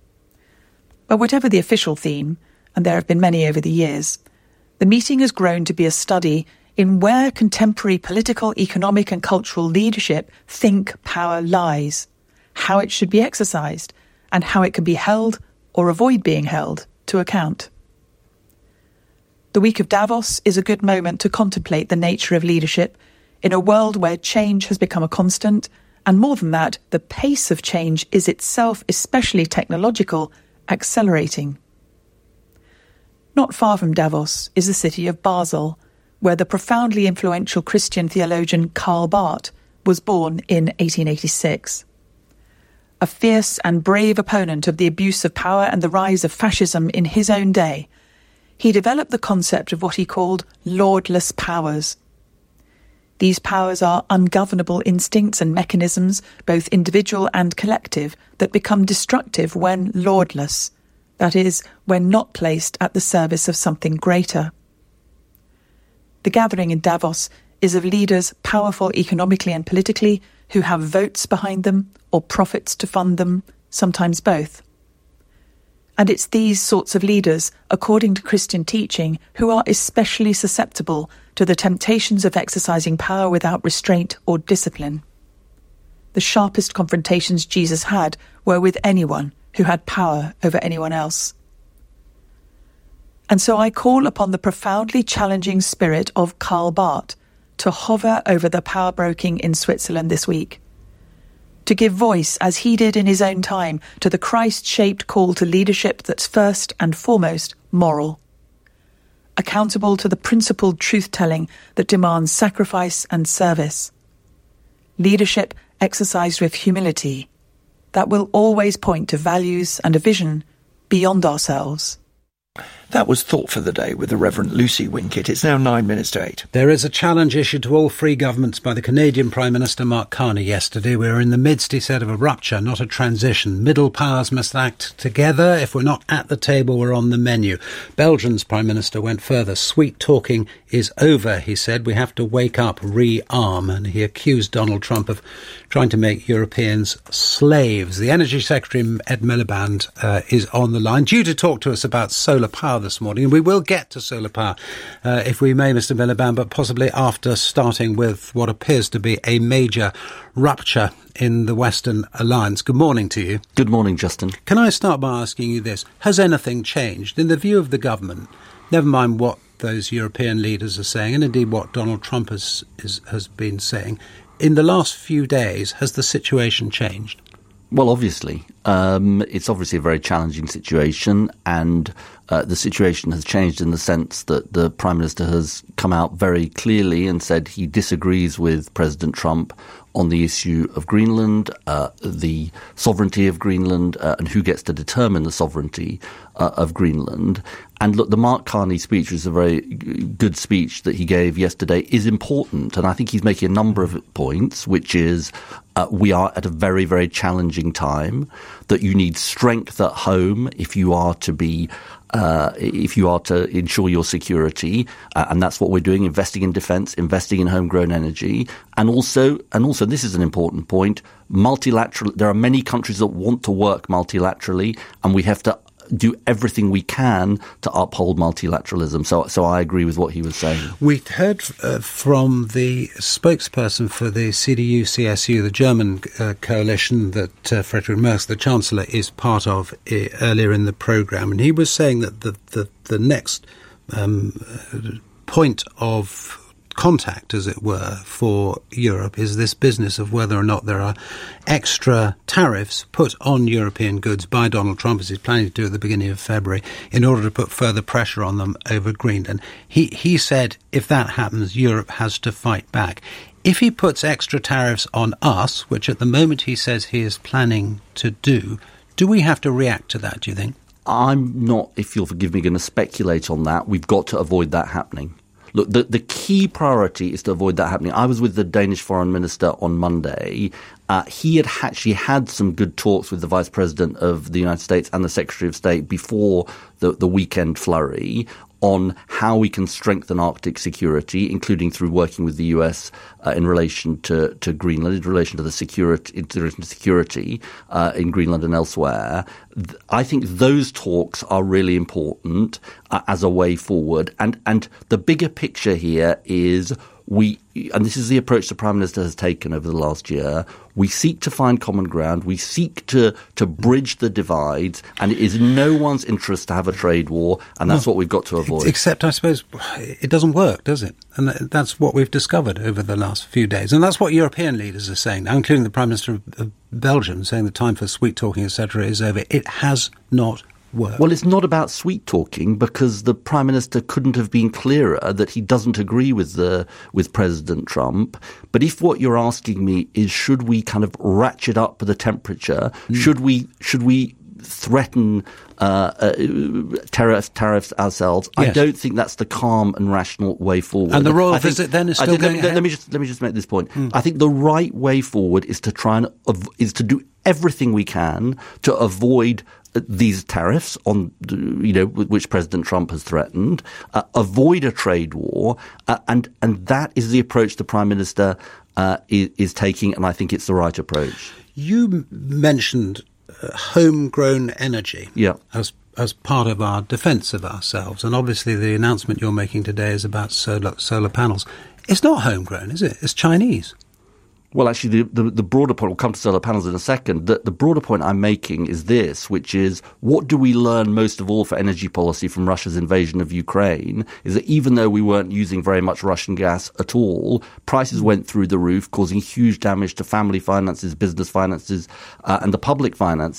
Speaker 10: But whatever the official theme, and there have been many over the years, the meeting has grown to be a study in where contemporary political, economic and cultural leadership think power lies, how it should be exercised, and how it can be held or avoid being held to account. The week of Davos is a good moment to contemplate the nature of leadership in a world where change has become a constant, and more than that, the pace of change is itself, especially technological, accelerating. Not far from Davos is the city of Basel, where the profoundly influential Christian theologian Karl Barth was born in eighteen eighty-six. A fierce and brave opponent of the abuse of power and the rise of fascism in his own day, he developed the concept of what he called lordless powers. These powers are ungovernable instincts and mechanisms, both individual and collective, that become destructive when lordless, that is, when not placed at the service of something greater. The gathering in Davos is of leaders powerful economically and politically, who have votes behind them or profits to fund them, sometimes both. And it's these sorts of leaders, according to Christian teaching, who are especially susceptible to the temptations of exercising power without restraint or discipline. The sharpest confrontations Jesus had were with anyone who had power over anyone else. And so I call upon the profoundly challenging spirit of Karl Barth to hover over the power broking in Switzerland this week, to give voice, as he did in his own time, to the Christ-shaped call to leadership that's first and foremost moral, accountable to the principled truth-telling that demands sacrifice and service, leadership exercised with humility, that will always point to values and a vision beyond ourselves.
Speaker 5: That was Thought for the Day with the Reverend Lucy Winkett. It's now nine minutes to eight.
Speaker 4: There is a challenge issued to all free governments by the Canadian Prime Minister Mark Carney yesterday. We're in the midst, he said, of a rupture, not a transition. Middle powers must act together. If we're not at the table, we're on the menu. Belgium's Prime Minister went further. Sweet talking is over, he said. We have to wake up, re-arm. And he accused Donald Trump of trying to make Europeans slaves. The Energy Secretary, Ed Miliband, uh, is on the line, due to talk to us about solar power this morning. And we will get to solar power, uh, if we may, Mister Miliband, but possibly after starting with what appears to be a major rupture in the Western Alliance. Good morning to you.
Speaker 11: Good morning, Justin.
Speaker 4: Can I start by asking you this? Has anything changed in the view of the government, never mind what those European leaders are saying, and indeed what Donald Trump has, is, has been saying? In the last few days, has the situation changed?
Speaker 11: Well, obviously. Um, it's obviously a very challenging situation, and uh, the situation has changed in the sense that the Prime Minister has come out very clearly and said he disagrees with President Trump on the issue of Greenland, uh, the sovereignty of Greenland, uh, and who gets to determine the sovereignty uh, of Greenland. And look, the Mark Carney speech, which is a very good speech that he gave yesterday, is important. And I think he's making a number of points, which is uh, we are at a very, very challenging time, that you need strength at home if you are to be Uh, if you are to ensure your security, uh, and that's what we're doing, investing in defence, investing in homegrown energy, and also, and also, this is an important point, multilateral. There are many countries that want to work multilaterally, and we have to do everything we can to uphold multilateralism. So, so I agree with what he was saying.
Speaker 4: We heard uh, from the spokesperson for the C D U C S U, the German uh, coalition that uh, Friedrich Merz, the Chancellor, is part of uh, earlier in the programme, and he was saying that the the, the next um, point of contact, as it were, for Europe is this business of whether or not there are extra tariffs put on European goods by Donald Trump, as he's planning to do at the beginning of February, in order to put further pressure on them over Greenland. He, he said if that happens, Europe has to fight back. If he puts extra tariffs on us, which at the moment he says he is planning to do, do we have to react to that, do you think?
Speaker 11: I'm not, if you'll forgive me, going to speculate on that. We've got to avoid that happening. Look, the, the key priority is to avoid that happening. I was with the Danish foreign minister on Monday. Uh, he had actually had some good talks with the vice president of the United States and the secretary of state before the, the weekend flurry on how we can strengthen Arctic security, including through working with the U S uh, in relation to, to Greenland, in relation to the security, in relation to security uh, in Greenland and elsewhere. Th- I think those talks are really important uh, as a way forward. And, and the bigger picture here is we, and this is the approach the Prime Minister has taken over the last year, we seek to find common ground, we seek to, to bridge the divides, and it is in no one's interest to have a trade war, and that's well, what we've got to avoid.
Speaker 4: Except, I suppose, it doesn't work, does it? And that's what we've discovered over the last few days. And that's what European leaders are saying now, including the Prime Minister of Belgium, saying the time for sweet talking, et cetera, is over. It has not work.
Speaker 11: Well, it's not about sweet talking, because the Prime Minister couldn't have been clearer that he doesn't agree with the with President Trump. But if what you're asking me is, should we kind of ratchet up the temperature? Mm. Should we should we threaten uh, uh, tariffs tariffs ourselves? Yes. I don't think that's the calm and rational way forward.
Speaker 4: And the royal
Speaker 11: I think,
Speaker 4: visit then is still
Speaker 11: think,
Speaker 4: going
Speaker 11: let, me,
Speaker 4: ahead?
Speaker 11: let me just let me just make this point. Mm. I think the right way forward is to try and uh, is to do everything we can to avoid these tariffs on, you know, which President Trump has threatened, uh, avoid a trade war, uh, and and that is the approach the Prime Minister uh, is, is taking, and I think it's the right approach.
Speaker 4: You mentioned uh, homegrown energy,
Speaker 11: yeah,
Speaker 4: as as part of our defence of ourselves, and obviously the announcement you're making today is about solar solar panels. It's not homegrown, is it? It's Chinese.
Speaker 11: Well, actually, the, the, the broader point, we'll come to solar panels in a second, the, the broader point I'm making is this, which is, what do we learn most of all for energy policy from Russia's invasion of Ukraine, is that even though we weren't using very much Russian gas at all, prices went through the roof, causing huge damage to family finances, business finances, uh, and the public finances.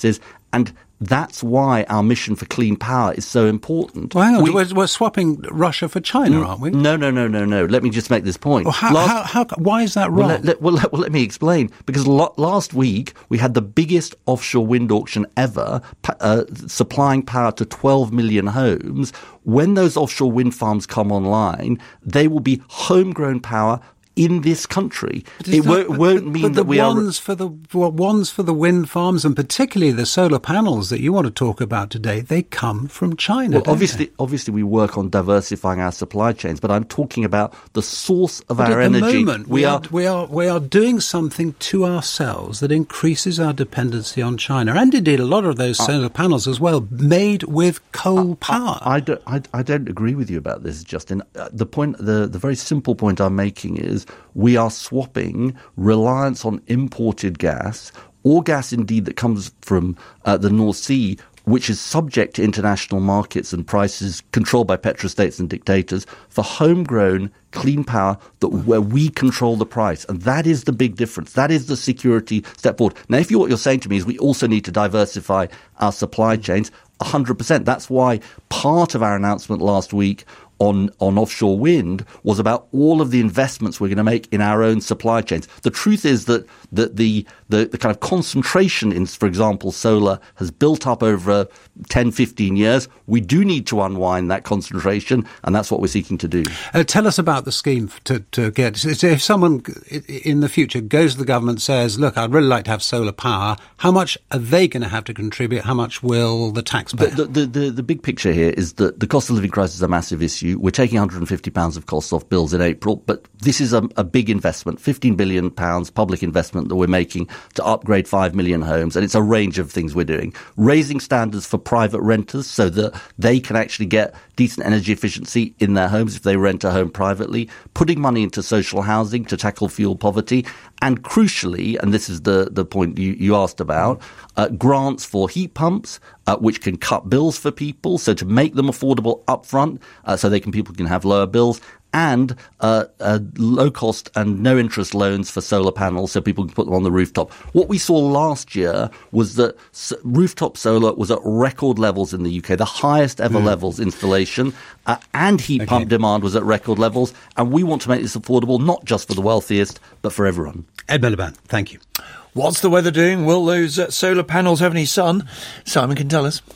Speaker 11: And that's why our mission for clean power is so important.
Speaker 4: Well, hang on,
Speaker 11: we,
Speaker 4: we're, we're swapping Russia for China, aren't we?
Speaker 11: No, no, no, no, no. Let me just make this point.
Speaker 4: Well, how,
Speaker 11: last,
Speaker 4: how, how, why is that wrong?
Speaker 11: Well, let, let, well, let, well, let me explain. Because lo- last week we had the biggest offshore wind auction ever, uh, supplying power to twelve million homes. When those offshore wind farms come online, they will be homegrown power in this country. It
Speaker 4: that,
Speaker 11: won't,
Speaker 4: but,
Speaker 11: won't
Speaker 4: but,
Speaker 11: mean
Speaker 4: but
Speaker 11: that
Speaker 4: the
Speaker 11: we are...
Speaker 4: ones for the well, ones for the wind farms, and particularly the solar panels that you want to talk about today, they come from China.
Speaker 11: Well,
Speaker 4: don't
Speaker 11: obviously,
Speaker 4: they?
Speaker 11: obviously, we work on diversifying our supply chains, but I'm talking about the source of
Speaker 4: but
Speaker 11: our
Speaker 4: at the
Speaker 11: energy.
Speaker 4: Moment, we, we are, are we are we are doing something to ourselves that increases our dependency on China, and indeed a lot of those solar uh, panels as well, made with coal uh, power.
Speaker 11: I, I don't. I, I don't agree with you about this, Justin. Uh, the point, the the very simple point I'm making is we are swapping reliance on imported gas, or gas indeed that comes from uh, the North Sea, which is subject to international markets and prices controlled by petrostates and dictators, for homegrown clean power that where we control the price. And that is the big difference. That is the security step forward. Now, if you, what you're saying to me is we also need to diversify our supply chains, one hundred percent. That's why part of our announcement last week on, on offshore wind was about all of the investments we're going to make in our own supply chains. The truth is that, that the, the, the kind of concentration in, for example, solar has built up over ten, fifteen years. We do need to unwind that concentration, and that's what we're seeking to do.
Speaker 4: Uh, tell us about the scheme to, to get, so if someone in the future goes to the government and says, look, I'd really like to have solar power, how much are they going to have to contribute? How much will the taxpayer?
Speaker 11: The, the, the, the big picture here is that the cost of living crisis is a massive issue. We're taking one hundred fifty pounds of costs off bills in April, but this is a, a big investment, fifteen billion pounds public investment that we're making to upgrade five million homes, and it's a range of things we're doing. Raising standards for private renters so that they can actually get decent energy efficiency in their homes if they rent a home privately, putting money into social housing to tackle fuel poverty, and crucially, and this is the, the point you, you asked about, uh, grants for heat pumps, uh, which can cut bills for people, so to make them affordable upfront, uh, so they can people can have lower bills, and uh, uh, low-cost and no-interest loans for solar panels so people can put them on the rooftop. What we saw last year was that s- rooftop solar was at record levels in the U K, the highest ever mm. levels installation, uh, and heat okay. pump demand was at record levels, and we want to make this affordable not just for the wealthiest, but for everyone.
Speaker 4: Ed Miliband, thank you.
Speaker 5: What's the weather doing? Will those uh, solar panels have any sun? Simon can tell us.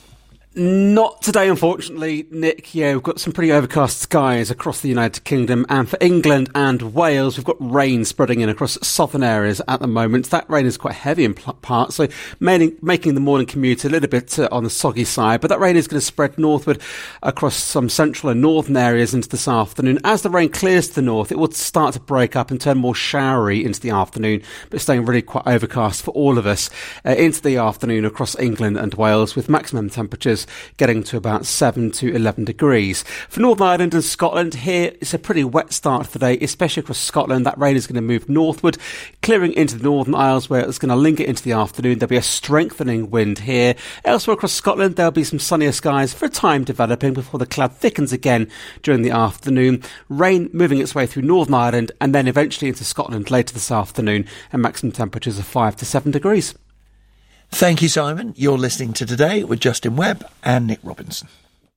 Speaker 12: Not today, unfortunately, Nick. Yeah, we've got some pretty overcast skies across the United Kingdom, and for England and Wales, we've got rain spreading in across southern areas at the moment. That rain is quite heavy in parts, so making, making the morning commute a little bit uh, on the soggy side, but that rain is going to spread northward across some central and northern areas into this afternoon. As the rain clears to the north, it will start to break up and turn more showery into the afternoon, but staying really quite overcast for all of us uh, into the afternoon across England and Wales, with maximum temperatures getting to about seven to eleven degrees. For Northern Ireland and Scotland, here it's a pretty wet start for the day, especially across Scotland. That rain is going to move northward, clearing into the Northern Isles, where it's going to linger into the afternoon. There'll be a strengthening wind here. Elsewhere across Scotland, there'll be some sunnier skies for a time developing before the cloud thickens again during the afternoon. Rain moving its way through Northern Ireland and then eventually into Scotland later this afternoon, and maximum temperatures of five to seven degrees.
Speaker 5: Thank you, Simon. You're listening to Today with Justin Webb and Nick Robinson.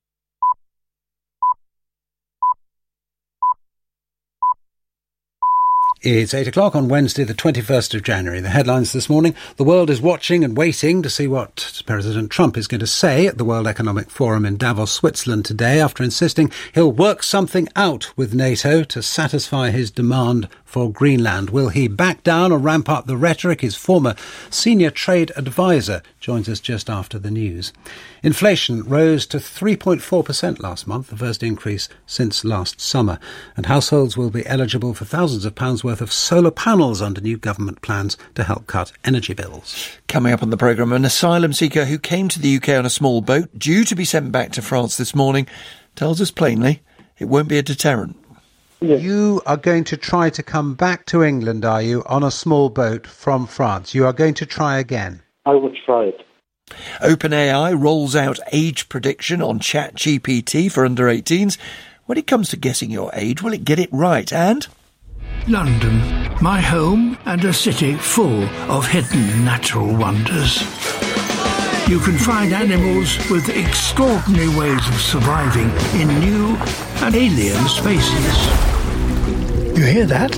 Speaker 4: It's eight o'clock on Wednesday, the twenty-first of January. The headlines this morning: the world is watching and waiting to see what President Trump is going to say at the World Economic Forum in Davos, Switzerland today, after insisting he'll work something out with NATO to satisfy his demand for Greenland. Will he back down or ramp up the rhetoric? His former senior trade advisor joins us just after the news. Inflation rose to three point four percent last month, the first increase since last summer, and households will be eligible for thousands of pounds worth of solar panels under new government plans to help cut energy bills.
Speaker 5: Coming up on the programme, an asylum seeker who came to the U K on a small boat, due to be sent back to France this morning, tells us plainly it won't be a deterrent.
Speaker 4: You are going to try to come back to England, are you, on a small boat from France? You are going to try again?
Speaker 13: I will try it.
Speaker 5: OpenAI rolls out age prediction on ChatGPT for under eighteens. When it comes to guessing your age, will it get it right? And
Speaker 22: London, my home and a city full of hidden natural wonders. you can find animals with extraordinary ways of surviving in new and alien spaces. You hear that?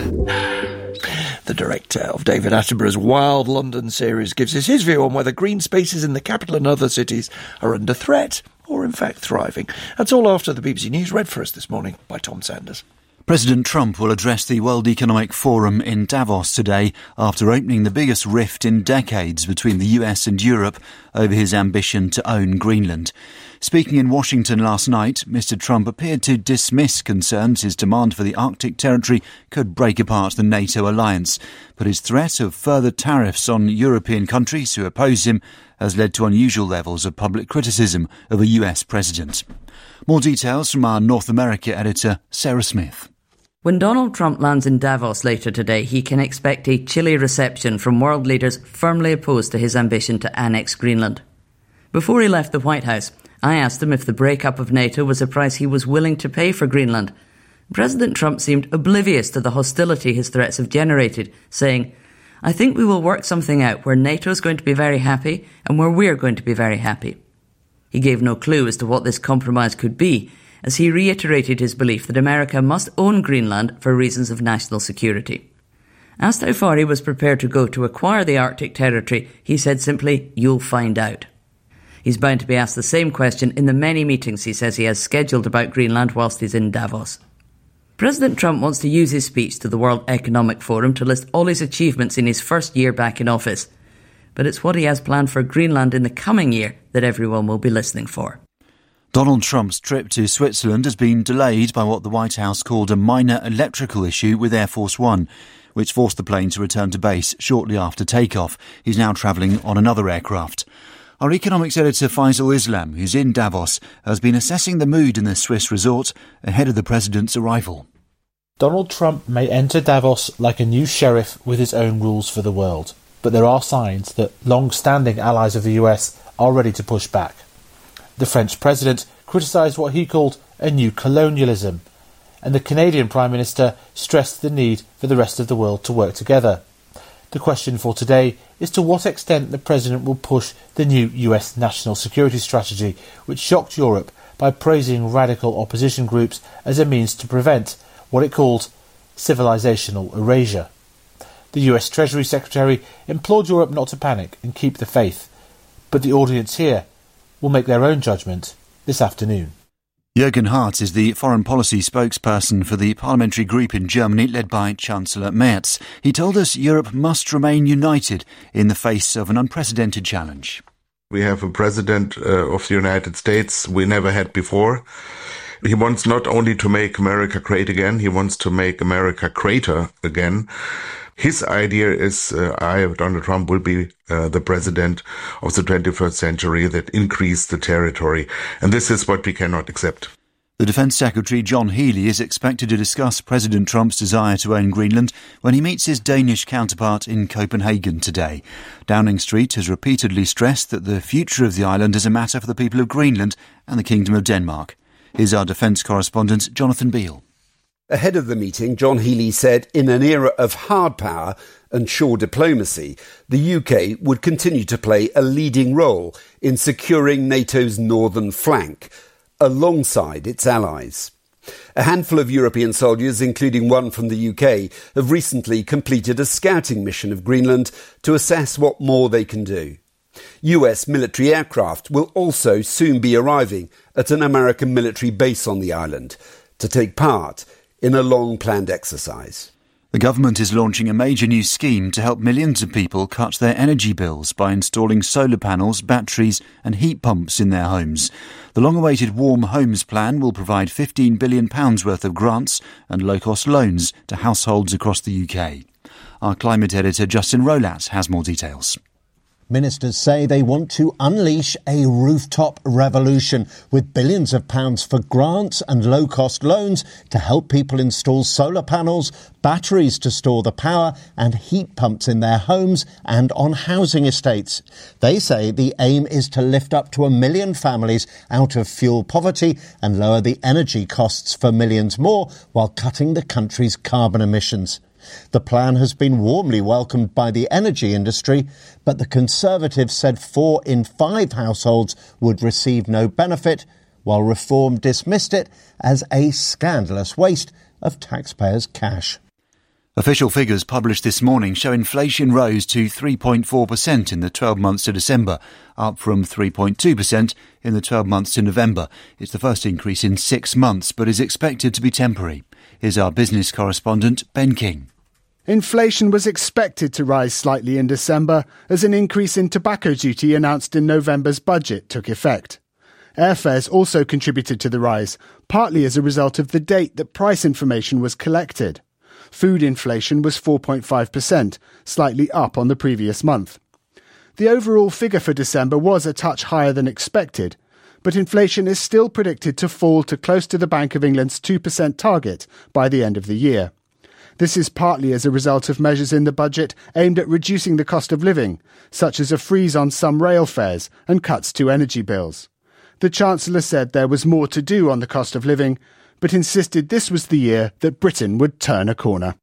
Speaker 5: The director of David Attenborough's Wild London series gives us his view on whether green spaces in the capital and other cities are under threat or in fact thriving. That's all after the B B C News read for us this morning by Tom Sanders.
Speaker 20: President Trump will address the World Economic Forum in Davos today after opening the biggest rift in decades between the U S and Europe over his ambition to own Greenland. Speaking in Washington last night, Mister Trump appeared to dismiss concerns his demand for the Arctic territory could break apart the NATO alliance, but his threat of further tariffs on European countries who oppose him has led to unusual levels of public criticism of a U S president. More details from our North America editor, Sarah Smith.
Speaker 7: When Donald Trump lands in Davos later today, he can expect a chilly reception from world leaders firmly opposed to his ambition to annex Greenland. Before he left the White House, I asked him if the breakup of NATO was a price he was willing to pay for Greenland. President Trump seemed oblivious to the hostility his threats have generated, saying, "I think we will work something out where NATO's going to be very happy and where we're going to be very happy." He gave no clue as to what this compromise could be, as he reiterated his belief that America must own Greenland for reasons of national security. Asked how far he was prepared to go to acquire the Arctic territory, he said simply, "You'll find out." He's bound to be asked the same question in the many meetings he says he has scheduled about Greenland whilst he's in Davos. President Trump wants to use his speech to the World Economic Forum to list all his achievements in his first year back in office. But it's what he has planned for Greenland in the coming year that everyone will be listening for.
Speaker 20: Donald Trump's trip to Switzerland has been delayed by what the White House called a minor electrical issue with Air Force One, which forced the plane to return to base shortly after takeoff. He's now travelling on another aircraft. Our economics editor Faisal Islam, who's in Davos, has been assessing the mood in the Swiss resort ahead of the president's arrival.
Speaker 13: Donald Trump may enter Davos like a new sheriff with his own rules for the world, but there are signs that long-standing allies of the U S are ready to push back. The French president criticised what he called a new colonialism, and the Canadian Prime Minister stressed the need for the rest of the world to work together. The question for today is to what extent the president will push the new U S national security strategy, which shocked Europe by praising radical opposition groups as a means to prevent what it called civilizational erasure. The U S Treasury Secretary implored Europe not to panic and keep the faith, but the audience here will make their own judgment this afternoon.
Speaker 20: Jürgen Hart is the foreign policy spokesperson for the parliamentary group in Germany led by Chancellor Merz. He told us Europe must remain united in the face of an unprecedented challenge.
Speaker 23: We have a president uh, of the United States we never had before. He wants not only to make America great again, he wants to make America greater again. His idea is, uh, I, Donald Trump, will be uh, the president of the twenty-first century that increase the territory. And this is what we cannot accept.
Speaker 20: The Defence Secretary John Healey is expected to discuss President Trump's desire to own Greenland when he meets his Danish counterpart in Copenhagen today. Downing Street has repeatedly stressed that the future of the island is a matter for the people of Greenland and the Kingdom of Denmark. Here's our defence correspondent, Jonathan Beale.
Speaker 24: Ahead of the meeting, John Healey said in an era of hard power and shore diplomacy, the U K would continue to play a leading role in securing NATO's northern flank, alongside its allies. A handful of European soldiers, including one from the U K, have recently completed a scouting mission of Greenland to assess what more they can do. U S military aircraft will also soon be arriving at an American military base on the island to take part in a long-planned exercise.
Speaker 20: The government is launching a major new scheme to help millions of people cut their energy bills by installing solar panels, batteries and heat pumps in their homes. The long-awaited Warm Homes Plan will provide fifteen billion pounds worth of grants and low-cost loans to households across the U K. Our climate editor Justin Rolat has more details.
Speaker 25: Ministers say they want to unleash a rooftop revolution with billions of pounds for grants and low-cost loans to help people install solar panels, batteries to store the power and heat pumps in their homes and on housing estates. They say the aim is to lift up to a million families out of fuel poverty and lower the energy costs for millions more while cutting the country's carbon emissions. The plan has been warmly welcomed by the energy industry, but the Conservatives said four in five households would receive no benefit, while Reform dismissed it as a scandalous waste of taxpayers' cash.
Speaker 20: Official figures published this morning show inflation rose to three point four percent in the twelve months to December, up from three point two percent in the twelve months to November. It's the first increase in six months, but is expected to be temporary. Here's our business correspondent, Ben King.
Speaker 1: Inflation was expected to rise slightly in December as an increase in tobacco duty announced in November's budget took effect. Airfares also contributed to the rise, partly as a result of the date that price information was collected. Food inflation was four point five percent, slightly up on the previous month. The overall figure for December was a touch higher than expected, but inflation is still predicted to fall to close to the Bank of England's two percent target by the end of the year. This is partly as a result of measures in the budget aimed at reducing the cost of living, such as a freeze on some rail fares and cuts to energy bills. The Chancellor said there was more to do on the cost of living, but insisted this was the year that Britain would turn a corner.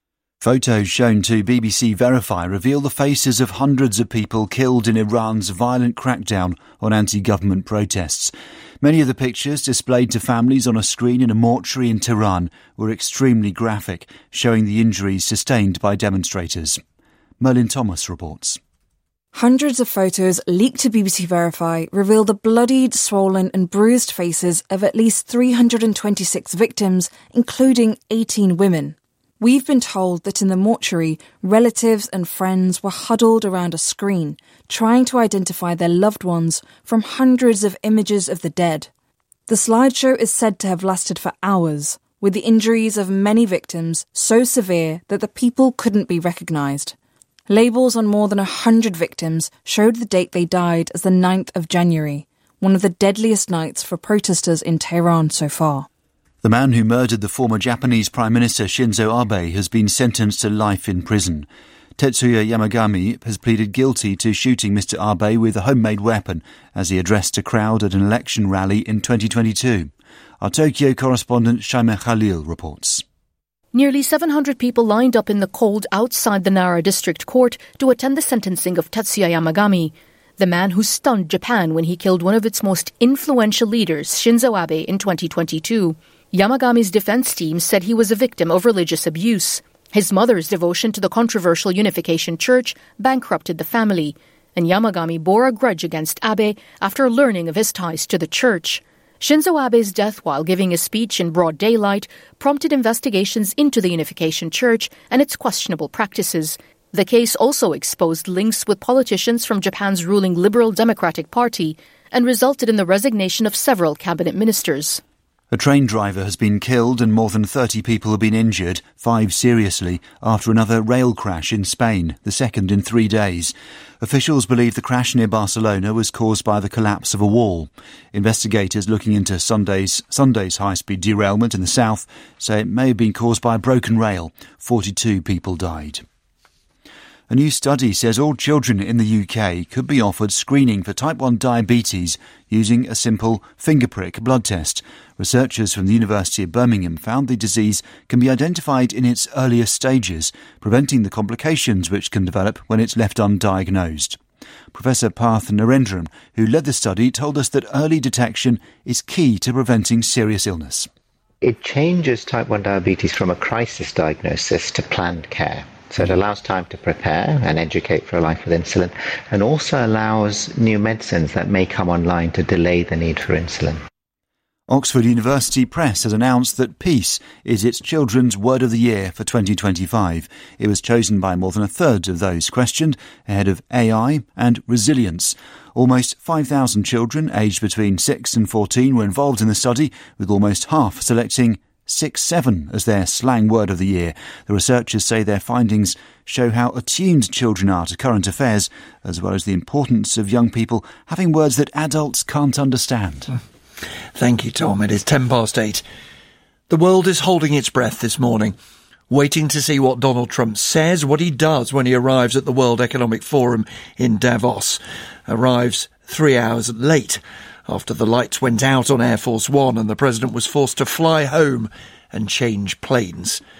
Speaker 20: Photos shown to B B C Verify reveal the faces of hundreds of people killed in Iran's violent crackdown on anti-government protests. Many of the pictures displayed to families on a screen in a mortuary in Tehran were extremely graphic, showing the injuries sustained by demonstrators. Merlin Thomas reports.
Speaker 14: Hundreds of photos leaked to B B C Verify reveal the bloodied, swollen and bruised faces of at least three hundred twenty-six victims, including eighteen women. We've been told that in the mortuary, relatives and friends were huddled around a screen, trying to identify their loved ones from hundreds of images of the dead. The slideshow is said to have lasted for hours, with the injuries of many victims so severe that the people couldn't be recognised. Labels on more than a hundred victims showed the date they died as the ninth of January, one of the deadliest nights for protesters in Tehran so far.
Speaker 20: The man who murdered the former Japanese Prime Minister Shinzo Abe has been sentenced to life in prison. Tetsuya Yamagami has pleaded guilty to shooting Mister Abe with a homemade weapon as he addressed a crowd at an election rally in twenty twenty-two. Our Tokyo correspondent Shaima Khalil reports.
Speaker 15: Nearly seven hundred people lined up in the cold outside the Nara District Court to attend the sentencing of Tetsuya Yamagami, the man who stunned Japan when he killed one of its most influential leaders, Shinzo Abe, in twenty twenty-two. Yamagami's defense team said he was a victim of religious abuse. His mother's devotion to the controversial Unification Church bankrupted the family, and Yamagami bore a grudge against Abe after learning of his ties to the church. Shinzo Abe's death while giving a speech in broad daylight prompted investigations into the Unification Church and its questionable practices. The case also exposed links with politicians from Japan's ruling Liberal Democratic Party and resulted in the resignation of several cabinet ministers.
Speaker 20: A train driver has been killed and more than thirty people have been injured, five seriously, after another rail crash in Spain, the second in three days. Officials believe the crash near Barcelona was caused by the collapse of a wall. Investigators looking into Sunday's, Sunday's high-speed derailment in the south say it may have been caused by a broken rail. forty-two people died. A new study says all children in the U K could be offered screening for type one diabetes using a simple finger prick blood test. Researchers from the University of Birmingham found the disease can be identified in its earliest stages, preventing the complications which can develop when it's left undiagnosed. Professor Parth Narendran, who led the study, told us that early detection is key to preventing serious illness.
Speaker 17: It changes type one diabetes from a crisis diagnosis to planned care. So it allows time to prepare and educate for a life with insulin, and also allows new medicines that may come online to delay the need for insulin.
Speaker 20: Oxford University Press has announced that peace is its children's word of the year for twenty twenty-five. It was chosen by more than a third of those questioned, ahead of A I and resilience. Almost five thousand children aged between six and fourteen were involved in the study, with almost half selecting six seven as their slang word of the year. The researchers say their findings show how attuned children are to current affairs, as well as the importance of young people having words that adults can't understand.
Speaker 5: Thank you, Tom. It is ten past eight. The world is holding its breath this morning, waiting to see what Donald Trump says, what he does when he arrives at the World Economic Forum in Davos. Arrives three hours late after the lights went out on Air Force One and the president was forced to fly home and change planes.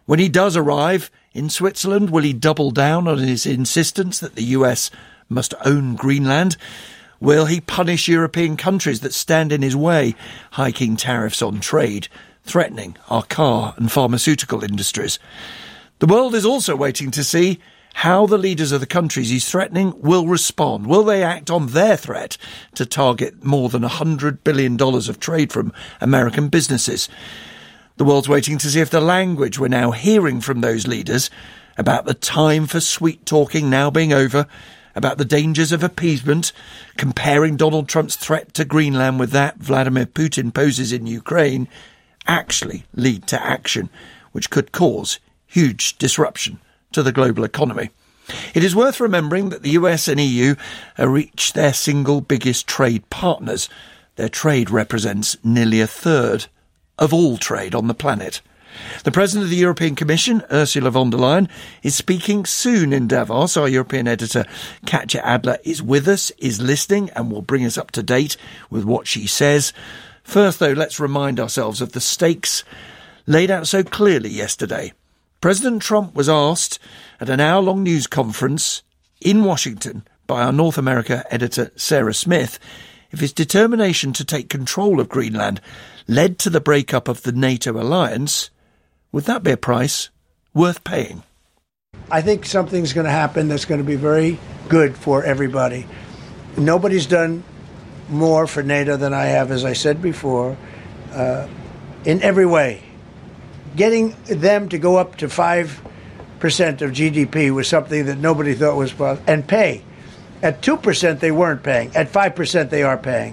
Speaker 5: When he does arrive in Switzerland, will he double down on his insistence that the U S must own Greenland? Will he punish European countries that stand in his way, hiking tariffs on trade, threatening our car and pharmaceutical industries? The world is also waiting to see how the leaders of the countries he's threatening will respond. Will they act on their threat to target more than one hundred billion dollars of trade from American businesses? The world's waiting to see if the language we're now hearing from those leaders about the time for sweet talking now being over, about the dangers of appeasement, comparing Donald Trump's threat to Greenland with that Vladimir Putin poses in Ukraine, actually lead to action, which could cause huge disruption to the global economy. It is worth remembering that the U S and E U are each their single biggest trade partners. Their trade represents nearly a third of all trade on the planet. The President of the European Commission, Ursula von der Leyen, is speaking soon in Davos. Our European editor, Katja Adler, is with us, is listening, and will bring us up to date with what she says. First, though, let's remind ourselves of the stakes laid out so clearly yesterday. President Trump was asked at an hour-long news conference in Washington by our North America editor, Sarah Smith, if his determination to take control of Greenland led to the breakup of the NATO alliance, would that be a price worth paying?
Speaker 2: I think something's going to happen that's going to be very good for everybody. Nobody's done more for NATO than I have, as I said before, uh, in every way. Getting them to go up to five percent of G D P was something that nobody thought was possible, and pay. At two percent, they weren't paying. At five percent, they are paying.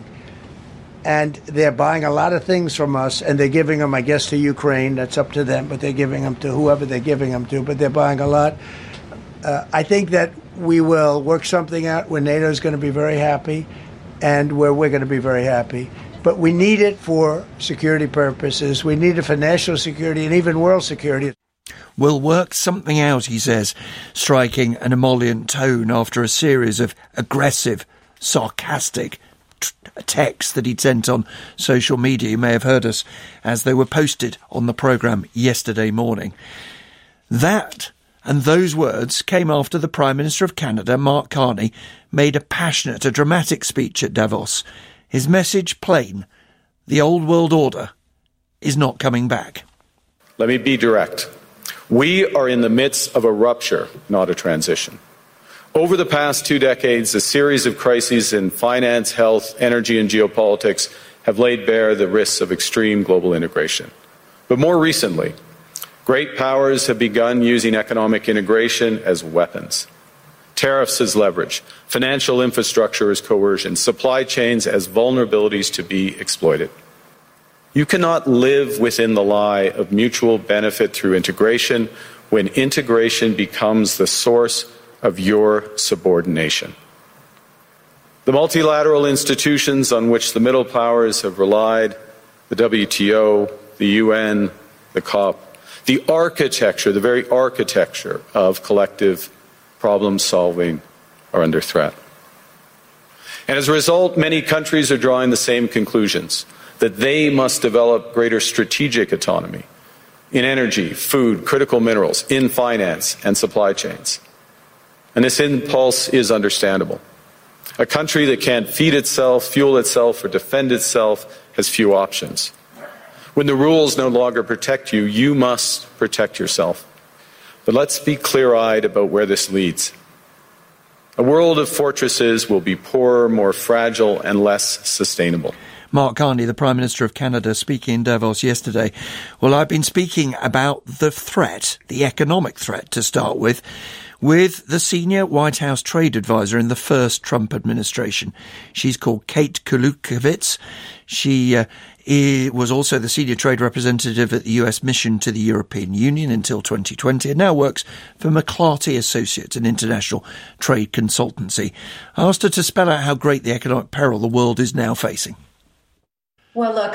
Speaker 2: And they're buying a lot of things from us, and they're giving them, I guess, to Ukraine. That's up to them, but they're giving them to whoever they're giving them to, but they're buying a lot. Uh, I think that we will work something out where NATO is going to be very happy and where we're going to be very happy. But we need it for security purposes. We need it for national security and even world security.
Speaker 5: We'll work something out, he says, striking an emollient tone after a series of aggressive, sarcastic t- texts that he'd sent on social media. You may have heard us as they were posted on the programme yesterday morning. That and those words came after the Prime Minister of Canada, Mark Carney, made a passionate, a dramatic speech at Davos. His message plain: the old world order is not coming back.
Speaker 8: Let me be direct. We are in the midst of a rupture, not a transition. Over the past two decades, a series of crises in finance, health, energy, and geopolitics have laid bare the risks of extreme global integration. But more recently, great powers have begun using economic integration as weapons. Tariffs as leverage, financial infrastructure as coercion, supply chains as vulnerabilities to be exploited. You cannot live within the lie of mutual benefit through integration when integration becomes the source of your subordination. The multilateral institutions on which the middle powers have relied, the W T O, the U N, the COP, the architecture, the very architecture of collective problem solving are under threat. And as a result, many countries are drawing the same conclusions, that they must develop greater strategic autonomy in energy, food, critical minerals, in finance and supply chains. And this impulse is understandable. A country that can't feed itself, fuel itself, or defend itself has few options. When the rules no longer protect you, you must protect yourself. But let's be clear-eyed about where this leads. A world of fortresses will be poorer, more fragile, and less sustainable.
Speaker 5: Mark Carney, the Prime Minister of Canada, speaking in Davos yesterday. Well, I've been speaking about the threat, the economic threat to start with, with the senior White House trade advisor in the first Trump administration. She's called Kate Kulukowicz. She uh, was also the senior trade representative at the U S mission to the European Union until twenty twenty and now works for McClarty Associates, an international trade consultancy. I asked her to spell out how great the economic peril the world is now facing.
Speaker 16: Well, look, I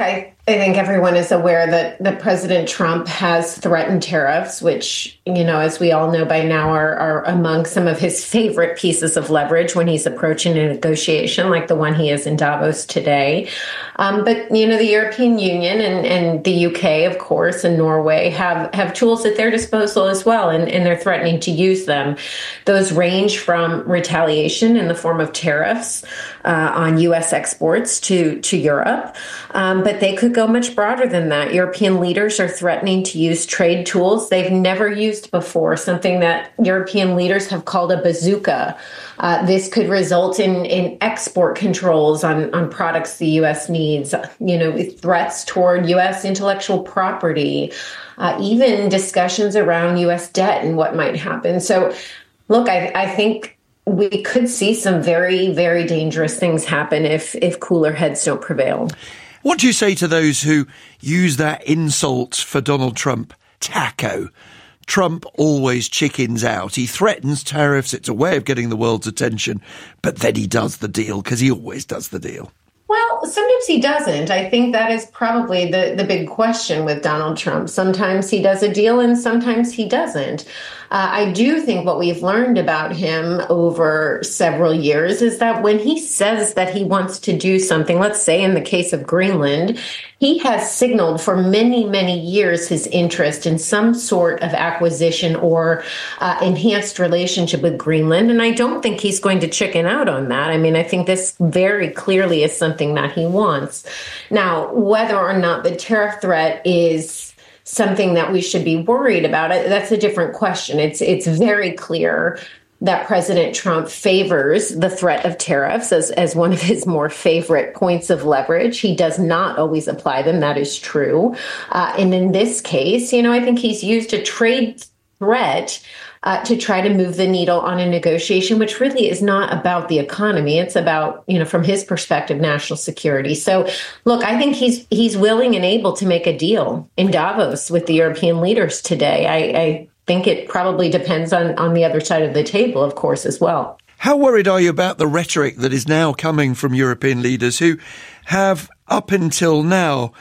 Speaker 3: I think everyone is aware that, that President Trump has threatened tariffs, which, you know, as we all know by now, are, are among some of his favorite pieces of leverage when he's approaching a negotiation like the one he is in Davos today. Um, but, you know, the European Union and, and the U K, of course, and Norway have, have tools at their disposal as well, and, and they're threatening to use them. Those range from retaliation in the form of tariffs uh, on U S exports to, to Europe, um, but they could go much broader than that. European leaders are threatening to use trade tools they've never used before, something that European leaders have called a bazooka. Uh, this could result in, in export controls on, on products the U S needs, you know, threats toward U S intellectual property, uh, even discussions around U S debt and what might happen. So, look, I, I think we could see some very, very dangerous things happen if, if cooler heads don't prevail.
Speaker 5: What do you say to those who use that insult for Donald Trump, taco? Trump always chickens out. He threatens tariffs. It's a way of getting the world's attention. But then he does the deal, because he always does the deal.
Speaker 3: Well, sometimes he doesn't. I think that is probably the, the big question with Donald Trump. Sometimes he does a deal and sometimes he doesn't. Uh, I do think what we've learned about him over several years is that when he says that he wants to do something, let's say in the case of Greenland, he has signaled for many, many years his interest in some sort of acquisition or uh, enhanced relationship with Greenland. And I don't think he's going to chicken out on that. I mean, I think this very clearly is something that he wants. Now, whether or not the tariff threat is something that we should be worried about, that's a different question. It's it's very clear that President Trump favors the threat of tariffs as, as one of his more favorite points of leverage. He does not always apply them. That is true. Uh, and in this case, you know, I think he's used a trade threat Uh, to try to move the needle on a negotiation, which really is not about the economy. It's about, you know, from his perspective, national security. So, look, I think he's he's willing and able to make a deal in Davos with the European leaders today. I, I think it probably depends on, on the other side of the table, of course, as well.
Speaker 5: How worried are you about the rhetoric that is now coming from European leaders who have, up until now,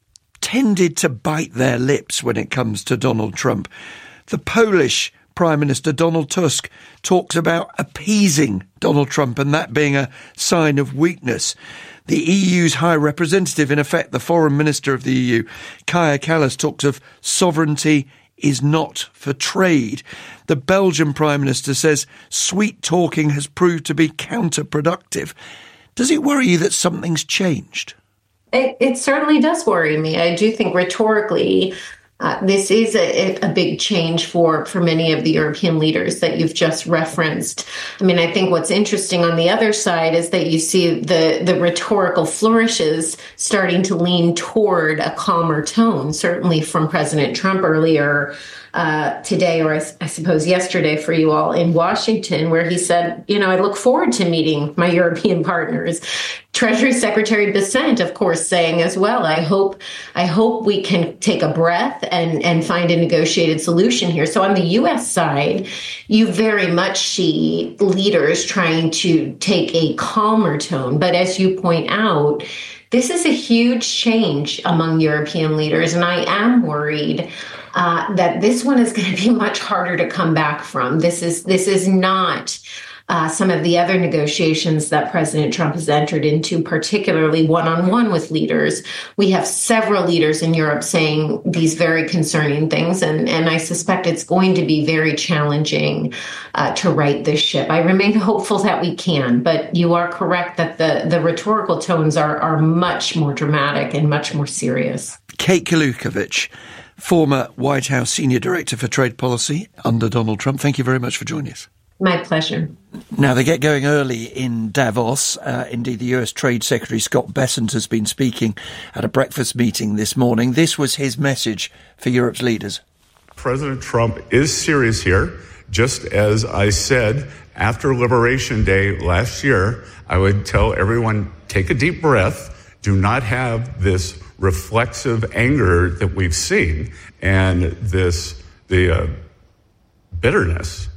Speaker 5: tended to bite their lips when it comes to Donald Trump? The Polish Prime Minister Donald Tusk talks about appeasing Donald Trump and that being a sign of weakness. The E U's High Representative, in effect the Foreign Minister of the E U, Kaja Kallas, talks of sovereignty is not for trade. The Belgian Prime Minister says sweet talking has proved to be counterproductive. Does it worry you that something's changed?
Speaker 3: It, it certainly does worry me. I do think rhetorically Uh, this is a, a big change for, for many of the European leaders that you've just referenced. I mean, I think what's interesting on the other side is that you see the, the rhetorical flourishes starting to lean toward a calmer tone, certainly from President Trump earlier uh, today, or I, I suppose yesterday for you all in Washington, where he said, you know, I look forward to meeting my European partners. Treasury Secretary Bessent, of course, saying as well, I hope I hope we can take a breath and, and find a negotiated solution here. So on the U S side, you very much see leaders trying to take a calmer tone. But as you point out, this is a huge change among European leaders. And I am worried uh, that this one is going to be much harder to come back from. This is this is not Uh, some of the other negotiations that President Trump has entered into, particularly one-on-one with leaders. We have several leaders in Europe saying these very concerning things, and, and I suspect it's going to be very challenging uh, to right this ship. I remain hopeful that we can, but you are correct that the, the rhetorical tones are, are much more dramatic and much more serious.
Speaker 5: Kate Kalukovich, former White House Senior Director for Trade Policy under Donald Trump, thank you very much for joining us.
Speaker 3: My pleasure.
Speaker 5: Now, they get going early in Davos. Uh, indeed, the U S Trade Secretary Scott Bessent has been speaking at a breakfast meeting this morning. This was his message for Europe's leaders.
Speaker 16: President Trump is serious here. Just as I said after Liberation Day last year, I would tell everyone, take a deep breath. Do not have this reflexive anger that we've seen and this the uh, bitterness.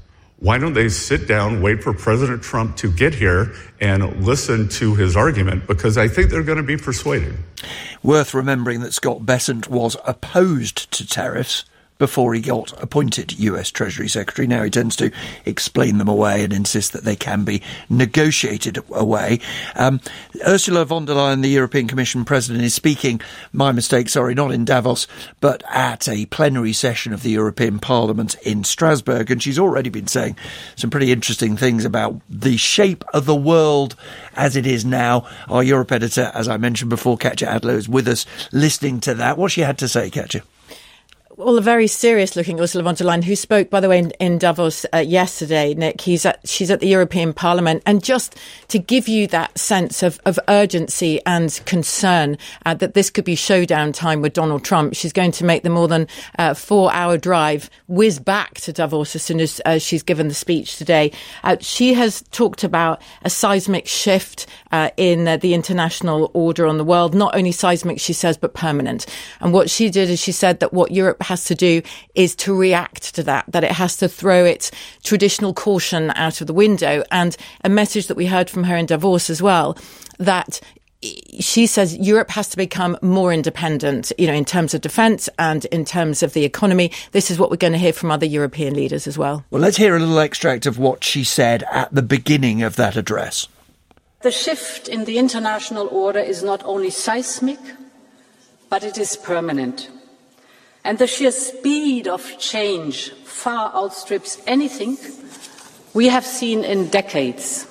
Speaker 16: Why don't they sit down, wait for President Trump to get here and listen to his argument? Because I think they're going to be persuaded.
Speaker 5: Worth remembering that Scott Bessent was opposed to tariffs before he got appointed U S Treasury Secretary. Now he tends to explain them away and insist that they can be negotiated away. Um, Ursula von der Leyen, the European Commission President, is speaking, my mistake, sorry, not in Davos, but at a plenary session of the European Parliament in Strasbourg. And she's already been saying some pretty interesting things about the shape of the world as it is now. Our Europe editor, as I mentioned before, Katja Adler, is with us listening to that. What she had to say, Katja?
Speaker 6: Well, a very serious-looking Ursula von der Leyen, who spoke, by the way, in, in Davos uh, yesterday, Nick. He's at, she's at the European Parliament. And just to give you that sense of, of urgency and concern uh, that this could be showdown time with Donald Trump, she's going to make the more than uh, four-hour drive, whiz back to Davos as soon as uh, she's given the speech today. Uh, she has talked about a seismic shift uh, in uh, the international order on the world. Not only seismic, she says, but permanent. And what she did is she said that what Europe has to do is to react to that, that it has to throw its traditional caution out of the window. And a message that we heard from her in Davos as well, that she says Europe has to become more independent, you know, in terms of defence and in terms of the economy. This is what we're going to hear from other European leaders as well.
Speaker 5: Well, let's hear a little extract of what she said at the beginning of that address.
Speaker 9: The shift in the international order is not only seismic, but it is permanent. And the sheer speed of change far outstrips anything we have seen in decades.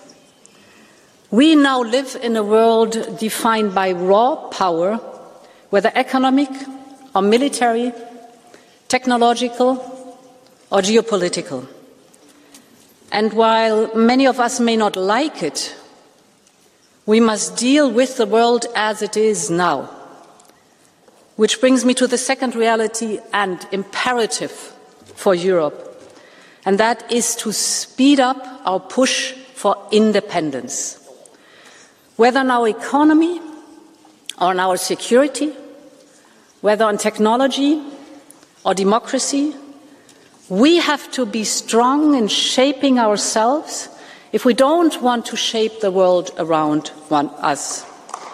Speaker 9: We now live in a world defined by raw power, whether economic or military, technological or geopolitical. And while many of us may not like it, we must deal with the world as it is now. Which brings me to the second reality and imperative for Europe, and that is to speed up our push for independence. Whether in our economy or in our security, whether on technology or democracy, we have to be strong in shaping ourselves if we don't want to shape the world around one us.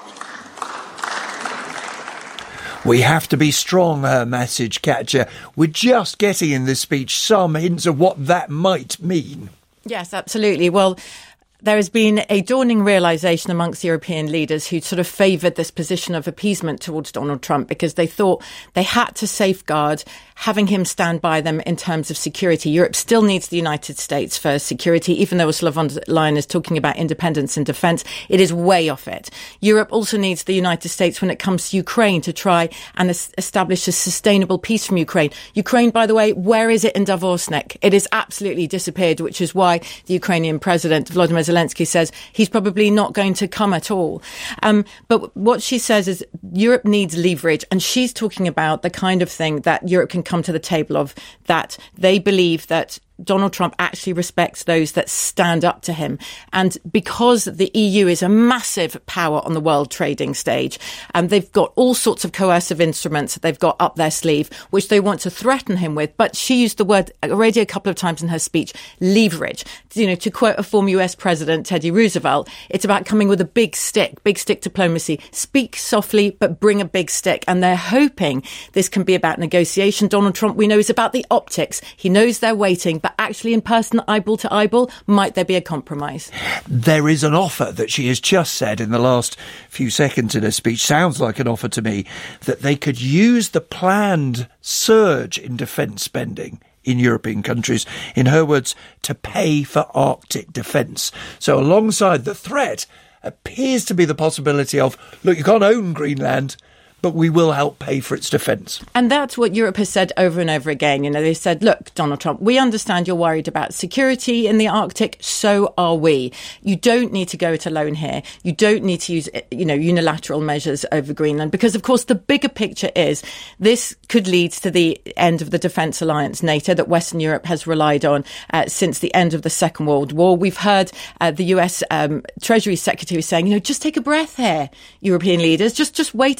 Speaker 5: We have to be strong, her message, Katja. We're just getting in this speech some hints of what that might mean.
Speaker 6: Yes, absolutely. Well, there has been a dawning realisation amongst European leaders who sort of favoured this position of appeasement towards Donald Trump because they thought they had to safeguard having him stand by them in terms of security. Europe still needs the United States for security, even though Ursula von der Leyen is talking about independence and defence. It is way off it. Europe also needs the United States when it comes to Ukraine to try and es- establish a sustainable peace from Ukraine. Ukraine, by the way, where is it in Davos, Nick? It has absolutely disappeared, which is why the Ukrainian president, Volodymyr Zelensky, says he's probably not going to come at all. Um, but what she says is Europe needs leverage, and she's talking about the kind of thing that Europe can come to the table of, that they believe that Donald Trump actually respects those that stand up to him. And because the E U is a massive power on the world trading stage, and um, they've got all sorts of coercive instruments that they've got up their sleeve, which they want to threaten him with. But she used the word already a couple of times in her speech, leverage. You know, to quote a former U S President, Teddy Roosevelt, it's about coming with a big stick, big stick diplomacy. Speak softly, but bring a big stick. And they're hoping this can be about negotiation. Donald Trump, we know, is about the optics. He knows they're waiting, but actually in person, eyeball to eyeball, might there be a compromise?
Speaker 5: There is an offer that she has just said in the last few seconds in her speech, sounds like an offer to me, that they could use the planned surge in defence spending in European countries, in her words, to pay for Arctic defence. So alongside the threat appears to be the possibility of, look, you can't own Greenland, but we will help pay for its defence.
Speaker 6: And that's what Europe has said over and over again. You know, they said, look, Donald Trump, we understand you're worried about security in the Arctic. So are we. You don't need to go it alone here. You don't need to use, you know, unilateral measures over Greenland, because, of course, the bigger picture is this could lead to the end of the defence alliance, NATO, that Western Europe has relied on uh, since the end of the Second World War. We've heard uh, the U S um, Treasury Secretary saying, you know, just take a breath here, European leaders. Just, just wait and see what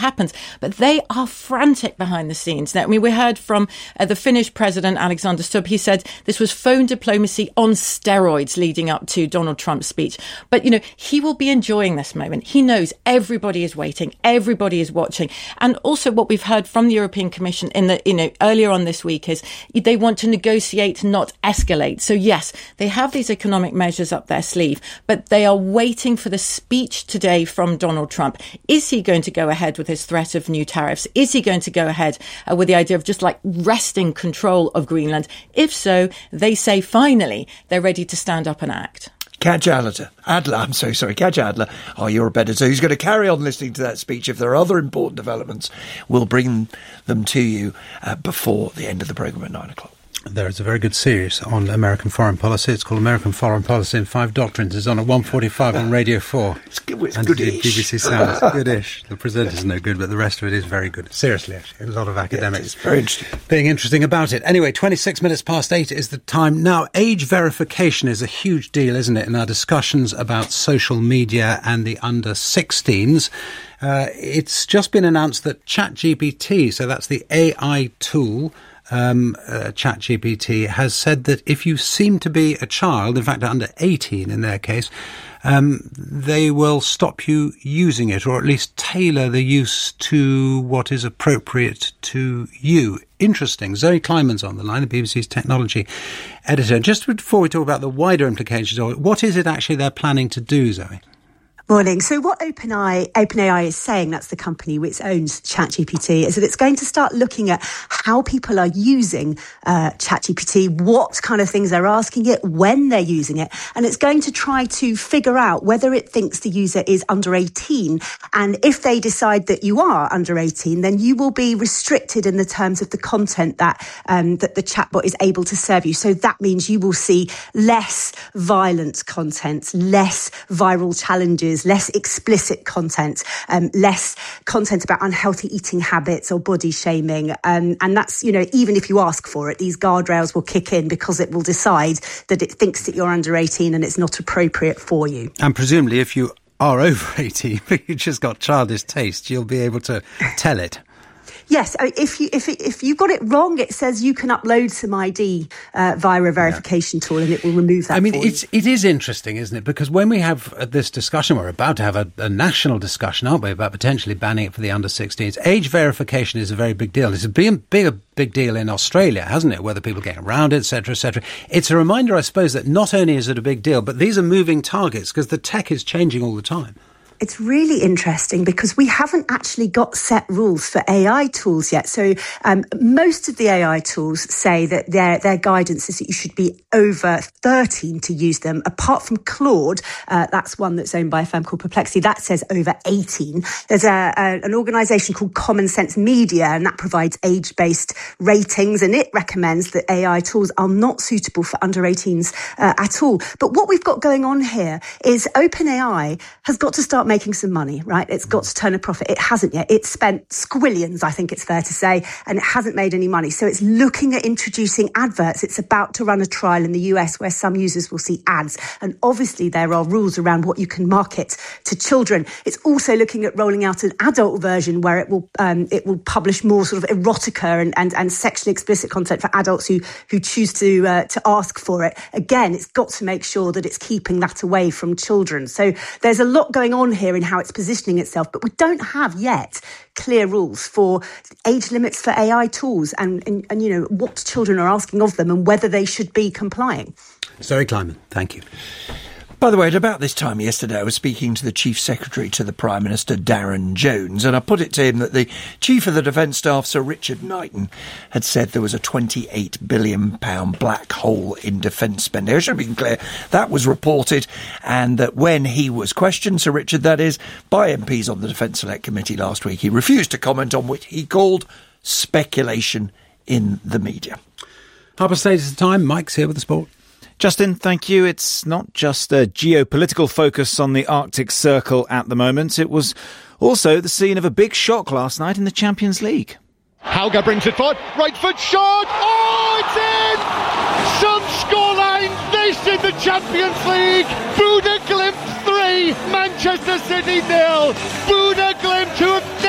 Speaker 6: happens. But they are frantic behind the scenes. Now, I mean, we heard from uh, the Finnish president, Alexander Stubb. He said this was phone diplomacy on steroids leading up to Donald Trump's speech. But, you know, he will be enjoying this moment. He knows everybody is waiting. Everybody is watching. And also what we've heard from the European Commission in the, you know, earlier on this week is they want to negotiate, not escalate. So, yes, they have these economic measures up their sleeve, but they are waiting for the speech today from Donald Trump. Is he going to go ahead with his threat of new tariffs? Is he going to go ahead uh, with the idea of just like wresting control of Greenland? If so, they say finally they're ready to stand up and act.
Speaker 5: Kadja Adler, Adler, I'm so sorry, Kadja Adler, our Europe editor, who's going to carry on listening to that speech. If there are other important developments, we'll bring them to you uh, before the end of the programme at nine o'clock.
Speaker 4: There is a very good series on American foreign policy. It's called American Foreign Policy in Five Doctrines. It's on at one forty-five on Radio four.
Speaker 5: It's, good, it's
Speaker 4: and
Speaker 5: good-ish.
Speaker 4: B B C Sound. It's good-ish. The presenter's no good, but the rest of it is very good. Seriously, actually. A lot of academics.
Speaker 5: It's very interesting.
Speaker 4: Being interesting about it. Anyway, twenty-six minutes past eight is the time. Now, age verification is a huge deal, isn't it, in our discussions about social media and the under sixteens. Uh, it's just been announced that ChatGPT, so that's the A I tool, Um, uh, ChatGPT has said that if you seem to be a child, in fact under eighteen in their case, um, they will stop you using it, or at least tailor the use to what is appropriate to you. Interesting. Zoe Kleiman's on the line, the B B C's technology editor. Just before we talk about the wider implications of it, what is it actually they're planning to do, Zoe?
Speaker 10: Morning. So what OpenAI, OpenAI is saying, that's the company which owns ChatGPT, is that it's going to start looking at how people are using uh, ChatGPT, what kind of things they're asking it, when they're using it, and it's going to try to figure out whether it thinks the user is under eighteen. And if they decide that you are under eighteen, then you will be restricted in the terms of the content that um, that the chatbot is able to serve you. So that means you will see less violent content, less viral challenges, less explicit content, um, less content about unhealthy eating habits or body shaming. Um, and that's, you know, even if you ask for it, these guardrails will kick in because it will decide that it thinks that you're under eighteen and it's not appropriate for you.
Speaker 4: And presumably if you are over eighteen, but you've just got childish taste, you'll be able to tell it.
Speaker 10: Yes, if you if it, if you got it wrong, it says you can upload some I D uh, via a verification yeah. tool, and it will remove that.
Speaker 4: I mean,
Speaker 10: for
Speaker 4: it's
Speaker 10: you.
Speaker 4: it is interesting, isn't it? Because when we have this discussion, we're about to have a, a national discussion, aren't we, about potentially banning it for the under sixteens. Age verification is a very big deal. It's a big, big, big deal in Australia, hasn't it? Whether people get around it, et cetera, et cetera. It's a reminder, I suppose, that not only is it a big deal, but these are moving targets because the tech is changing all the time.
Speaker 10: It's really interesting because we haven't actually got set rules for A I tools yet. So um, most of the A I tools say that their their guidance is that you should be over thirteen to use them. Apart from Claude, uh, that's one that's owned by a firm called Perplexity, that says over eighteen. There's a, a, an organisation called Common Sense Media, and that provides age-based ratings, and it recommends that A I tools are not suitable for under eighteens uh, at all. But what we've got going on here is OpenAI has got to start making some money, right? It's got to turn a profit. It hasn't yet. It's spent squillions, I think it's fair to say, and it hasn't made any money. So it's looking at introducing adverts. It's about to run a trial in the U S where some users will see ads. And obviously there are rules around what you can market to children. It's also looking at rolling out an adult version where it will um, it will publish more sort of erotica and, and, and sexually explicit content for adults who who choose to uh, to ask for it. Again, it's got to make sure that it's keeping that away from children. So there's a lot going on here in how it's positioning itself, but we don't have yet clear rules for age limits for A I tools and, and, and, you know, what children are asking of them and whether they should be complying.
Speaker 4: Zoe Kleiman, thank you.
Speaker 5: By the way, at about this time yesterday, I was speaking to the Chief Secretary to the Prime Minister, Darren Jones, and I put it to him that the Chief of the Defence Staff, Sir Richard Knighton, had said there was a twenty-eight billion pounds black hole in defence spending. I should have been clear, that was reported, and that when he was questioned, Sir Richard, that is, by M Ps on the Defence Select Committee last week, he refused to comment on what he called speculation in the media.
Speaker 4: Half past eight is the time. Mike's here with the sport.
Speaker 11: Justin, thank you. It's not just a geopolitical focus on the Arctic Circle at the moment. It was also the scene of a big shock last night in the Champions League.
Speaker 18: Hauger brings it forward. Right foot shot. Oh, it's in! Some scoreline. This in the Champions League. Buda Glimt three. Manchester City nil. Buda Glimt, who have never won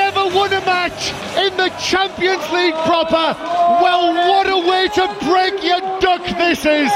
Speaker 18: won a match in the Champions League proper. Well, what a way to break your duck this is.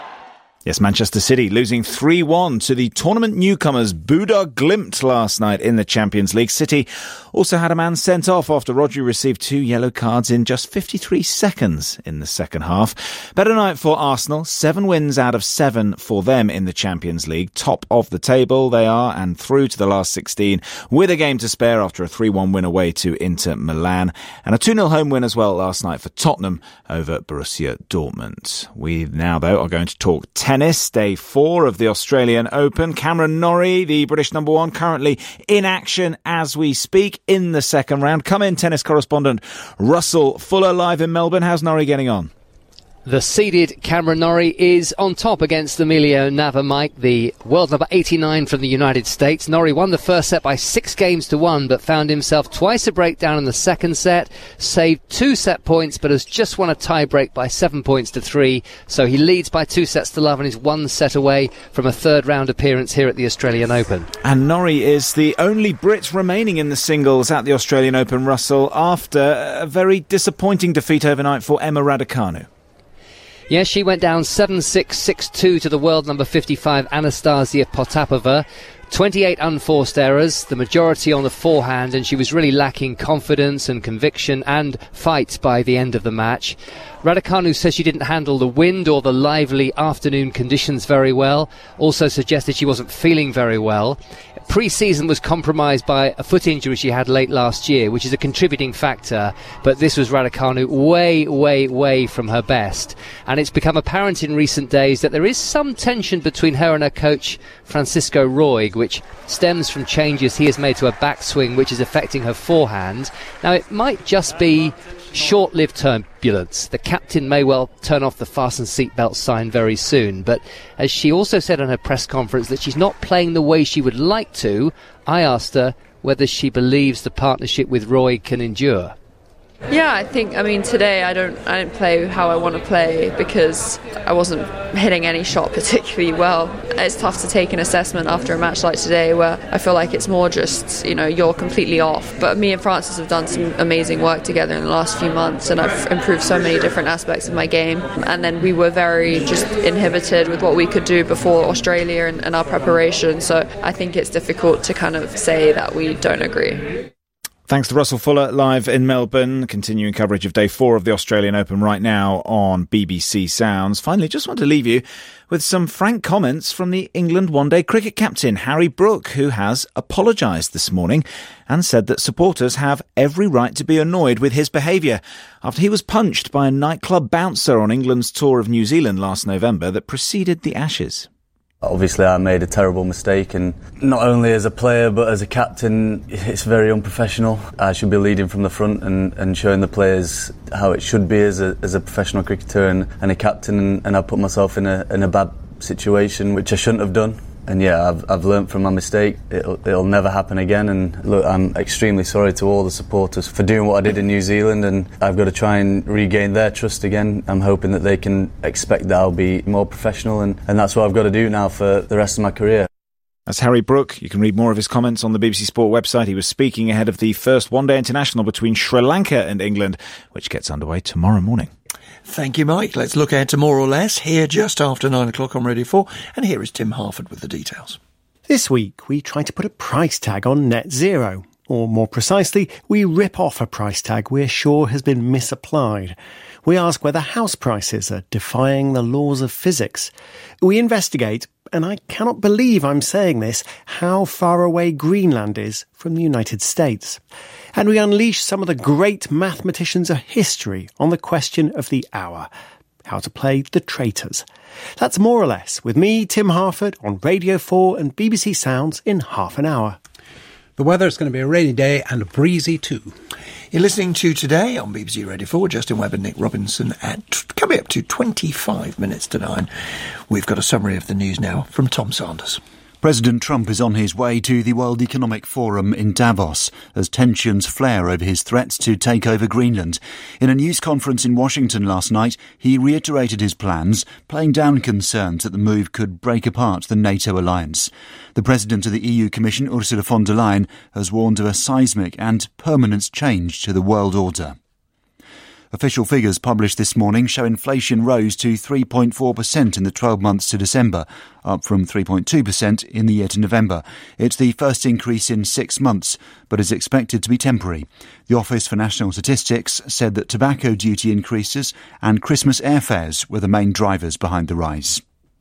Speaker 11: Yes, Manchester City losing three one to the tournament newcomers Bodø Glimt last night in the Champions League. City also had a man sent off after Rodri received two yellow cards in just fifty-three seconds in the second half. Better night for Arsenal. Seven wins out of seven for them in the Champions League. Top of the table they are and through to the last sixteen with a game to spare after a three one win away to Inter Milan. And a two nil home win as well last night for Tottenham over Borussia Dortmund. We now, though, are going to talk tennis. Tennis, day four of the Australian Open. Cameron Norrie, the British number one, currently in action as we speak in the second round. Come in, tennis correspondent Russell Fuller, live in Melbourne. How's Norrie getting on?
Speaker 7: The seeded Cameron Norrie is on top against Emilio Navamike, the world number eighty-nine from the United States. Norrie won the first set by six games to one, but found himself twice a breakdown in the second set, saved two set points, but has just won a tie break by seven points to three. So he leads by two sets to love and is one set away from a third round appearance here at the Australian Open.
Speaker 11: And Norrie is the only Brit remaining in the singles at the Australian Open, Russell, after a very disappointing defeat overnight for Emma Raducanu.
Speaker 7: Yes, she went down seven six, six two to the world number fifty-five, Anastasia Potapova. twenty-eight unforced errors, the majority on the forehand, and she was really lacking confidence and conviction and fight by the end of the match. Raducanu says she didn't handle the wind or the lively afternoon conditions very well, also suggested she wasn't feeling very well. Pre-season was compromised by a foot injury she had late last year, which is a contributing factor, but this was Raducanu way, way, way from her best. And it's become apparent in recent days that there is some tension between her and her coach, Francisco Roig, which stems from changes he has made to her backswing, which is affecting her forehand. Now, it might just be short-lived turbulence. The captain may well turn off the fasten seatbelt sign very soon, but as she also said on her press conference that she's not playing the way she would like to, I asked her whether she believes the partnership with Roy can endure.
Speaker 12: Yeah, I think, I mean, today I don't I didn't play how I want to play because I wasn't hitting any shot particularly well. It's tough to take an assessment after a match like today where I feel like it's more just, you know, you're completely off. But me and Francis have done some amazing work together in the last few months and I've improved so many different aspects of my game. And then we were very just inhibited with what we could do before Australia and, and our preparation. So I think it's difficult to kind of say that we don't agree.
Speaker 11: Thanks to Russell Fuller, live in Melbourne, continuing coverage of day four of the Australian Open right now on B B C Sounds. Finally, just want to leave you with some frank comments from the England one-day cricket captain, Harry Brook, who has apologised this morning and said that supporters have every right to be annoyed with his behaviour after he was punched by a nightclub bouncer on England's tour of New Zealand last November that preceded the Ashes.
Speaker 19: Obviously I made a terrible mistake, and not only as a player but as a captain it's very unprofessional. I should be leading from the front and, and showing the players how it should be as a, as a professional cricketer and, and a captain, and, and I put myself in a, in a bad situation which I shouldn't have done. And yeah, I've, I've learnt from my mistake. It'll, it'll never happen again. And look, I'm extremely sorry to all the supporters for doing what I did in New Zealand, and I've got to try and regain their trust again. I'm hoping that they can expect that I'll be more professional, and, and that's what I've got to do now for the rest of my career.
Speaker 11: That's Harry Brook. You can read more of his comments on the B B C Sport website. He was speaking ahead of the first one-day international between Sri Lanka and England, which gets underway tomorrow morning.
Speaker 5: Thank you, Mike. Let's look ahead to more or less here just after nine o'clock on Radio four. And here is Tim Harford with the details.
Speaker 21: This week, we try to put a price tag on net zero. Or more precisely, we rip off a price tag we're sure has been misapplied. We ask whether house prices are defying the laws of physics. We investigate, and I cannot believe I'm saying this, how far away Greenland is from the United States. And we unleash some of the great mathematicians of history on the question of the hour: how to play the traitors. That's more or less with me, Tim Harford, on Radio four and B B C Sounds in half an hour.
Speaker 4: The weather is going to be a rainy day and breezy too.
Speaker 5: You're listening to Today on B B C Radio four, Justin Webb and Nick Robinson, at coming up to twenty-five minutes to nine. We've got a summary of the news now from Tom Sanders.
Speaker 20: President Trump is on his way to the World Economic Forum in Davos as tensions flare over his threats to take over Greenland. In a news conference in Washington last night, he reiterated his plans, playing down concerns that the move could break apart the NATO alliance. The president of the E U Commission, Ursula von der Leyen, has warned of a seismic and permanent change to the world order. Official figures published this morning show inflation rose to three point four percent in the twelve months to December, up from three point two percent in the year to November. It's the first increase in six months, but is expected to be temporary. The Office for National Statistics said that tobacco duty increases and Christmas airfares were the main drivers behind the rise.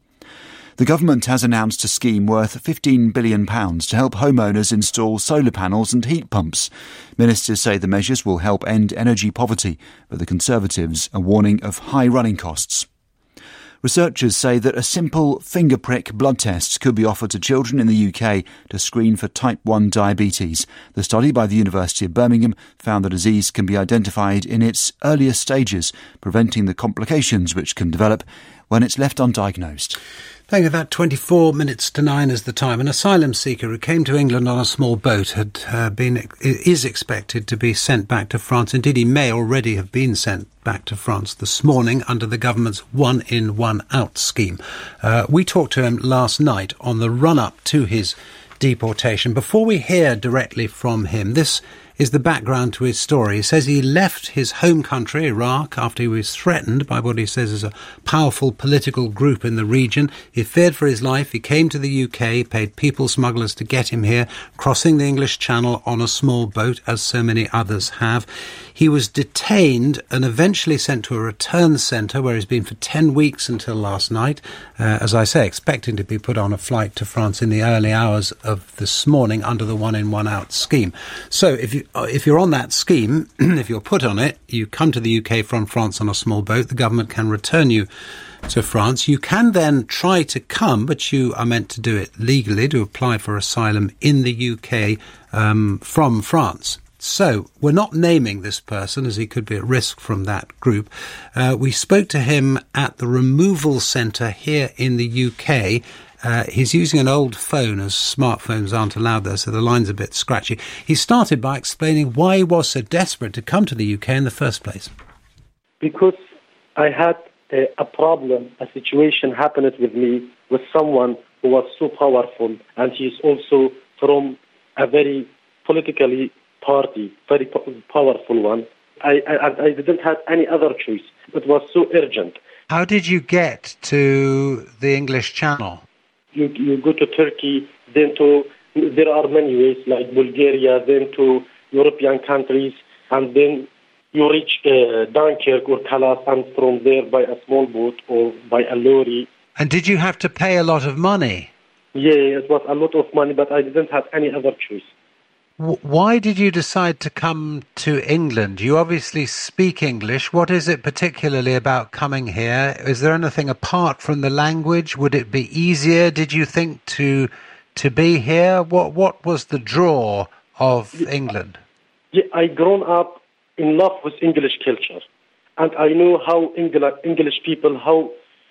Speaker 20: The government has announced a scheme worth fifteen billion pounds to help homeowners install solar panels and heat pumps. Ministers say the measures will help end energy poverty, but the Conservatives are warning of high running costs. Researchers say that a simple finger prick blood test could be offered to children in the U K to screen for type one diabetes. The study by the University of Birmingham found the disease can be identified in its earliest stages, preventing the complications which can develop when it's left undiagnosed.
Speaker 4: Thank you. About twenty-four minutes to nine is the time. An asylum seeker who came to England on a small boat had uh, been is expected to be sent back to France. Indeed, he may already have been sent back to France this morning under the government's one-in, one-out scheme. Uh, we talked to him last night on the run-up to his deportation. Before we hear directly from him, this is the background to his story. He says he left his home country, Iraq, after he was threatened by what he says is a powerful political group in the region. He feared for his life. He came to the U K, paid people smugglers to get him here, crossing the English Channel on a small boat, as so many others have. He was detained and eventually sent to a return centre where he's been for ten weeks until last night. Uh, as I say, expecting to be put on a flight to France in the early hours of this morning under the one-in, one-out scheme. So if you If you're on that scheme, if you're put on it, you come to the U K from France on a small boat, the government can return you to France. You can then try to come, but you are meant to do it legally, to apply for asylum in the U K um, from France. So we're not naming this person, as he could be at risk from that group. Uh, we spoke to him at the removal centre here in the U K. Uh, he's using an old phone, as smartphones aren't allowed there, so the line's a bit scratchy. He started by explaining why he was so desperate to come to the U K in the first place.
Speaker 13: Because I had a, a problem, a situation happened with me with someone who was so powerful, and he's also from a very politically party, very po- powerful one. I, I, I didn't have any other choice. It was so urgent.
Speaker 4: How did you get to the English Channel?
Speaker 13: You, you go to Turkey, then to, there are many ways, like Bulgaria, then to European countries, and then you reach uh, Dunkirk or Calais, and from there by a small boat or by a lorry.
Speaker 4: And did you have to pay a lot of money?
Speaker 13: Yeah, it was a lot of money, but I didn't have any other choice.
Speaker 4: W- why did you decide to come to England? You obviously speak English. What is it particularly about coming here? Is there anything apart from the language? Would it be easier, did you think, to to be here? What what was the draw of England?
Speaker 13: Yeah, I grown up in love with English culture, and I know how Engl- English people, how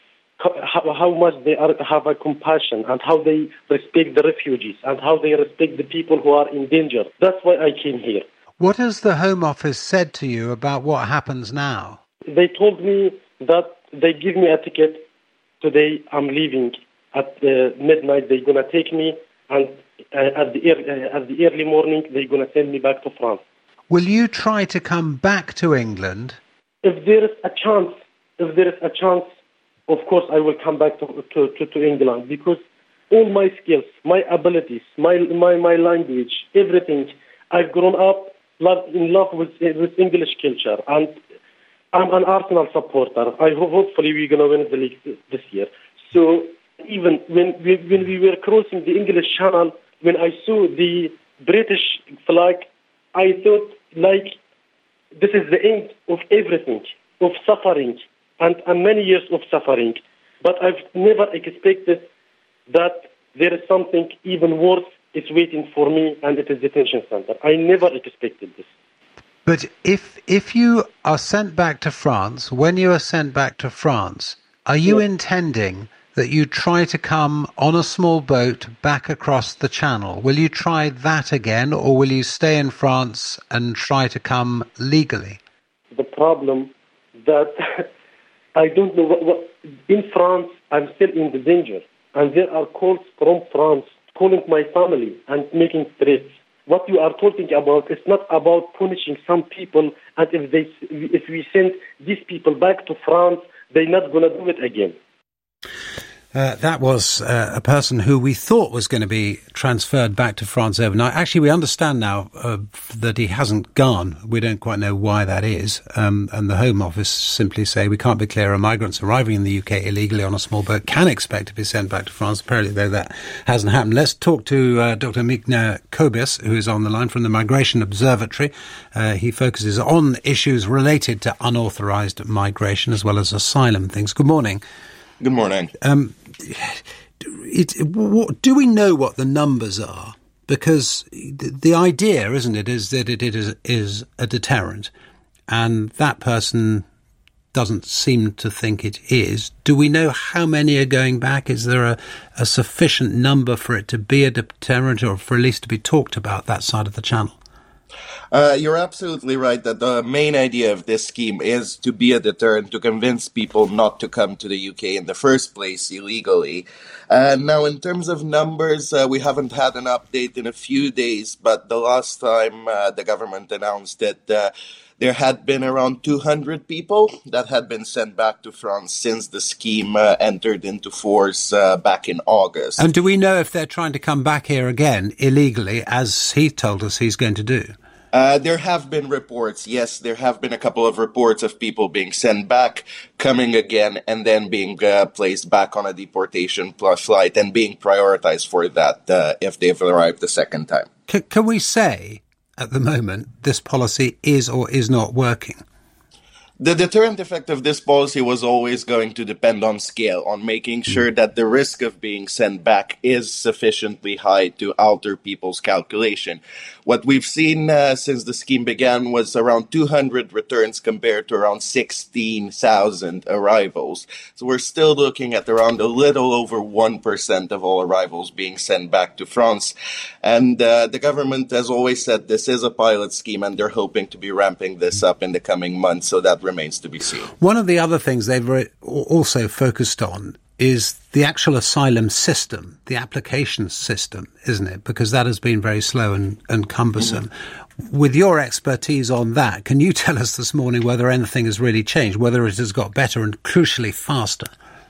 Speaker 13: How, how much they are, have a compassion, and how they respect the refugees, and how they respect the people who are in danger. That's why I came here.
Speaker 4: What has the Home Office said to you about what happens now?
Speaker 13: They told me that they give me a ticket today. I'm leaving at uh, midnight. They're gonna take me, and uh, at the uh, at the early morning they're gonna send me back to France.
Speaker 4: Will you try to come back to England?
Speaker 13: If there is a chance, if there is a chance. Of course, I will come back to, to, to, to England, because all my skills, my abilities, my my, my language, everything, I've grown up love, in love with with English culture, and I'm an Arsenal supporter. I hope hopefully we're going to win the league this year. So even when we, when we were crossing the English Channel, when I saw the British flag, I thought, like, this is the end of everything, of suffering. And, and many years of suffering. But I've never expected that there is something even worse is waiting for me, and it is detention center. I never expected this.
Speaker 4: But if if you are sent back to France, when you are sent back to France, are you yes. intending that you try to come on a small boat back across the channel. Will you try that again, or will you stay in France and try to come legally?
Speaker 13: The problem that I don't know what, what in France I'm still in the danger, and there are calls from France calling my family and making threats. What you are talking about is not about punishing some people, and if they if we send these people back to France, they're not going to do it again.
Speaker 4: Uh, that was uh, a person who we thought was going to be transferred back to France overnight. Actually, we understand now uh, that he hasn't gone. We don't quite know why that is. Um, and the Home Office simply say we can't be clearer. Migrants arriving in the U K illegally on a small boat can expect to be sent back to France. Apparently, though, that hasn't happened. Let's talk to uh, Doctor Migna Kobias, who is on the line from the Migration Observatory. Uh, he focuses on issues related to unauthorised migration as well as asylum things. Good morning.
Speaker 1: Good morning.
Speaker 4: Um, it, what, do we know what the numbers are? Because the, the idea, isn't it, is that it, it is, is a deterrent, and that person doesn't seem to think it is. Do we know how many are going back? Is there a, a sufficient number for it to be a deterrent, or for at least to be talked about that side of the channel?
Speaker 1: Uh, you're absolutely right that the main idea of this scheme is to be a deterrent, to convince people not to come to the U K in the first place illegally. Uh, now, in terms of numbers, uh, we haven't had an update in a few days, but the last time uh, the government announced that uh, there had been around two hundred people that had been sent back to France since the scheme uh, entered into force uh, back in August.
Speaker 4: And do we know if they're trying to come back here again illegally, as he told us he's going to do?
Speaker 1: Uh, there have been reports, yes, there have been a couple of reports of people being sent back, coming again, and then being uh, placed back on a deportation plus flight and being prioritized for that uh, if they've arrived the second time.
Speaker 4: C- can we say, at the moment, this policy is or is not working?
Speaker 1: The deterrent effect of this policy was always going to depend on scale, on making sure that the risk of being sent back is sufficiently high to alter people's calculation. What we've seen uh, since the scheme began was around two hundred returns compared to around sixteen thousand arrivals. So we're still looking at around a little over one percent of all arrivals being sent back to France. And uh, the government has always said this is a pilot scheme, and they're hoping to be ramping this up in the coming months, so that remains to be seen.
Speaker 4: One of the other things they've re- also focused on is the actual asylum system, the application system, isn't it? Because that has been very slow and, and cumbersome. Mm-hmm. With your expertise on that, can you tell us this morning whether anything has really changed, whether it has got better and crucially faster?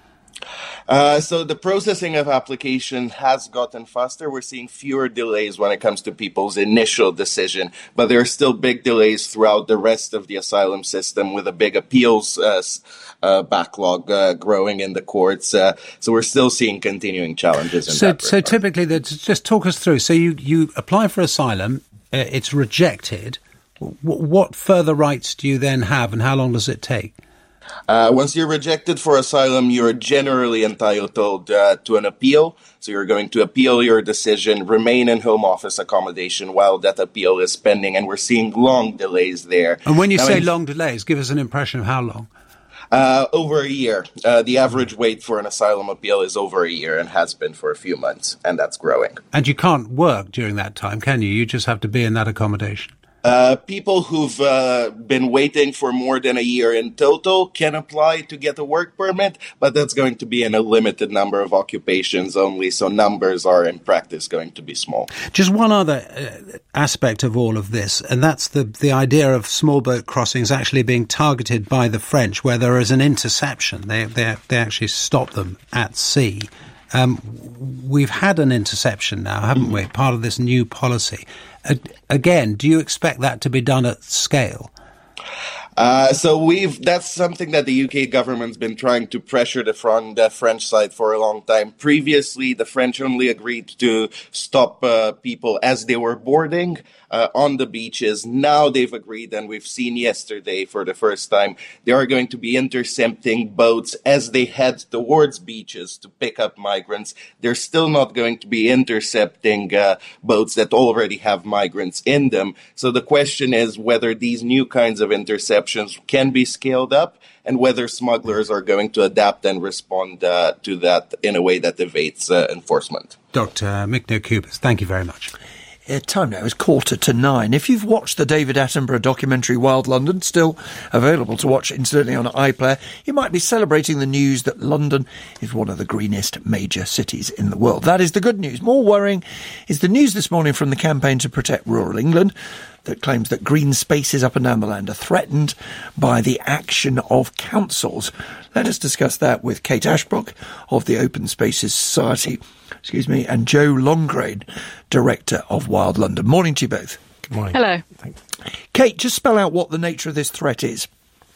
Speaker 1: Uh, so the processing of application has gotten faster. We're seeing fewer delays when it comes to people's initial decision, but there are still big delays throughout the rest of the asylum system, with a big appeals uh, uh, backlog uh, growing in the courts. Uh, so we're still seeing continuing challenges in
Speaker 4: so,
Speaker 1: that
Speaker 4: So typically, just talk us through. So you, you apply for asylum, uh, it's rejected. W- what further rights do you then have, and how long does it take?
Speaker 1: Uh, once you're rejected for asylum, you're generally entitled uh, to an appeal. So you're going to appeal your decision, remain in Home Office accommodation while that appeal is pending, and we're seeing long delays there.
Speaker 4: And when you
Speaker 1: now,
Speaker 4: say
Speaker 1: in,
Speaker 4: long delays, give us an impression of how long.
Speaker 1: Uh, over a year. Uh, the average wait for an asylum appeal is over a year and has been for a few months, and that's growing.
Speaker 4: And you can't work during that time, can you? You just have to be in that accommodation.
Speaker 1: Uh, people who've uh, been waiting for more than a year in total can apply to get a work permit, but that's going to be in a limited number of occupations only, so numbers are in practice going to be small.
Speaker 4: Just one other uh, aspect of all of this, and that's the, the idea of small boat crossings actually being targeted by the French, where there is an interception. They, they, they actually stop them at sea. Um, we've had an interception now, haven't we? Part of this new policy. Uh, again, do you expect that to be done at scale?
Speaker 1: Uh, so we've that's something that the U K government's been trying to pressure the, front, the French side for a long time. Previously, the French only agreed to stop uh, people as they were boarding uh, on the beaches. Now they've agreed, and we've seen yesterday for the first time, they are going to be intercepting boats as they head towards beaches to pick up migrants. They're still not going to be intercepting uh, boats that already have migrants in them. So the question is whether these new kinds of interceptions exceptions can be scaled up, and whether smugglers are going to adapt and respond uh, to that in a way that evades uh, enforcement.
Speaker 4: Doctor Micno Kupas, thank you very much.
Speaker 5: Uh, time now is quarter to nine. If you've watched the David Attenborough documentary Wild London, still available to watch incidentally on iPlayer, you might be celebrating the news that London is one of the greenest major cities in the world. That is the good news. More worrying is the news this morning from the Campaign to Protect Rural England that claims that green spaces up and down the land are threatened by the action of councils. Let us discuss that with Kate Ashbrook of the Open Spaces Society, excuse me, and Joe Longcrane, Director of Wild London. Morning to you both.
Speaker 4: Good morning.
Speaker 14: Hello.
Speaker 5: Kate, just spell out what the nature of this threat is.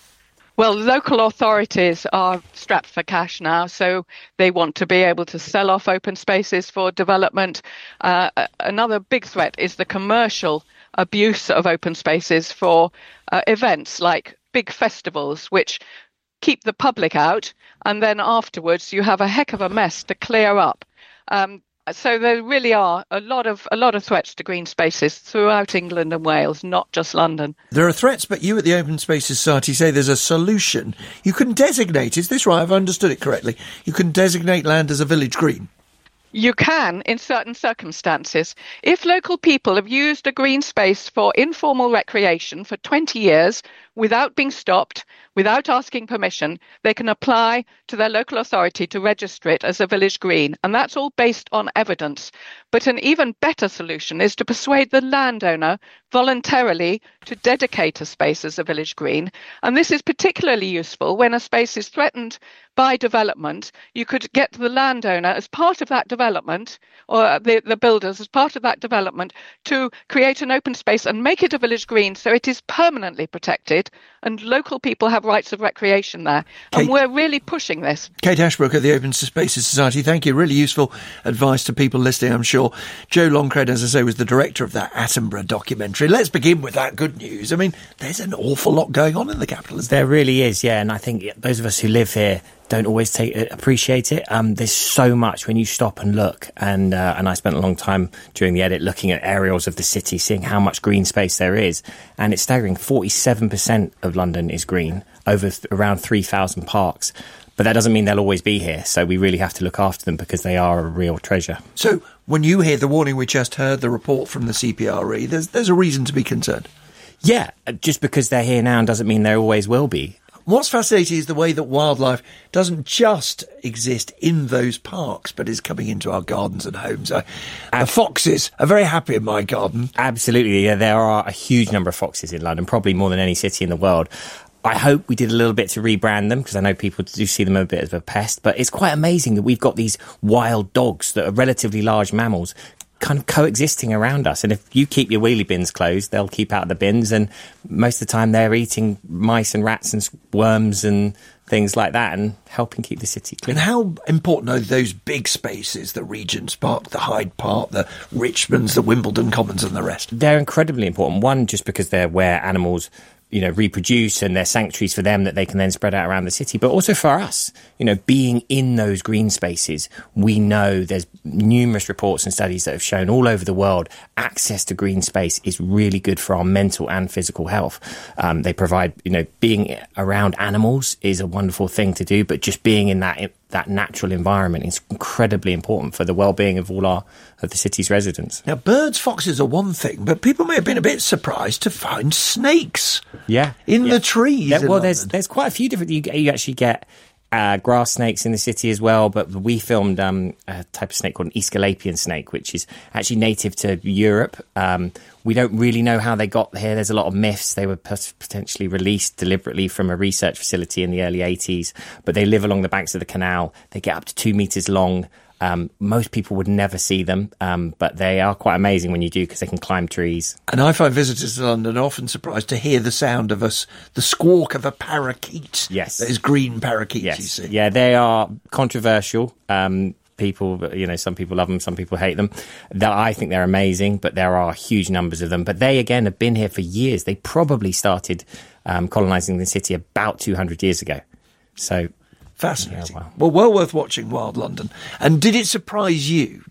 Speaker 14: Well, local authorities are strapped for cash now, so they want to be able to sell off open spaces for development. Uh, another big threat is the commercial abuse of open spaces for uh, events like big festivals, which keep the public out, and then afterwards you have a heck of a mess to clear up. Um, so there really are a lot of a lot of threats to green spaces throughout England and Wales, not just London.
Speaker 5: There are threats, but you at the Open Spaces Society say there's a solution. You can designate, is this right? I've understood it correctly. You can designate land as a village green.
Speaker 14: You can, in certain circumstances. If local people have used a green space for informal recreation for twenty years without being stopped, without asking permission, they can apply to their local authority to register it as a village green. And that's all based on evidence. But an even better solution is to persuade the landowner voluntarily to dedicate a space as a village green. And this is particularly useful when a space is threatened by development. You could get the landowner as part of that development, or the, the builders as part of that development, to create an open space and make it a village green so it is permanently protected and local people have rights of recreation there.
Speaker 5: Kate,
Speaker 14: and we're really pushing this.
Speaker 5: Kate Ashbrook of the Open Spaces Society, thank you. Really useful advice to people listening, I'm sure. Joe Longcrane, as I say, was the director of that Attenborough documentary. Let's begin with that good news. I mean, there's an awful lot going on in the capital, isn't there?
Speaker 22: There really is, yeah. And I think those of us who live here don't always take appreciate it. Um, there's so much when you stop and look, and uh, and I spent a long time during the edit looking at aerials of the city, seeing how much green space there is, and it's staggering. forty-seven percent of London is green, over th- around three thousand parks. But that doesn't mean they'll always be here, so we really have to look after them because they are a real treasure.
Speaker 5: So when you hear the warning we just heard, the report from the C P R E, there's there's a reason to be concerned.
Speaker 22: Yeah, just because they're here now doesn't mean they always will be.
Speaker 5: What's fascinating is the way that wildlife doesn't just exist in those parks, but is coming into our gardens and homes. Uh, the foxes are very happy in my garden.
Speaker 22: Absolutely, yeah. There are a huge number of foxes in London, probably more than any city in the world. I hope we did a little bit to rebrand them because I know people do see them a bit as a pest, but it's quite amazing that we've got these wild dogs that are relatively large mammals kind of coexisting around us. And if you keep your wheelie bins closed, they'll keep out the bins, and most of the time they're eating mice and rats and worms and things like that and helping keep the city clean.
Speaker 5: And how important are those big spaces, the Regent's Park, the Hyde Park, the Richmonds, the Wimbledon Commons and the rest?
Speaker 22: They're incredibly important. One, just because they're where animals, you know, reproduce, and they're sanctuaries for them that they can then spread out around the city. But also for us, you know, being in those green spaces, we know there's numerous reports and studies that have shown all over the world access to green space is really good for our mental and physical health. Um, they provide, you know, being around animals is a wonderful thing to do, but just being in that that natural environment is incredibly important for the well-being of all our of the city's residents.
Speaker 5: Now, birds, foxes are one thing, but people may have been a bit surprised to find snakes.
Speaker 22: Yeah,
Speaker 5: in
Speaker 22: yeah.
Speaker 5: the trees.
Speaker 22: Yeah, well,
Speaker 5: London.
Speaker 22: there's there's quite a few different. You, you actually get uh, grass snakes in the city as well, but we filmed um, a type of snake called an Aesculapian snake, which is actually native to Europe. Um, we don't really know how they got here. There's a lot of myths. They were potentially released deliberately from a research facility in the early eighties, but they live along the banks of the canal. They get up to two metres long. Um, most people would never see them, um, but they are quite amazing when you do because they can climb trees.
Speaker 5: And I find visitors to London often surprised to hear the sound of us, the squawk of a parakeet.
Speaker 22: Yes.
Speaker 5: Those green parakeets,
Speaker 22: yes.
Speaker 5: you see.
Speaker 22: Yeah, they are controversial. Um, people, you know, some people love them, some people hate them. That I think they're amazing, but there are huge numbers of them. But they, again, have been here for years. They probably started um, colonising the city about two hundred years ago. So...
Speaker 5: Fascinating. Yeah, well. well, well worth watching Wild London. And did it surprise you?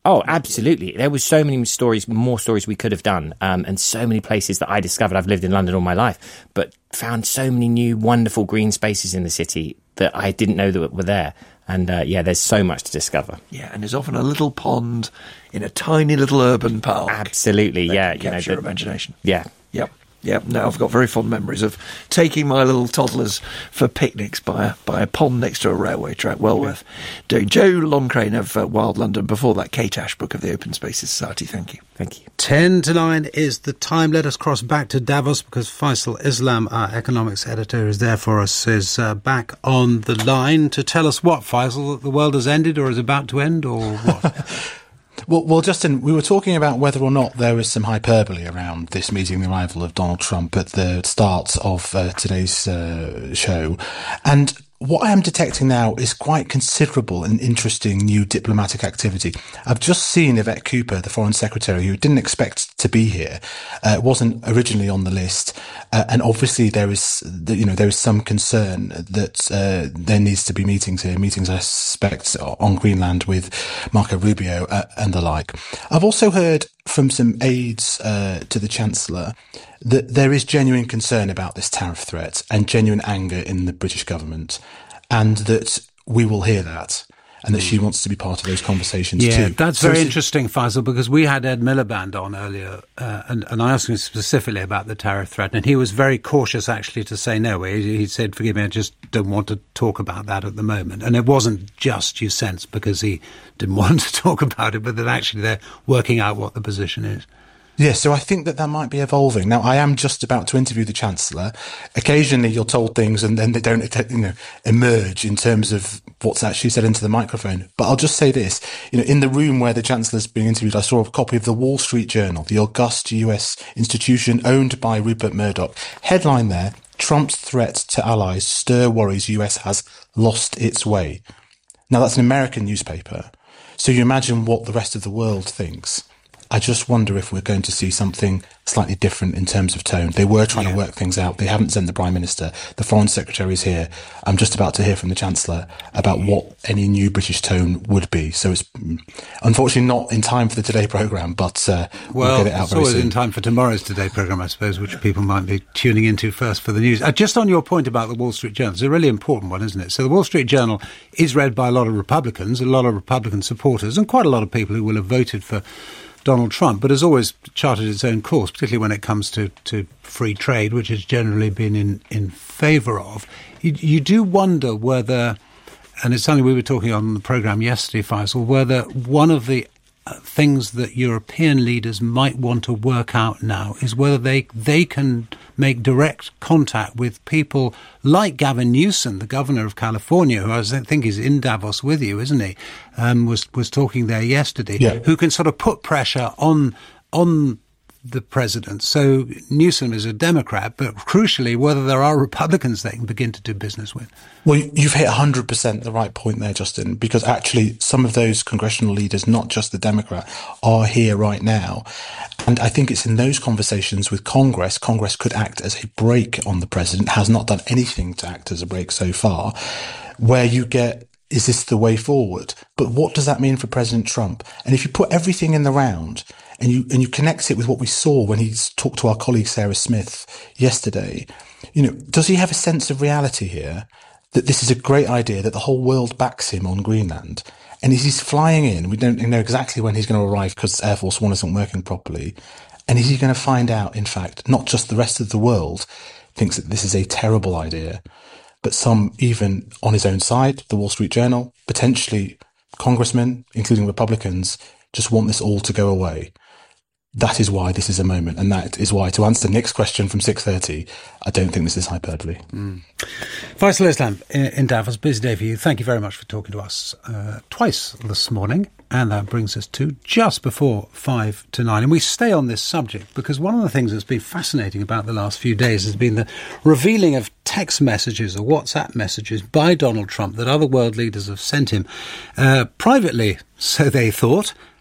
Speaker 22: Oh, absolutely. There were so many stories, more stories we could have done, um, and so many places that I discovered. I've lived in London all my life, but found so many new wonderful green spaces in the city that I didn't know that were there. And uh, yeah, there's so much to discover.
Speaker 5: Yeah, and there's often a little pond in a tiny little urban park.
Speaker 22: Absolutely, yeah.
Speaker 5: You know, your imagination.
Speaker 22: Yeah.
Speaker 5: Yep. Yeah, no, I've got very fond memories of taking my little toddlers for picnics by a, by a pond next to a railway track. Well worth doing. Joe Loncrane of uh, Wild London. Before that, Kate Ashbrook of the Open Spaces Society. Thank you.
Speaker 22: Thank you.
Speaker 4: Ten to nine is the time. Let us cross back to Davos because Faisal Islam, our economics editor, is there for us, is uh, back on the line to tell us what, Faisal, that the world has ended or is about to end or what?
Speaker 15: Well, well, Justin, we were talking about whether or not there was some hyperbole around this meeting the arrival of Donald Trump at the start of uh, today's uh, show. And what I am detecting now is quite considerable and interesting new diplomatic activity. I've just seen Yvette Cooper, the Foreign Secretary, who didn't expect to be here, uh, wasn't originally on the list, uh, and obviously there is, you know, there is some concern that uh, there needs to be meetings here, meetings I suspect on Greenland with Marco Rubio uh, and the like. I've also heard from some aides uh, to the Chancellor that there is genuine concern about this tariff threat and genuine anger in the British government, and that we will hear that, and that she wants to be part of those conversations
Speaker 4: yeah,
Speaker 15: too.
Speaker 4: Yeah, that's
Speaker 15: so
Speaker 4: very interesting, Faisal, because we had Ed Miliband on earlier, uh, and, and I asked him specifically about the tariff threat, and he was very cautious actually to say no. He, he said, forgive me, I just don't want to talk about that at the moment. And it wasn't just, you sense, because he didn't want to talk about it, but that actually they're working out what the position is.
Speaker 15: Yes, so I think that that might be evolving. Now, I am just about to interview the Chancellor. Occasionally you're told things and then they don't, you know, emerge in terms of what's actually said into the microphone. But I'll just say this, you know, in the room where the Chancellor's being interviewed, I saw a copy of the Wall Street Journal, the august U S institution owned by Rupert Murdoch. Headline there, Trump's threat to allies stir worries U S has lost its way. Now, that's an American newspaper. So you imagine what the rest of the world thinks. I just wonder if we're going to see something slightly different in terms of tone. They were trying yeah. to work things out. They haven't sent the Prime Minister. The Foreign Secretary is here. I'm just about to hear from the Chancellor about what any new British tone would be. So it's unfortunately not in time for the Today programme, but uh,
Speaker 4: well,
Speaker 15: we'll get it out
Speaker 4: it's
Speaker 15: very
Speaker 4: always
Speaker 15: soon.
Speaker 4: in time for tomorrow's Today programme, I suppose, which people might be tuning into first for the news. Uh, just on your point about the Wall Street Journal, it's a really important one, isn't it? So the Wall Street Journal is read by a lot of Republicans, a lot of Republican supporters, and quite a lot of people who will have voted for Donald Trump, but has always charted its own course, particularly when it comes to, to free trade, which has generally been in, in favour of. You, you do wonder whether, and it's something we were talking on the programme yesterday, Faisal, whether one of the things that European leaders might want to work out now is whether they they can make direct contact with people like Gavin Newsom, the governor of California, who I think is in Davos with you, isn't he? Um, was was talking there yesterday.
Speaker 15: Yeah.
Speaker 4: Who can sort of put pressure on on the president. So Newsom is a Democrat, but crucially, whether there are Republicans they can begin to do business with.
Speaker 15: Well, you've hit one hundred percent the right point there, Justin, because actually some of those congressional leaders, not just the Democrat, are here right now. And I think it's in those conversations with Congress, Congress could act as a brake on the president, has not done anything to act as a brake so far, where you get, is this the way forward? But what does that mean for President Trump? And if you put everything in the round, and you and you connect it with what we saw when he talked to our colleague Sarah Smith yesterday, you know, does he have a sense of reality here that this is a great idea, that the whole world backs him on Greenland? And as he's flying in, we don't know exactly when he's going to arrive because Air Force One isn't working properly. And is he going to find out, in fact, not just the rest of the world thinks that this is a terrible idea, but some even on his own side, the Wall Street Journal, potentially congressmen, including Republicans, just want this all to go away. That is why this is a moment, and that is why, to answer Nick's question from six thirty, I don't think this is hyperbole.
Speaker 4: Mm. Faisal Islam in Davos, busy day for you. Thank you very much for talking to us uh, twice this morning, and that brings us to just before five to nine. And we stay on this subject because one of the things that's been fascinating about the last few days has been the revealing of text messages or WhatsApp messages by Donald Trump that other world leaders have sent him uh, privately, so they thought,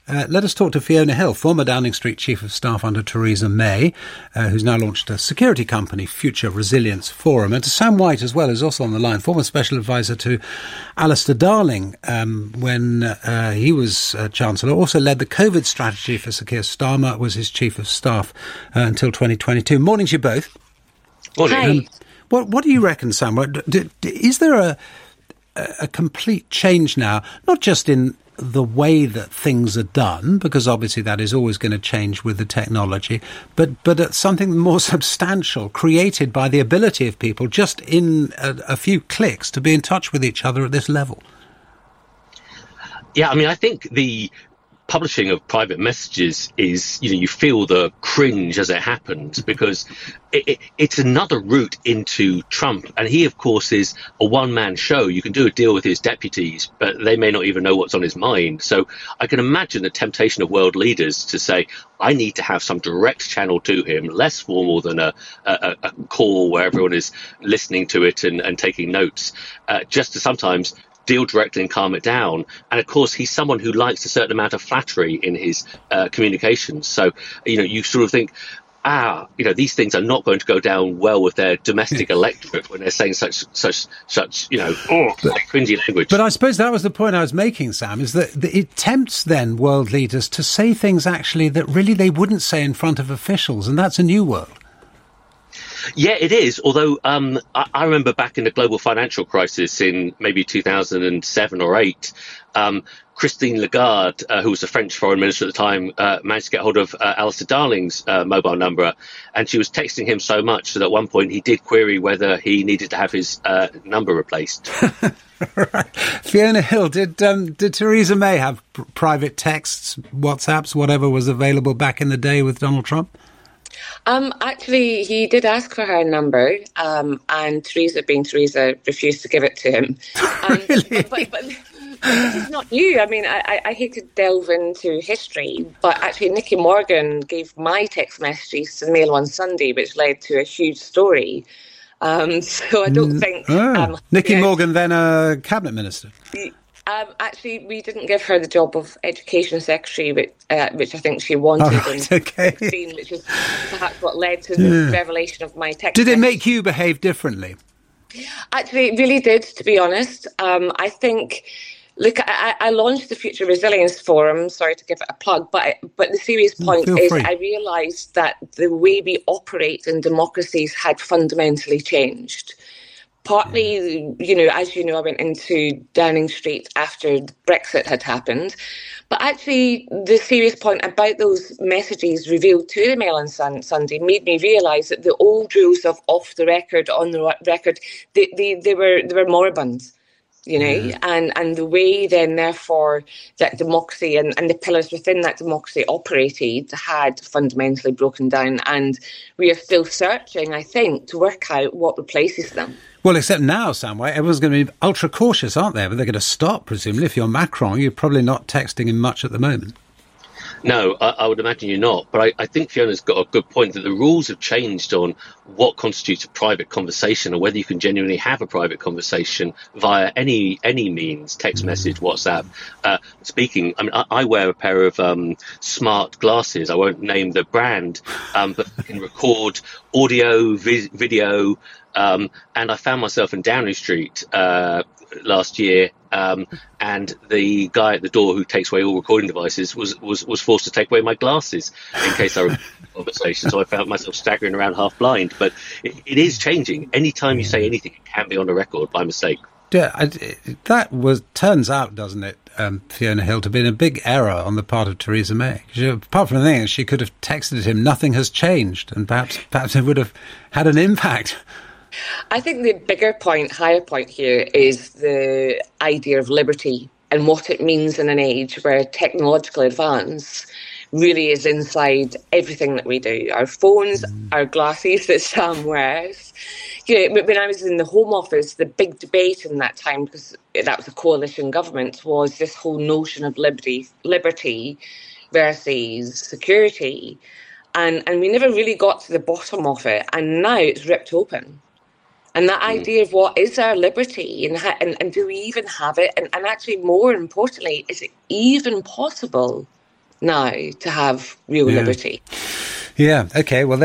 Speaker 4: Uh, let us talk to Fiona Hill, former Downing Street Chief of Staff under Theresa May, uh, who's now launched a security company, Future Resilience Forum, and to Sam White as well, who's also on the line, former Special Advisor to Alistair Darling, um, when uh, he was uh, Chancellor, also led the COVID strategy for Sir Keir Starmer, was his Chief of Staff uh, until twenty twenty-two. Morning to you both.
Speaker 2: Morning.
Speaker 4: Um, what, what do you reckon, Sam? What, do, do, is there a, a complete change now, not just in the way that things are done, because obviously that is always going to change with the technology, but but it's something more substantial, created by the ability of people just in a, a few clicks to be in touch with each other at this level?
Speaker 2: Yeah, I mean, I think the publishing of private messages is, you know, you feel the cringe as it happens, because it, it, it's another route into Trump. And he, of course, is a one-man show. You can do a deal with his deputies, but they may not even know what's on his mind. So I can imagine the temptation of world leaders to say, I need to have some direct channel to him, less formal than a, a, a call where everyone is listening to it and, and taking notes, uh, just to sometimes deal directly and calm it down. And of course, he's someone who likes a certain amount of flattery in his uh, communications. So, you know, you sort of think, ah, you know, these things are not going to go down well with their domestic electorate when they're saying such, such, such, you know, oh, like cringy language.
Speaker 4: But I suppose that was the point I was making, Sam, is that it tempts then world leaders to say things actually that really they wouldn't say in front of officials, and that's a new world.
Speaker 2: Yeah, it is. Although um, I, I remember back in the global financial crisis in maybe two thousand seven or eight, um, Christine Lagarde, uh, who was the French foreign minister at the time, uh, managed to get hold of uh, Alistair Darling's uh, mobile number, and she was texting him so much that at one point he did query whether he needed to have his uh, number replaced.
Speaker 4: Right. Fiona Hill, did um, did Theresa May have pr- private texts, WhatsApps, whatever was available back in the day with Donald Trump?
Speaker 17: Um, actually, he did ask for her number, um, and Theresa, being Theresa, refused to give it to him. Um, really? But, but, but this is not new. I mean, I, I hate to delve into history, but actually Nicky Morgan gave my text messages to the Mail on Sunday, which led to a huge story. Um, so I don't think...
Speaker 4: Ah,
Speaker 17: um,
Speaker 4: Nicky
Speaker 17: yeah,
Speaker 4: Morgan, then a cabinet minister.
Speaker 17: Um, actually, we didn't give her the job of Education Secretary, which, uh, which I think she wanted
Speaker 4: oh, right,
Speaker 17: in
Speaker 4: okay.
Speaker 17: sixteen, which is perhaps what led to the
Speaker 4: Yeah.
Speaker 17: revelation of my text.
Speaker 4: Did it
Speaker 17: message.
Speaker 4: make you behave differently?
Speaker 17: Actually, it really did, to be honest. Um, I think, look, I, I launched the Future Resilience Forum, sorry to give it a plug, but but the serious point
Speaker 4: Feel
Speaker 17: is
Speaker 4: free.
Speaker 17: I realised that the way we operate in democracies had fundamentally changed. Partly, you know, as you know, I went into Downing Street after Brexit had happened. But actually, the serious point about those messages revealed to the Mail on sun- Sunday made me realise that the old rules of off the record, on the record, they, they, they were they were moribund. You know, yeah. and, and the way then, therefore, that democracy and, and the pillars within that democracy operated had fundamentally broken down. And we are still searching, I think, to work out what replaces them.
Speaker 4: Well, except now, Sam, right? Everyone's going to be ultra cautious, aren't they? But they're going to stop, presumably. If you're Macron, you're probably not texting him much at the moment.
Speaker 2: No, I, I would imagine you're not. But I, I think Fiona's got a good point that the rules have changed on what constitutes a private conversation or whether you can genuinely have a private conversation via any any means, text message, WhatsApp. Uh, speaking, I mean, I, I wear a pair of um, smart glasses. I won't name the brand, um, but you can record audio, vi- video, um, and I found myself in Downing Street uh, last year, um, and the guy at the door who takes away all recording devices was, was, was forced to take away my glasses in case I was in a conversation. So I found myself staggering around half blind. But it, it is changing. Anytime you say anything, it can be on a record by mistake.
Speaker 4: Yeah, I, that was turns out, doesn't it, um, Fiona Hill, to have been a big error on the part of Theresa May. She, apart from the thing, she could have texted him, nothing has changed, and perhaps perhaps it would have had an impact.
Speaker 17: I think the bigger point, higher point here is the idea of liberty and what it means in an age where technological advance really is inside everything that we do. Our phones, mm. our glasses that Sam wears. You know, when I was in the Home Office, the big debate in that time, because that was a coalition government, was this whole notion of liberty, liberty versus security. And, and we never really got to the bottom of it. And now it's ripped open. And that idea of what is our liberty and, ha- and, and do we even have it? And, and actually, more importantly, is it even possible now to have real
Speaker 4: Yeah.
Speaker 17: liberty.
Speaker 4: Yeah, OK, well,